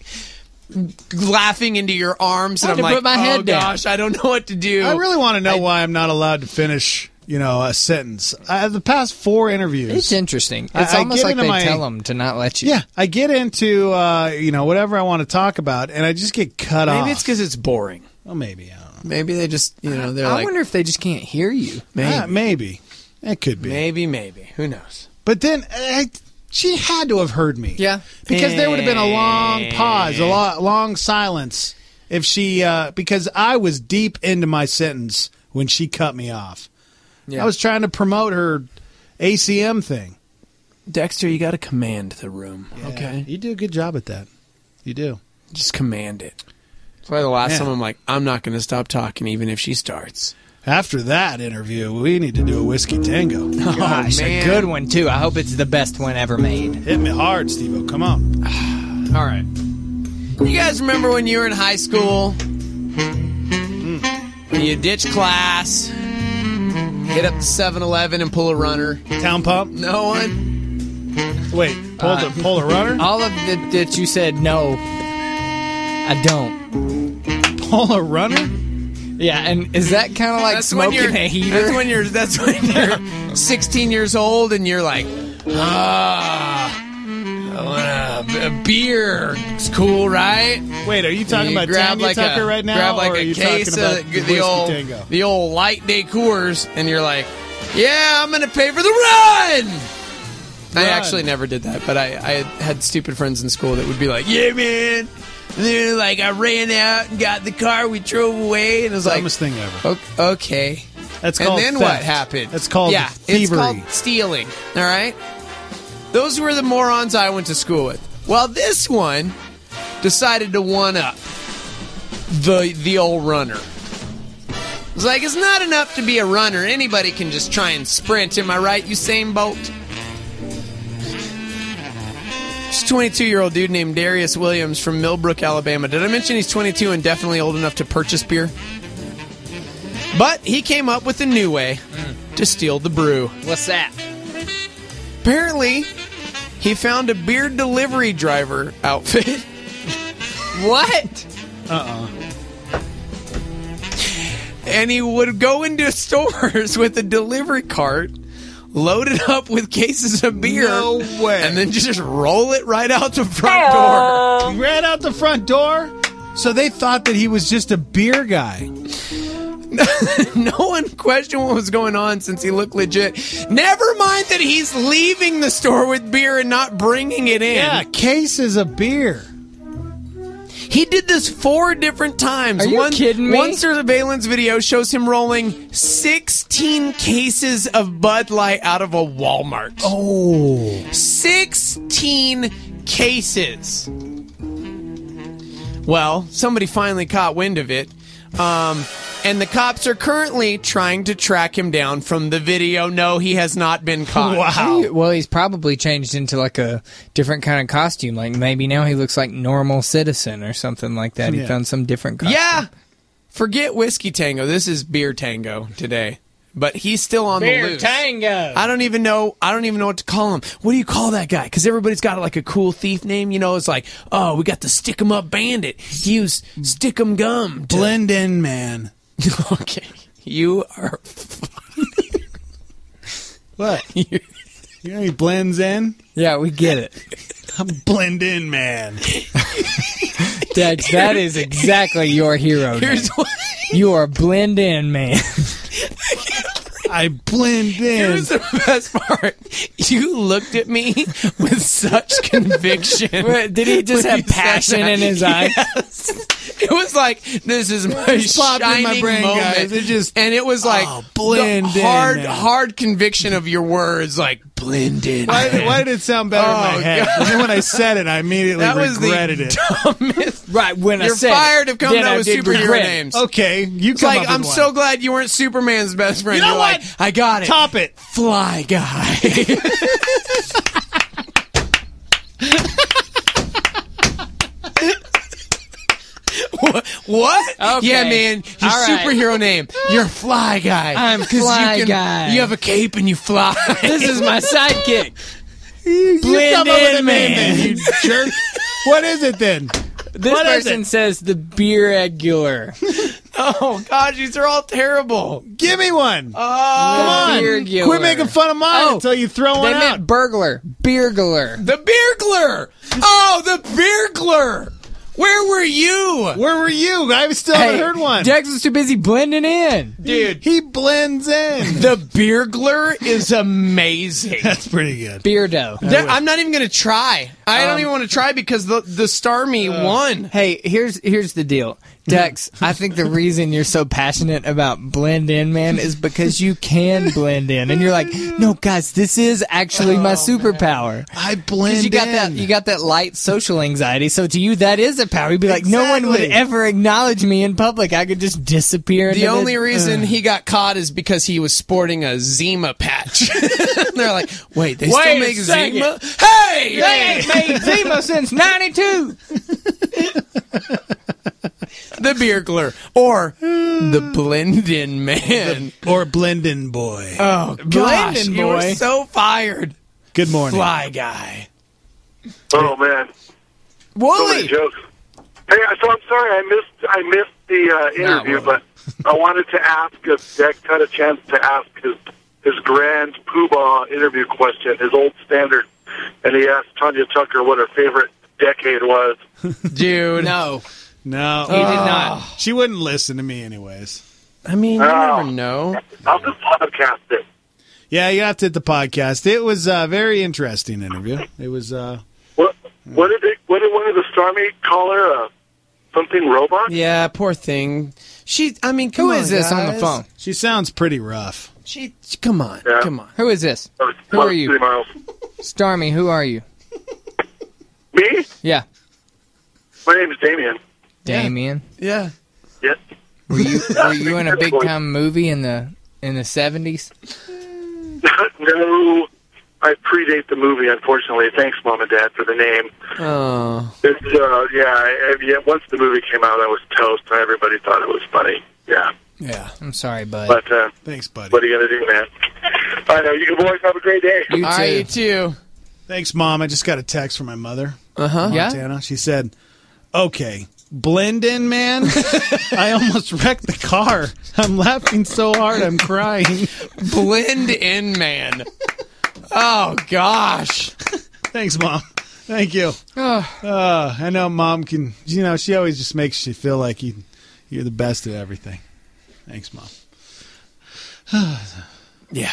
laughing into your arms. I And had I'm to like, put my oh head down." gosh, I don't know what to do. I really want to know I- why I'm not allowed to finish, you know, a sentence. I, the past four interviews. It's interesting. I- It's I almost get like into they my- tell them to not let you. Yeah, I get into, uh, you know, whatever I want to talk about, and I just get cut off. Maybe it's because it's boring. Well, maybe. I don't know. Maybe they just, you know, they're I like, wonder if they just can't hear you. maybe, Ah, maybe. It could be. maybe, maybe. Who knows? But then I, she had to have heard me. Yeah. Because there would have been a long pause, a lo- long silence if she, uh, because I was deep into my sentence when she cut me off. Yeah. I was trying to promote her A C M thing. Dexter, you got to command the room, okay? You do a good job at that. You do. Just command it. That's why the last Yeah. time I'm like, I'm not going to stop talking even if she starts. After that interview, we need to do a whiskey tango. Gosh, man. a good one too. I hope it's the best one ever made. Hit me hard, Steve-O. Come on. All right. You guys remember when you were in high school? You ditch class, hit up the seven eleven and pull a runner. Town pump? No one? Wait, pull, Uh, the, pull a runner? All of the that you said no. I don't. Pull a runner? Yeah, and is that kind of like That's when smoking you're, a heater? That's when you're. That's when you're sixteen years old and you're like, ah, I want a, a beer. It's cool, right? Wait, are you talking You about grab Tanya like Tucker a, right now? Grab like or are a you case talking about of the the, whiskey old, tango? the old light day Coors, and you're like, yeah, I'm gonna pay for the run. I Run. actually never did that, but I, I had stupid friends in school that would be like, yeah, man. And then, like, I ran out and got in the car. We drove away, and it was like, Dumbest thing ever. "O- okay. That's And called then theft. what happened? That's called yeah, thievery. it's called stealing. All right. Those were the morons I went to school with. Well, this one decided to one up the the old runner. It's like, it's not enough to be a runner. Anybody can just try and sprint. Am I right, Usain Bolt? This twenty-two-year-old dude named Darius Williams from Millbrook, Alabama. Did I mention he's twenty-two and definitely old enough to purchase beer? But he came up with a new way to steal the brew. What's that? Apparently, he found a beer delivery driver outfit. What? Uh-uh. And he would go into stores with a delivery cart, load it up with cases of beer. No way. And then just roll it right out the front door. Right out the front door? So they thought that he was just a beer guy. No one questioned what was going on since he looked legit. Never mind that he's leaving the store with beer and not bringing it in. Yeah, cases of beer. He did this four different times. Are you one, kidding me? One surveillance video shows him rolling sixteen cases of Bud Light out of a Walmart. Oh. sixteen cases. Well, somebody finally caught wind of it. Um, and the cops are currently trying to track him down from the video. No, he has not been caught. Wow. Well, he's probably changed into like a different kind of costume. Like maybe now he looks like normal citizen or something like that. He Yeah. found some different costume. Yeah. Forget Whiskey Tango. This is Beer Tango today. But he's still on Beer the loose. Tango. I don't even know. I don't even know what to call him. What do you call that guy? Because everybody's got like a cool thief name. You know, it's like, oh, we got the Stick 'em Up Bandit. He used Stick 'em Gum. To... Blend in, man. Okay, you are. What? You know he blends in? Yeah, we get it. I'm blend in, man. Dex, that is exactly your hero. Here's what. You are blend in, man. I blend in. Here's the best part. You looked at me with such conviction. Wait, did he just when have you said passion that. in his eyes? Yes. It was like, this is my It popped in shining my brain, moment. guys. It just- and it was like Oh, blend the in, hard, man. hard conviction of your words, like blend in. Why did, why did it sound better in Oh, my head? God. And then when I said it, I immediately That was the regretted it. dumbest. Right, when I You're said fired of coming then up I with did superhero regret. names. Okay, you It's come like, up with I'm one. so glad you weren't Superman's best friend. You know You're what? like, I got it. Top it. Fly guy. What? What? Okay. Yeah, man. Your All right. superhero name. You're Fly Guy. I'm 'Cause Fly you can, Guy. You have a cape and you fly. This is my sidekick. You Blend come up with a in, name, man. then, you jerk. What is it then? This What is person it? says the beer regular. Oh, God, these are all terrible. Give me one. Oh, Come on. Beergular. Quit making fun of mine Oh, until you throw They one meant out. burglar. Beergler. the Beergler. Oh, the Beergler. Where were you? Where were you? I still haven't heard one. Dex was too busy blending in. Dude, He blends in. the Beergler is amazing. That's pretty good. Beardo. That- I'm not even going to try. I don't even want to try because the the Starmie won. Hey, here's here's the deal. Dex, I think the reason you're so passionate about blend in, man, is because you can blend in, and you're like, no, guys, this is actually my superpower. I blend You got in. that, you got that light social anxiety. So to you, that is a power. You'd be like, no one would Exactly. ever acknowledge me in public. I could just disappear. The into only reason he got caught is because he was sporting a Zima patch. They're like, wait, they Wait still a make second. Zima? Hey! They ain't made Zima since ninety-two. The Beergler. Or the Blend-In Man. Or blending boy. Oh, gosh. Blendin' You were boy. so fired. Good morning. Fly guy. Oh man, so Wooly. many jokes. Hey, so I'm sorry I missed I missed the uh, interview, but I wanted to ask if Dex had a chance to ask his his grand poobah interview question, his old standard, and he asked Tanya Tucker what her favorite decade was. Dude. No. No. He did not. She wouldn't listen to me anyways. I mean, you Oh. never know. I'll just podcast it. Yeah, you have to hit the podcast. It was a very interesting interview. It was, uh... What what did they, what did one of the Starmie call her? Uh, something robot? Yeah, poor thing. She, I mean, come Who on, is this on the guys. phone? She sounds pretty rough. She, come on, Yeah. come on. Who is this? Uh, Who are you? Three miles. Starmie, who are you? Me? Yeah. My name is Damien. Damien. Yeah. Yes. Were you were you in a big time movie in the in the seventies? No, I predate the movie, unfortunately. Thanks, Mom and Dad, for the name. Oh. It's, uh, yeah, I, yeah, once the movie came out, I was toast, and everybody thought it was funny. Yeah. Yeah. I'm sorry, bud. But, uh, Thanks, buddy. what are you going to do, man? I know. You boys have a great day. You All too. right, you too. Thanks, Mom. I just got a text from my mother. Uh-huh. Yeah? Montana. She said, okay, blend in, man. I almost wrecked the car. I'm laughing so hard I'm crying. Blend in, man. Oh, gosh. Thanks, Mom. Thank you. Uh, I know Mom can, you know, she always just makes you feel like you, you're the best at everything. Thanks, Mom. Yeah.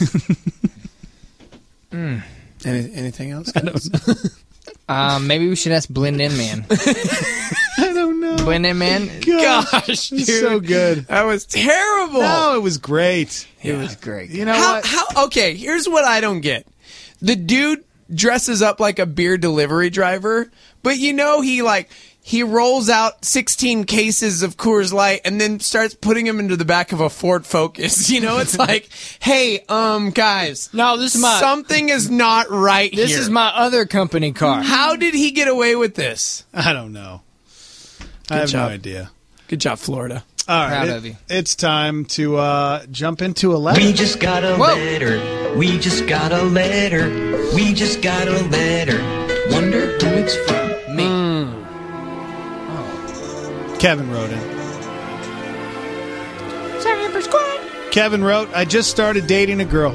Mm. Any, anything else? I don't know. Um, maybe we should ask Blend In Man. I don't know. Blend In Man? Gosh, dude. It's so good. That was terrible. No, it was great. It was great. You know how, what? How, okay, here's what I don't get. The dude dresses up like a beer delivery driver, but you know he like he rolls out sixteen cases of Coors Light and then starts putting them into the back of a Ford Focus. You know, it's like, hey, um, guys, no, this is my something is not right This here. is my other company car. How did he get away with this? I don't know. I Good have job. no idea. Good job, Florida. All right, Proud it- of you. it's time to uh, jump into a letter. We just got a Whoa. letter. We just got a letter. We just got a letter. Wonder who it's from. Me. Kevin wrote in. Kevin wrote, I just started dating a girl.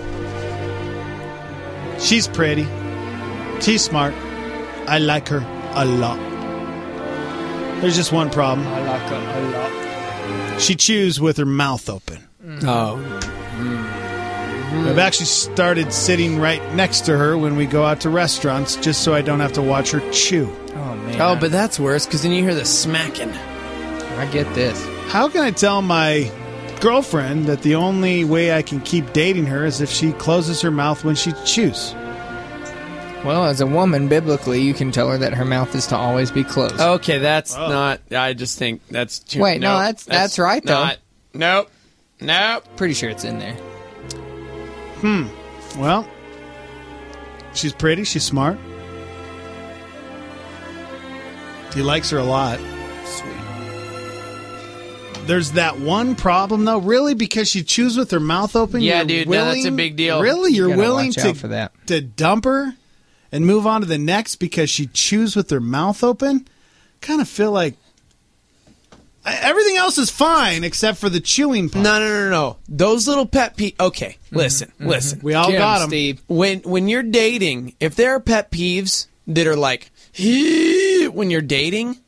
She's pretty. She's smart. I like her a lot. There's just one problem. I like her a lot. She chews with her mouth open. Oh. I've actually started sitting right next to her when we go out to restaurants just so I don't have to watch her chew. Oh, man. Oh, but that's worse because then you hear the smacking. I get this. How can I tell my girlfriend that the only way I can keep dating her is if she closes her mouth when she chews? Well, as a woman, biblically, you can tell her that her mouth is to always be closed. Okay, that's Oh. not. I just think that's too. Wait, no, that's- that's right, though. not- Nope. Nope. Pretty sure it's in there. Hmm. Well, she's pretty. She's smart. He likes her a lot. Sweet. There's that one problem, though. Really? Because she chews with her mouth open? Yeah, you're dude, no, that's willing- a big deal. Really? You're You gotta willing watch to, out for that. to dump her and move on to the next because she chews with her mouth open? Kind of feel like everything else is fine except for the chewing part. No, no, no, no. Those little pet peeves. Okay, listen, listen. We all Get 'em, got them. Steve. When when you're dating, if there are pet peeves that are like when you're dating,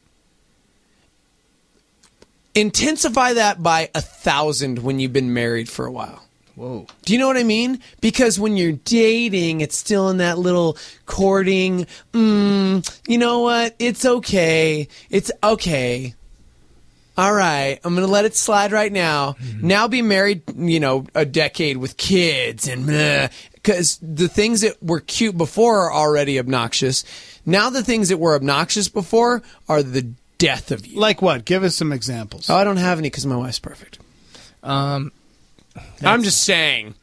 intensify that by a thousand when you've been married for a while. Whoa. Do you know what I mean? Because when you're dating, it's still in that little courting, mm, you know what? It's okay. It's okay. All right, I'm going to let it slide right now. Mm-hmm. Now be married, you know, a decade with kids and because the things that were cute before are already obnoxious. Now the things that were obnoxious before are the death of you. Like what? Give us some examples. Oh, I don't have any because my wife's perfect. Um, I'm just saying.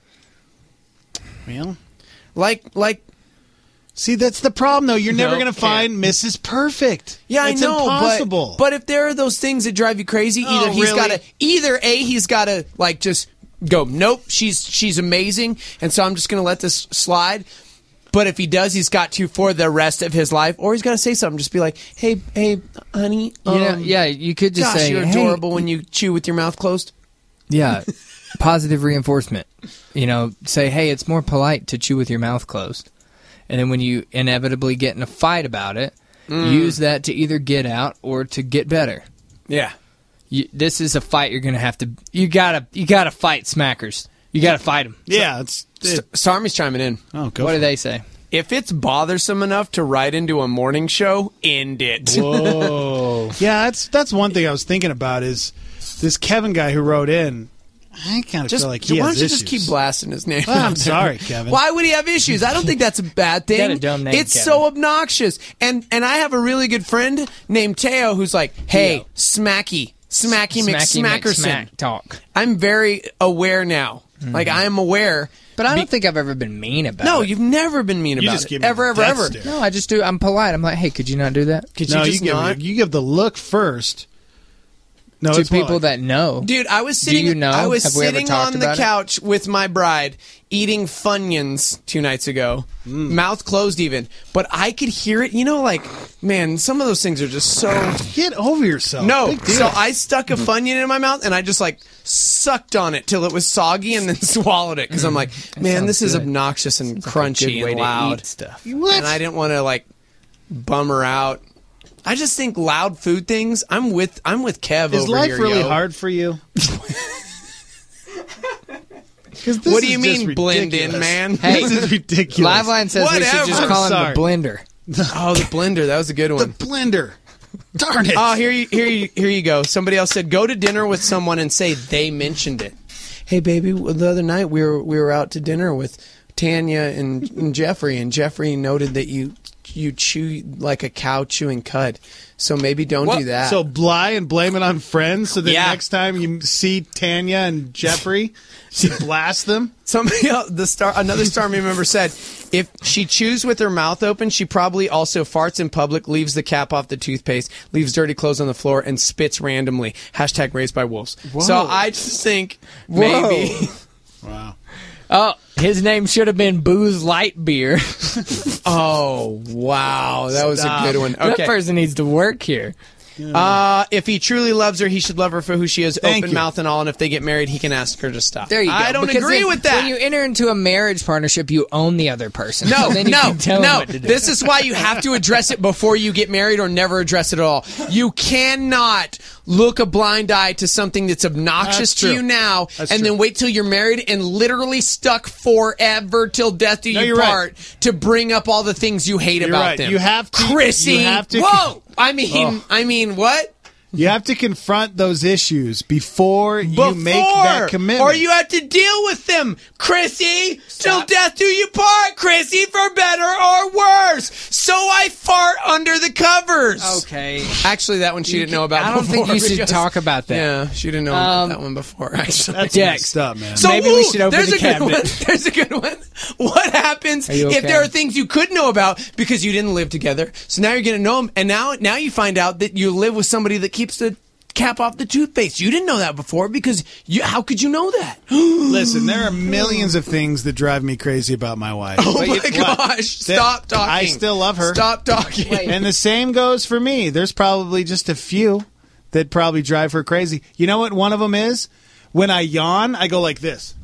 Well, Like, like, see, that's the problem, though. You're never No, going to can't. find Missus Perfect. yeah, it's I know, impossible. but but if there are those things that drive you crazy, Oh, either he's really? got to either a he's got to like just go, nope, she's she's amazing, and so I'm just going to let this slide. But if he does, he's got to for the rest of his life, or he's got to say something. Just be like, hey, hey, honey, you know, um, yeah, you could just gosh, say, you're "Hey," adorable when you chew with your mouth closed. Yeah, positive reinforcement. You know, say, hey, it's more polite to chew with your mouth closed. And then when you inevitably get in a fight about it, Mm. use that to either get out or to get better. Yeah. You, this is a fight you're going to have to. You gotta, you gotta fight smackers. You gotta fight them. Yeah, it's. St- Starmy's chiming in. Oh, go What for do it. they say? If it's bothersome enough to write into a morning show, end it. Whoa. Yeah, that's that's one thing I was thinking about is this Kevin guy who wrote in. I kind of Just, feel like he why has don't you issues. just keep blasting his name? Well, I'm out there? sorry, Kevin. Why would he have issues? I don't think that's a bad thing. Got a dumb name, it's Kevin. so obnoxious. And and I have a really good friend named Teo who's like, hey, Teo. Smacky, Smacky, Smacky McSmackerson. McSmack talk. I'm very aware now. Mm-hmm. Like, I am aware. But I don't think I've ever been mean about No, it. you've never been mean You about just it. give me Ever, the ever, death ever. stare. No, I just do. I'm polite. I'm like, hey, could you not do that? Could no, you you just give not? you give the look first. No, to it's more people like- that know. Dude, I was sitting. Do you know? I was Have we ever sitting talked on the about it? couch with my bride eating Funyuns two nights ago, Mm. mouth closed even, but I could hear it. You know, like man, some of those things are just so. Get over yourself. No, Big deal. so I stuck a Funyun in my mouth and I just like sucked on it till it was soggy and then swallowed it because I'm like, man, sounds this is good. obnoxious and Sounds like a crunchy good way and to loud eat stuff. What? and I didn't want to like bum her out. I just think loud food things. I'm with I'm with Kev. Is over life here, really yo. hard for you? What do you mean blend in, man? Hey, This is ridiculous. Liveline says we should just Whatever. call him I'm the blender. Oh, the blender. That was a good The one. blender. Darn it. Oh, here you, here you, here you go. Somebody else said, go to dinner with someone and say they mentioned it. Hey, baby, the other night we were we were out to dinner with Tanya and, and Jeffrey, and Jeffrey noted that you you chew like a cow chewing cud. So maybe don't What? do that. So lie and blame it on friends so that Yeah. next time you see Tanya and Jeffrey, you blast them? Somebody else, the star, another Star member said, if she chews with her mouth open, she probably also farts in public, leaves the cap off the toothpaste, leaves dirty clothes on the floor, and spits randomly. Hashtag raised by wolves. So I just think maybe. Wow. Oh, his name should have been Booze Light Beer. Oh, wow. That was Stop. a good one. That Okay. person needs to work here. Uh, if he truly loves her, he should love her for who she is, Thank open you. mouth and all. And if they get married, he can ask her to stop. There you go. I don't Because agree then with that. When you enter into a marriage partnership, you own the other person. No, So then you no, can tell them no. what to do. This is why you have to address it before you get married or never address it at all. You cannot look a blind eye to something that's obnoxious That's to true. you now That's and true. then wait till you're married and literally stuck forever till death do No, you you're right. part to bring up all the things you hate You're about right. them. You have to- Chrissy. you have to- Whoa! I mean, Oh. I mean, what? You have to confront those issues before, Before, you make that commitment. or you have to deal with them, Chrissy. Till death do you part, Chrissy, for better or worse. So I fart under the covers. Okay. Actually, that one she didn't know about. I don't think before you should because- talk about that. Yeah, she didn't know Um, about that one before. Actually, That's Dex. messed up, man. so Maybe we ooh, should open there's the a good cabinet. one. There's a good one. What happens Are you if okay? there are things you could know about because you didn't live together? So now you're going to know them, and now now you find out that you live with somebody that keeps the cap off the toothpaste. You didn't know that before because you. How could you know that? Listen, there are millions of things that drive me crazy about my wife. Oh But my you- gosh! what? Stop That- talking. I still love her. Stop talking. And the same goes for me. There's probably just a few that probably drive her crazy. You know what one of them is? When I yawn, I go like this.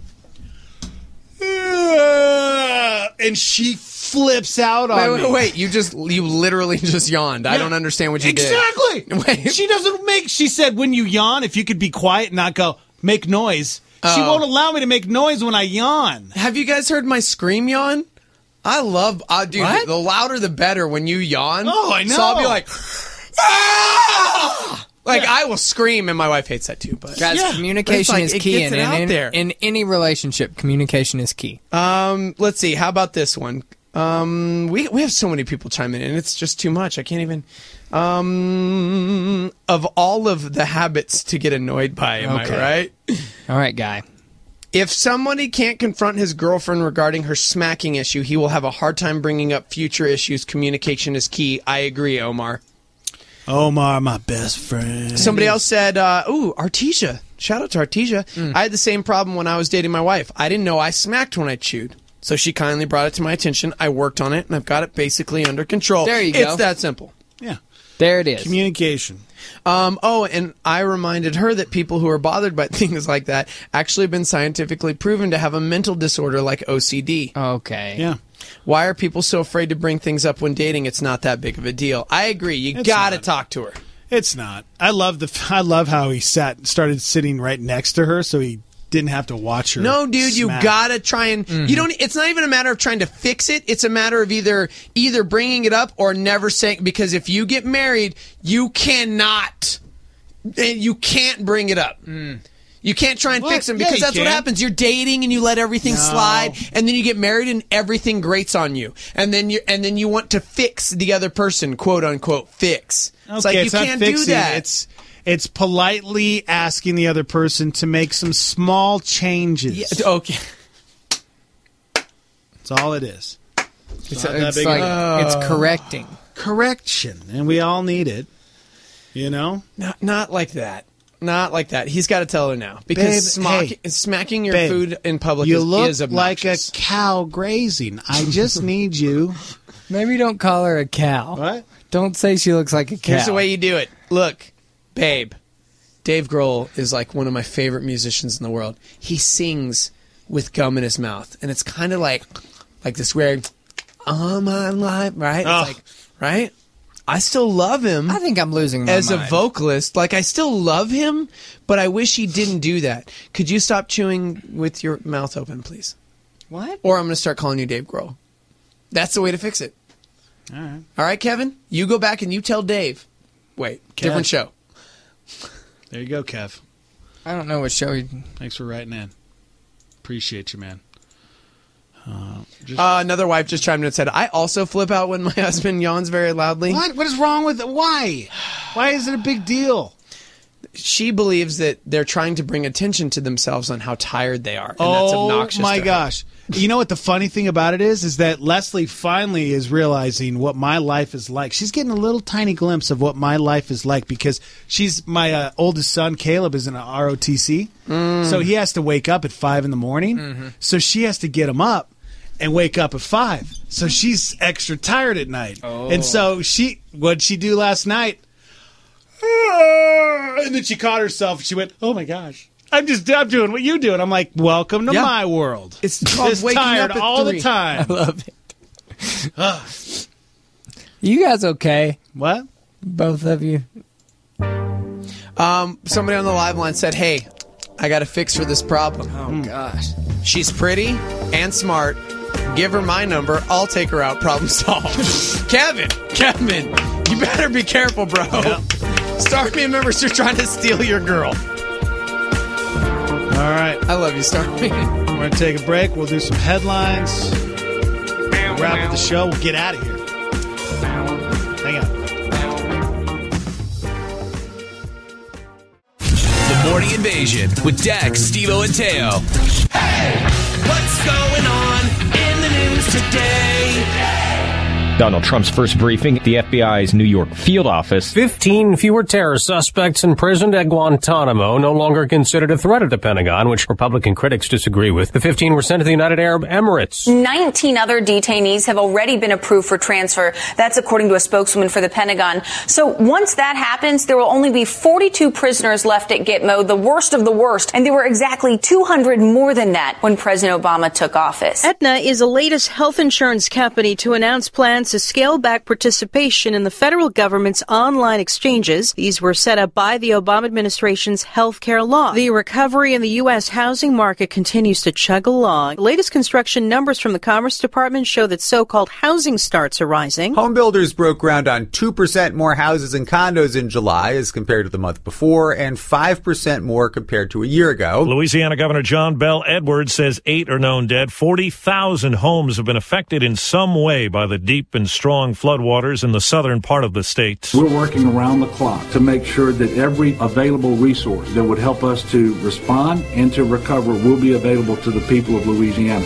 And she flips out on Wait, me. wait, wait! You just you literally just yawned. I Yeah. don't understand what you Exactly. did. Wait. She doesn't make. She said, "When you yawn, if you could be quiet and not go make noise." She Oh. won't allow me to make noise when I yawn. Have you guys heard my scream yawn? I love, uh, dude. What? The louder the better when you yawn. Oh, I know. So I'll be like, "Ah!" Like I will scream, and my wife hates that too. But Guys, Yeah. communication It's like, is it key. gets And it in, out in, there. in any relationship, communication is key. Um, let's see. How about this one? Um, we we have so many people chiming in. It's just too much. I can't even. Um, of all of the habits to get annoyed by, am Okay. I right? All right, guy. If somebody can't confront his girlfriend regarding her smacking issue, he will have a hard time bringing up future issues. Communication is key. I agree, Omar. Omar, my best friend. Somebody else said, uh, ooh, Artesia. Shout out to Artesia. I had the same problem when I was dating my wife. I didn't know I smacked when I chewed. So she kindly brought it to my attention. I worked on it, and I've got it basically under control. There you go. It's that simple. Yeah. There it is. Communication. Um, oh, and I reminded her that people who are bothered by things like that actually have been scientifically proven to have a mental disorder like O C D. Okay. Yeah. Why are people so afraid to bring things up when dating? It's not that big of a deal. I agree. You It's got to not. talk to her. It's not. I love the. I love how he sat, started sitting right next to her, so he didn't have to watch her. No, dude, you smack. gotta try and you don't. It's not even a matter of trying to fix it. It's a matter of either either bringing it up or never saying. Because if you get married, you cannot, and you can't bring it up. You can't try and What? fix them Yeah, because you that's what can. happens. You're dating and you let everything No. slide, and then you get married and everything grates on you, and then you and then you want to fix the other person, quote unquote, fix. It's like Okay, you it's not can't do fixing, that. It's it's politely asking the other person to make some small changes. Yeah, okay. That's all it is. It's, not that it's big like of it's correcting. Correction, and we all need it. You know. Not not like that. Not like that. He's got to tell her now. Because Babe, smock- hey, smacking your babe, food in public you is, look is like a obnoxious. cow grazing. I just need you. Maybe don't call her a cow. What? Don't say she looks like a cow. Here's the way you do it. Look, babe, Dave Grohl is like one of my favorite musicians in the world. He sings with gum in his mouth, and it's kind of like like this weird, all my life, right? Oh. It's like, right? I still love him. I think I'm losing my as mind. a vocalist. Like, I still love him, but I wish he didn't do that. Could you stop chewing with your mouth open, please? What? Or I'm going to start calling you Dave Grohl. That's the way to fix it. All right. All right, Kevin? You go back and you tell Dave. Wait, Kev. different show. There you go, Kev. I don't know what show you... Thanks for writing in. Appreciate you, man. Uh, just... Uh, another wife just chimed in and said, I also flip out when my husband yawns very loudly. What? What is wrong with it? Why? Why is it a big deal? She believes that they're trying to bring attention to themselves on how tired they are. And oh, that's obnoxious. my to her. gosh. You know what the funny thing about it is? Is that Leslie finally is realizing what my life is like. She's getting a little tiny glimpse of what my life is like because she's my uh, oldest son, Caleb, is in an R O T C. Mm. So he has to wake up at five in the morning. Mm-hmm. So she has to get him up and wake up at five. So she's extra tired at night. Oh. And so she, what'd she do last night? And then she caught herself. She went, oh my gosh. I'm just I'm doing what you do. And I'm like, welcome to Yeah. my world. It's called Just waking tired up at all three. the time. I love it. You guys okay? What? Both of you? Um, somebody on the live line said, hey, I got a fix for this problem. Oh, gosh. She's pretty and smart. Give her my number. I'll take her out. Problem solved. Kevin, Kevin, you better be careful, bro. Yep. Starmie members are trying to steal your girl. All right. I love you, Starmie. We're going to take a break. We'll do some headlines. Wrap up the show. We'll get out of here. Hang on. The Morning Invasion with Dax, Steve-O, and Teo. Hey, what's going on in the news today? Donald Trump's first briefing at the F B I's New York field office. Fifteen fewer terror suspects imprisoned at Guantanamo, no longer considered a threat at the Pentagon, which Republican critics disagree with. The fifteen were sent to the United Arab Emirates. nineteen other detainees have already been approved for transfer. That's according to a spokeswoman for the Pentagon. So once that happens, there will only be forty-two prisoners left at Gitmo, the worst of the worst. And there were exactly two hundred more than that when President Obama took office. Aetna is the latest health insurance company to announce plans to scale back participation in the federal government's online exchanges. These were set up by the Obama administration's health care law. The recovery in the U S housing market continues to chug along. The latest construction numbers from the Commerce Department show that so-called housing starts are rising. Home builders broke ground on two percent more houses and condos in July as compared to the month before and five percent more compared to a year ago. Louisiana Governor John Bell Edwards says eight are known dead. forty thousand homes have been affected in some way by the deep and strong floodwaters in the southern part of the state. We're working around the clock to make sure that every available resource that would help us to respond and to recover will be available to the people of Louisiana.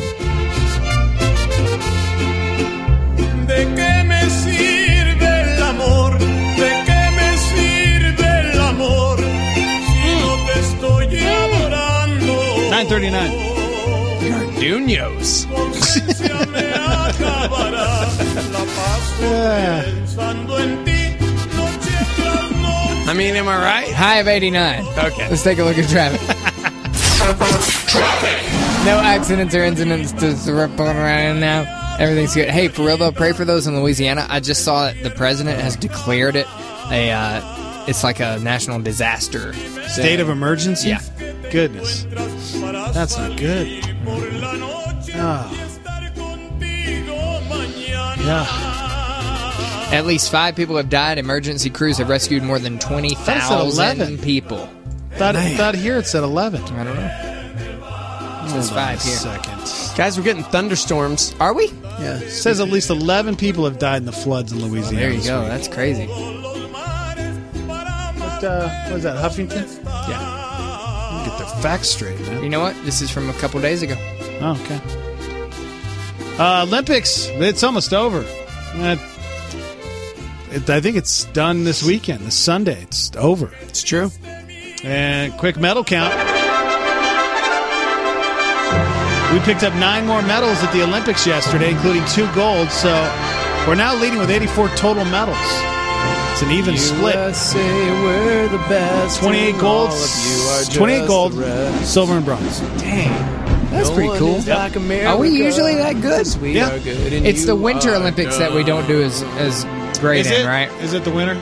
¿De qué me sirve el amor? ¿De qué me sirve el amor? Si no te estoy adorando. nine thirty-nine. Garduños. I mean, am I right? High of eighty-nine. Okay. Let's take a look at traffic. No accidents or incidents to report right now. Everything's good. Hey, for real though, pray for those in Louisiana. I just saw that the president has declared it a, uh, it's like a national disaster. State of emergency? Yeah. Goodness. That's not good. Oh. Yeah. At least five people have died. Emergency crews have rescued more than twenty thousand people. Thought, thought here it said eleven. I don't know. It says five here. Second. Guys, we're getting thunderstorms. Are we? Yeah. It says at least eleven people have died in the floods in Louisiana. There you this go. week. That's crazy. What, uh, what is that, Huffington? Yeah. Get the facts straight, man. You know what? This is from a couple days ago. Oh, okay. Uh, Olympics, it's almost over. Uh, it, I think it's done this weekend, this Sunday. It's over. It's true. And quick medal count. We picked up nine more medals at the Olympics yesterday, including two golds. So we're now leading with eighty-four total medals. It's an even split. U S A, we're the best. twenty-eight golds, twenty-eight gold, silver and bronze. Dang. That's No pretty one cool. is like America. Are we usually that good? We Yeah. are good. and It's the you Winter are Olympics that we don't do as as great Is in, it? right? Is it the winter?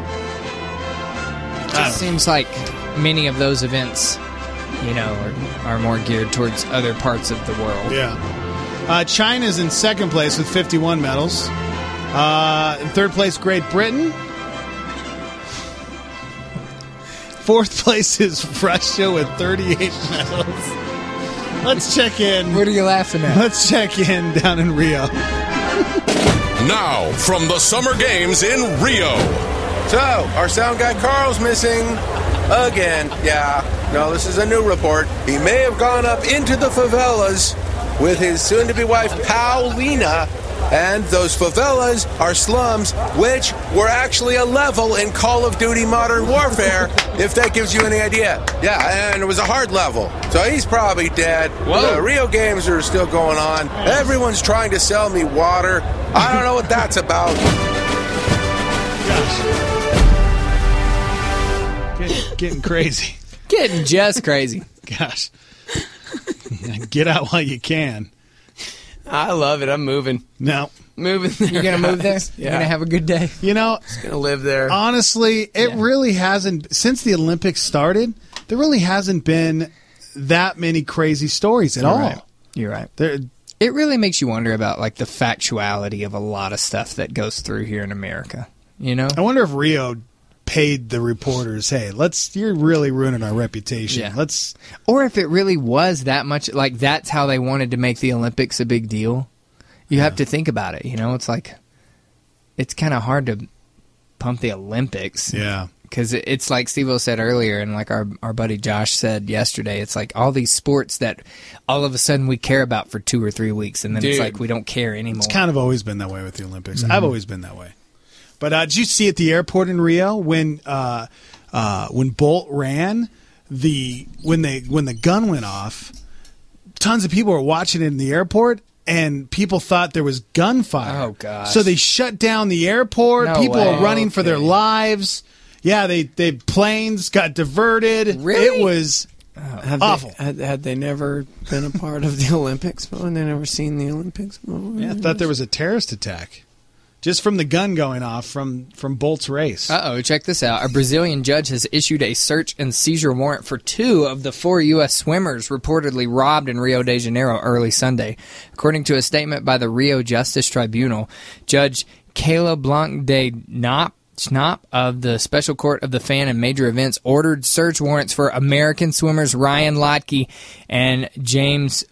It just seems like many of those events, you know, are, are more geared towards other parts of the world. Yeah. Uh, China's in second place with fifty-one medals. Uh, in third place, Great Britain. Fourth place is Russia with thirty-eight medals. Let's check in. What are you laughing at? Let's check in down in Rio. Now, from the Summer Games in Rio. So, our sound guy Carl's missing again. Yeah, no, this is a new report. He may have gone up into the favelas with his soon-to-be wife, Paulina, and those favelas are slums, which were actually a level in Call of Duty Modern Warfare, if that gives you any idea. Yeah, and it was a hard level. So he's probably dead. Whoa. The Rio Games are still going on. Everyone's trying to sell me water. I don't know what that's about. Getting, getting crazy. Getting just crazy. Gosh. Get out while you can. I love it. I'm moving. No. Moving there. You're going to move there? Yeah. You're going to have a good day? You know, Just going to live there. honestly, it Yeah. really hasn't, since the Olympics started, there really hasn't been that many crazy stories at You're all. right. You're right. There, It really makes you wonder about like the factuality of a lot of stuff that goes through here in America. You know? I wonder if Rio paid the reporters, hey, let's, you're really ruining our reputation. Yeah. Let's, Or if it really was that much, like that's how they wanted to make the Olympics a big deal. You have to think about it, you know? It's like, it's kind of hard to pump the Olympics. yeah. Because it's like Steve-O said earlier, and like our, our buddy Josh said yesterday, it's like all these sports that all of a sudden we care about for two or three weeks, and then Dude. it's like we don't care anymore. It's kind of always been that way with the Olympics. Mm-hmm. I've always been that way. But uh, did you see at the airport in Rio when uh, uh, when Bolt ran, the when they when the gun went off, tons of people were watching it in the airport, and people thought there was gunfire. Oh, gosh. So they shut down the airport. No people way. were running for their Okay. lives. Yeah, they they planes got diverted. Really? It was Have awful. They, had, had they never been a part of the Olympics before? Had they never seen the Olympics before? Yeah, I thought there was a terrorist attack just from the gun going off from from Bolt's race. Uh-oh, check this out. A Brazilian judge has issued a search and seizure warrant for two of the four U S swimmers reportedly robbed in Rio de Janeiro early Sunday. According to a statement by the Rio Justice Tribunal, Judge Kayla Blanc de Nop Schnapp of the Special Court of the Fan and Major Events ordered search warrants for American swimmers Ryan Lotke and James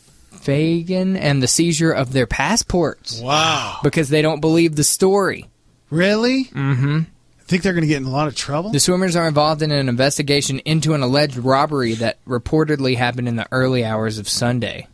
Fagan and the seizure of their passports. Wow. Because they don't believe the story. Really? Mm-hmm. I think they're going to get in a lot of trouble. The swimmers are involved in an investigation into an alleged robbery that reportedly happened in the early hours of Sunday.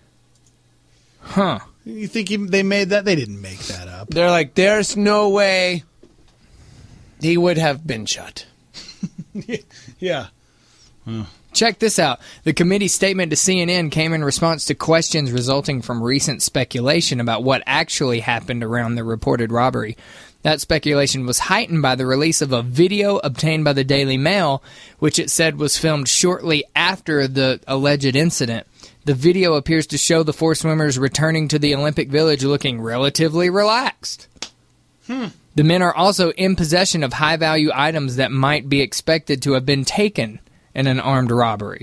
Huh. You think you- they made that? They didn't make that up. They're like, there's no way he would have been shot. Yeah. Check this out. The committee's statement to C N N came in response to questions resulting from recent speculation about what actually happened around the reported robbery. That speculation was heightened by the release of a video obtained by the Daily Mail, which it said was filmed shortly after the alleged incident. The video appears to show the four swimmers returning to the Olympic Village looking relatively relaxed. Hmm. The men are also in possession of high-value items that might be expected to have been taken in an armed robbery.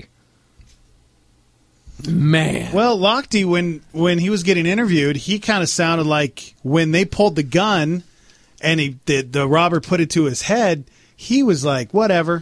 Man. Well, Lochte, when when he was getting interviewed, he kind of sounded like when they pulled the gun and he the, the robber put it to his head, he was like, whatever.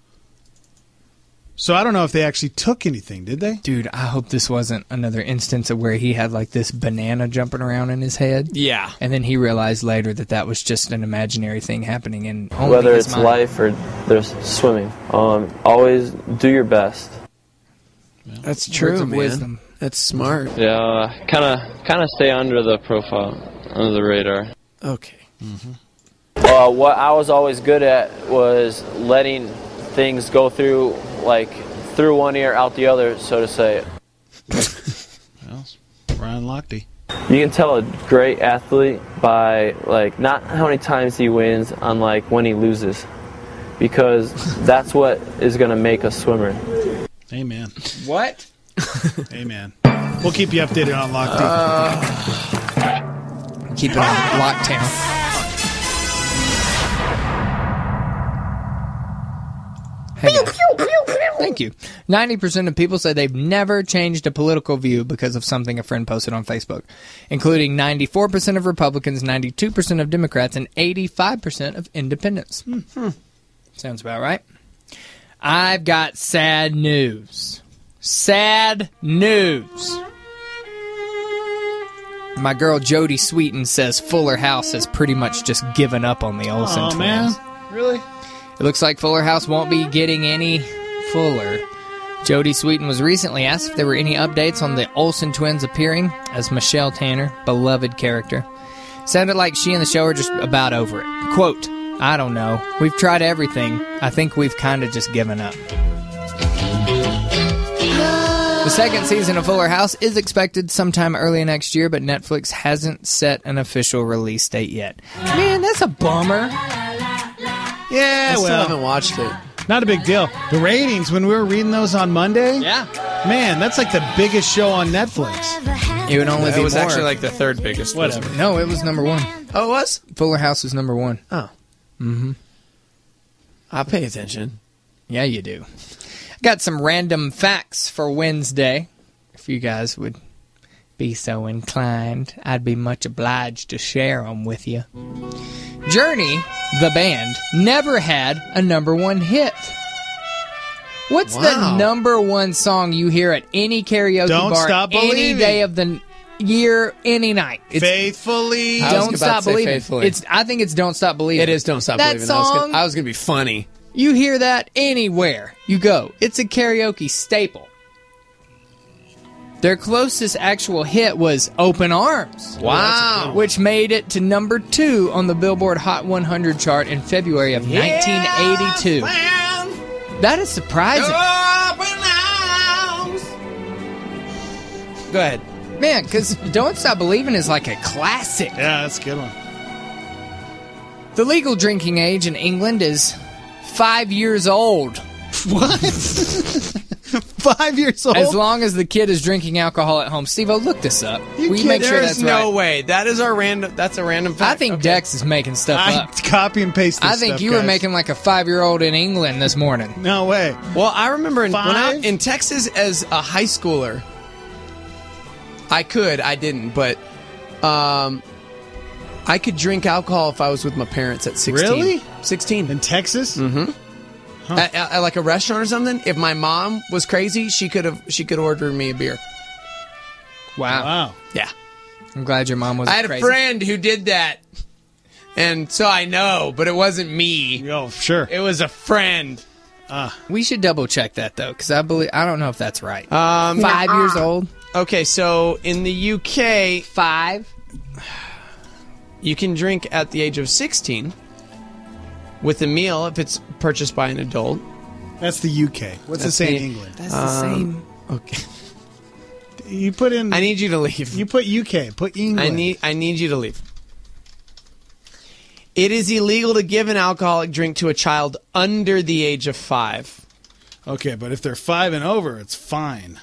So I don't know if they actually took anything, did they? Dude, I hope this wasn't another instance of where he had like this banana jumping around in his head. Yeah. And then he realized later that that was just an imaginary thing happening in only Whether his it's mind. life or there's swimming, um, always do your best. That's true, Words of man. wisdom. That's smart. Yeah, kind of, kind of stay under the profile, under the radar. Okay. Uh, what I was always good at was letting things go through, like, through one ear, out the other, so to say. Well, Ryan Lochte. You can tell a great athlete by, like, not how many times he wins, on, like, when he loses. Because that's what is going to make a swimmer. Amen. What? Amen. We'll keep you updated on Lochte. Uh, keep it on Lockdown. Hey, thank you. ninety percent of people say they've never changed a political view because of something a friend posted on Facebook, including ninety-four percent of Republicans, ninety-two percent of Democrats, and eighty-five percent of independents. Mm-hmm. Sounds about right. I've got sad news. Sad news. My girl Jodie Sweetin says Fuller House has pretty much just given up on the Olsen oh, twins. Man. Really? It looks like Fuller House won't be getting any fuller. Jodie Sweetin was recently asked if there were any updates on the Olsen twins appearing as Michelle Tanner, beloved character. Sounded like she and the show are just about over it. Quote, I don't know. We've tried everything. I think we've kind of just given up. The second season of Fuller House is expected sometime early next year, but Netflix hasn't set an official release date yet. Man, that's a bummer. Yeah, I still well, haven't watched it. Not a big deal. The ratings, when we were reading those on Monday, yeah, man, that's like the biggest show on Netflix. It would only it be was more. actually like the third biggest. Whatever. No, it was number one. Oh, it was? Fuller House was number one. Oh. Mm-hmm. I pay attention. Yeah, you do. Got some random facts for Wednesday. If you guys would be so inclined, I'd be much obliged to share them with you. Journey, the band, never had a number one hit. What's Wow. the number one song you hear at any karaoke Don't bar Stop any Believing. day of the year, any night? It's Faithfully. I was Don't about Stop to say Believing. Faithfully. It's. I think it's Don't Stop Believing. It is Don't Stop that Believing. I was Song, gonna, I was going to be funny. you hear that anywhere you go. It's a karaoke staple. Their closest actual hit was Open Arms. Wow. Which made it to number two on the Billboard Hot one hundred chart in February of nineteen eighty-two. That is surprising. Go ahead. Man, because Don't Stop Believing is like a classic. Yeah, that's a good one. The legal drinking age in England is five years old. What? Five years old? As long as the kid is drinking alcohol at home. Steve-O, look this up. You Will you kid- make sure There's that's no right? way. That is our random. That's a random fact. I think Okay. Dex is making stuff I up. copy and paste this I think stuff, you were guys. making like a five-year-old in England this morning. No way. Well, I remember in, when I, Five? in Texas as a high schooler, I could, I didn't, but um, I could drink alcohol if I was with my parents at sixteen. Really? sixteen. In Texas? Mm-hmm. Huh. At, at, at like a restaurant or something, if my mom was crazy, she could have she could order me a beer. Wow. Wow. Yeah. I'm glad your mom was I had crazy. a friend who did that. And so I know, but it wasn't me. Oh, sure. It was a friend. Uh, We should double check that though, because I believe I don't know if that's right. Um, Five years old. Okay, so in the U K, Five. you can drink at the age of sixteen with a meal if it's purchased by an adult. that's the U K. What's That's it say in the- England? That's the Um, same. Okay. You put in. I need you to leave. You put U K. Put England. I need I need you to leave. It is illegal to give an alcoholic drink to a child under the age of five. Okay, but if they're five and over, it's fine.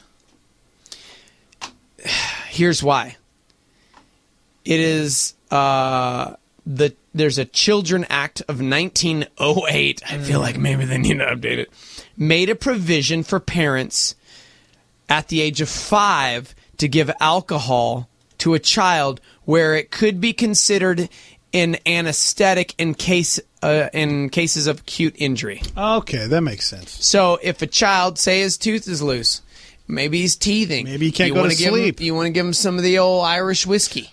Here's why. It is uh, the there's a Children Act of nineteen oh eight. I feel like maybe they need to update it. Made a provision for parents at the age of five to give alcohol to a child where it could be considered an anesthetic in case uh, in cases of acute injury. Okay, that makes sense. So if a child, say his tooth is loose, maybe he's teething, Maybe he can't you go wanna to give sleep. Him, you want to give him some of the old Irish whiskey.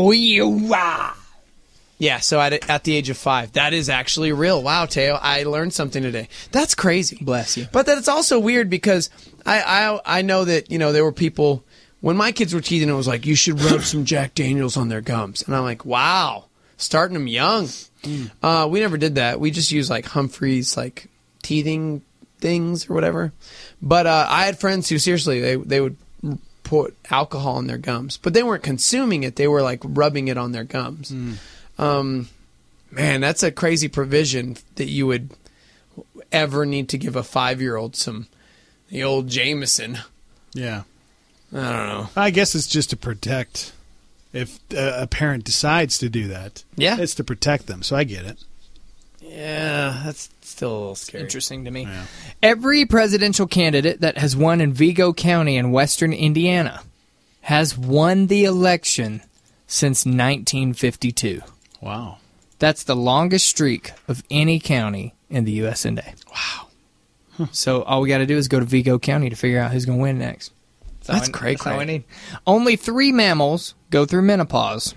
Yeah, so at, at the age of five. That is actually real. Wow, Teo, I learned something today. That's crazy. Bless you. But that it's also weird because I, I I know that, you know, there were people, when my kids were teething, it was like, you should rub some Jack Daniels on their gums. And I'm like, wow, starting them young. Uh, we never did that. We just used like Humphrey's like teething things or whatever. But uh, I had friends who seriously they they would put alcohol in their gums, but they weren't consuming it. They were like rubbing it on their gums. Mm. Um, man, that's a crazy provision that you would ever need to give a five-year-old some the old Jameson. Yeah. I don't know. I guess it's just to protect if uh, a parent decides to do that. Yeah. It's to protect them, so I get it. Yeah, that's still a little scary. Interesting to me. Yeah. Every presidential candidate that has won in Vigo County in western Indiana has won the election since nineteen fifty-two. Wow. That's the longest streak of any county in the U S and A. Wow. Huh. So all we got to do is go to Vigo County to figure out who's going to win next. That's, that's great. That's all I need. Only three mammals go through menopause.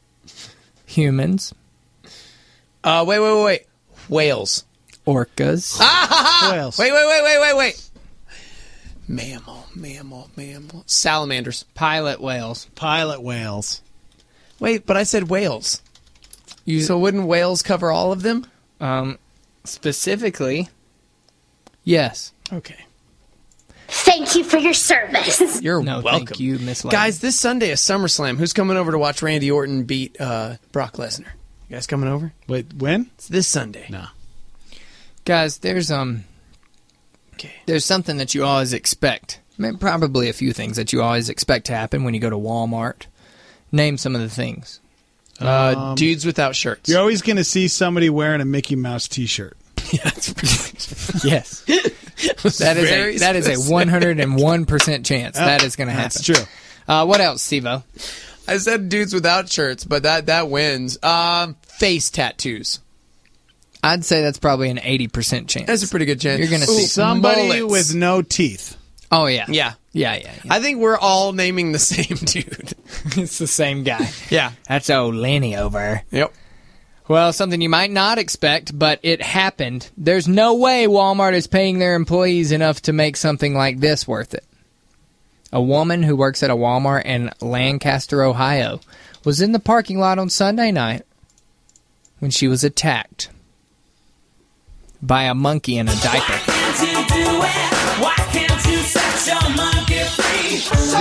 Humans. Uh, wait, wait, wait, wait. Whales. Orcas. Ah! Whales. Wait, wait, wait, wait, wait, wait. Mammal, mammal, mammal. Salamanders. Pilot whales. Pilot whales. Wait, but I said whales. You, so wouldn't whales cover all of them? Um, specifically, yes. Okay. Thank you for your service. You're no, welcome. Thank you, Miss Lane. Guys, this Sunday is SummerSlam. Who's coming over to watch Randy Orton beat uh, Brock Lesnar? You guys coming over? Wait, when? It's this Sunday. No. Guys, there's um, okay. There's something that you always expect. I mean, probably a few things that you always expect to happen when you go to Walmart. Name some of the things. Uh, Um, dudes without shirts. You're always going to see somebody wearing a Mickey Mouse T-shirt. Yeah, that's pretty Yes. That is a that is a one hundred one percent chance Oh, that is going to happen. That's true. Uh, what else, Steve-O? I said dudes without shirts, but that, that wins. Um, face tattoos. I'd say that's probably an eighty percent chance. That's a pretty good chance. You're going to Ooh, see Somebody mullets. with no teeth. Oh, yeah. Yeah. Yeah, yeah, yeah. I think we're all naming the same dude. It's the same guy. Yeah. That's old Lenny over. Yep. Well, something you might not expect, but it happened. There's no way Walmart is paying their employees enough to make something like this worth it. A woman who works at a Walmart in Lancaster, Ohio, was in the parking lot on Sunday night when she was attacked by a monkey in a diaper. Why can't you set your monkey free?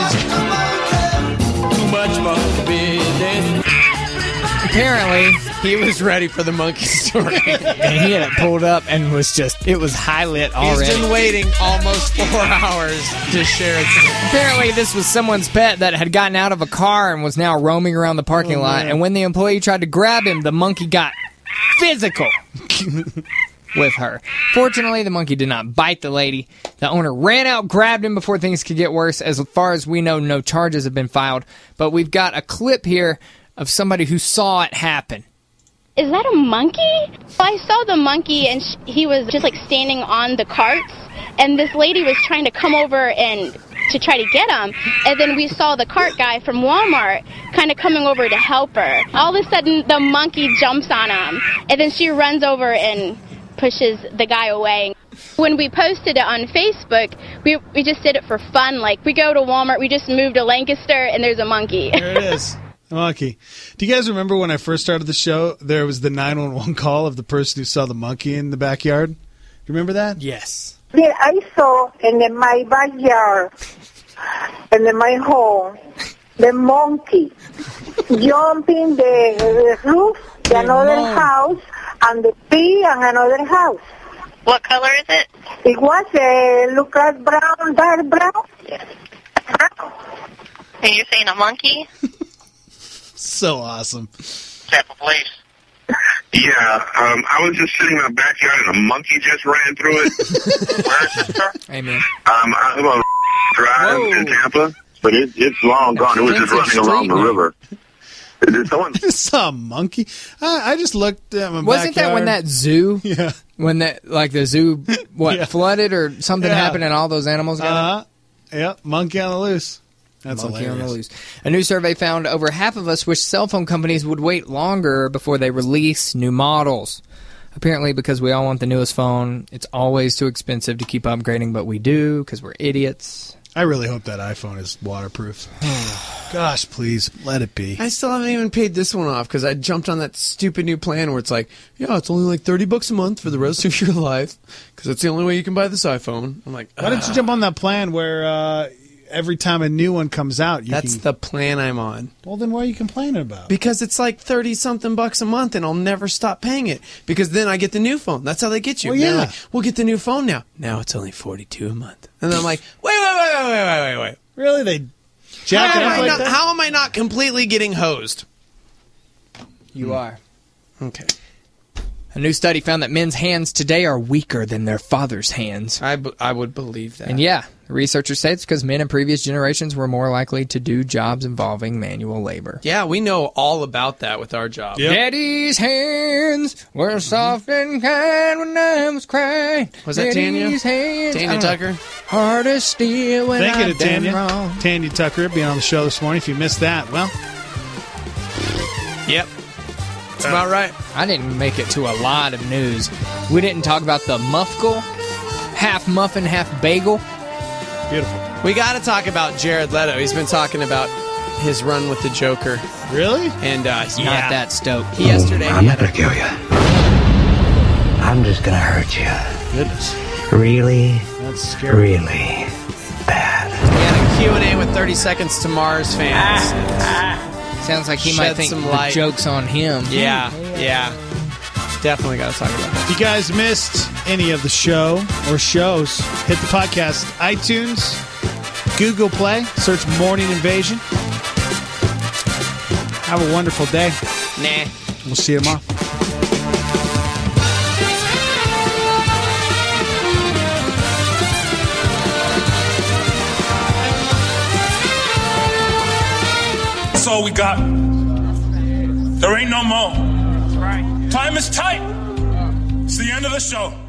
Too much monkey business. Apparently, he was ready for the monkey story. and he had it pulled up and was just, it was high lit already. He's been waiting almost four hours to share it. Apparently, this was someone's pet that had gotten out of a car and was now roaming around the parking Oh, lot. man. And when the employee tried to grab him, the monkey got physical with her. Fortunately, the monkey did not bite the lady. The owner ran out, grabbed him before things could get worse. As far as we know, no charges have been filed. But we've got a clip here of somebody who saw it happen. Is that a monkey? I saw the monkey and sh- he was just like standing on the carts, and this lady was trying to come over and to try to get him, and then we saw the cart guy from Walmart kind of coming over to help her. All of a sudden the monkey jumps on him, and then she runs over and pushes the guy away. When we posted it on Facebook, we we just did it for fun. Like, we go to Walmart, we just moved to Lancaster, and there's a monkey. There it is. Monkey. Do you guys remember when I first started the show, there was the nine one one call of the person who saw the monkey in the backyard? Do you remember that? Yes. Yeah, I saw in the, my backyard, and in my home, the monkey jumping the, the roof, the The another monkey. house, and the pig and another house. What color is it? It was uh, look like brown, dark brown. And you're saying a monkey? So awesome. Tampa Police. Yeah, um, I was just sitting in my backyard and a monkey just ran through it. Where is it, sir? Amen. Um, I'm on Drive Whoa. in Tampa, but it, it's long gone. It was just Offensive running along street the name. river. Did someone I just saw a monkey. I, I just looked at my Wasn't that when that backyard. zoo, Yeah. when that, like the zoo, what, Yeah. flooded or something Yeah. happened and all those animals got Uh, yep, monkey on the loose. That's Monkey hilarious. on the loose. A new survey found over half of us wish cell phone companies would wait longer before they release new models. Apparently, because we all want the newest phone, it's always too expensive to keep upgrading, but we do because we're idiots. I really hope that iPhone is waterproof. Gosh, please, let it be. I still haven't even paid this one off because I jumped on that stupid new plan where it's like, yeah, it's only like thirty bucks a month for the rest of your life because it's the only way you can buy this iPhone. I'm like, why don't you jump on that plan where uh, every time a new one comes out, you That's can... the plan I'm on. Well, then what are you complaining about? Because it's like thirty-something bucks a month, and I'll never stop paying it. Because then I get the new phone. That's how they get you. Well, They're yeah. like, we'll get the new phone now. Now it's only forty-two a month. And then I'm like, wait, wait, wait, wait, wait, wait, wait. Really? They jack how it am up I like not, that? How am I not completely getting hosed? You are. Okay. A new study found that men's hands today are weaker than their father's hands. I, b- I would believe that. And yeah, researchers say it's because men in previous generations were more likely to do jobs involving manual labor. Yeah, we know all about that with our job. Yep. Daddy's hands were soft and kind when I was crying. Was that Tanya? Daddy's hands, Tanya Tucker? Hard as steel when Thank you I've to done Tanya. wrong. Tanya Tucker being on the show this morning. If you missed that, well... Yep. That's about right. I didn't make it to a lot of news. We didn't talk about the muffle, half muffin, half bagel. Beautiful. We got to talk about Jared Leto. He's been talking about his run with the Joker. Really? And uh, He's yeah. not that stoked. He yesterday. I'm not going to kill you. I'm just going to hurt you. Goodness. Really, That's scary. really bad. We had a Q and A with thirty Seconds to Mars fans. Sounds like he Shed might think some the light. joke's on him. Yeah, yeah. Definitely got to talk about that. If you guys missed any of the show or shows, hit the podcast. iTunes, Google Play, search Morning Invasion. Have a wonderful day. Nah. We'll see you tomorrow. That's all we got. There ain't no more. Time is tight. It's the end of the show.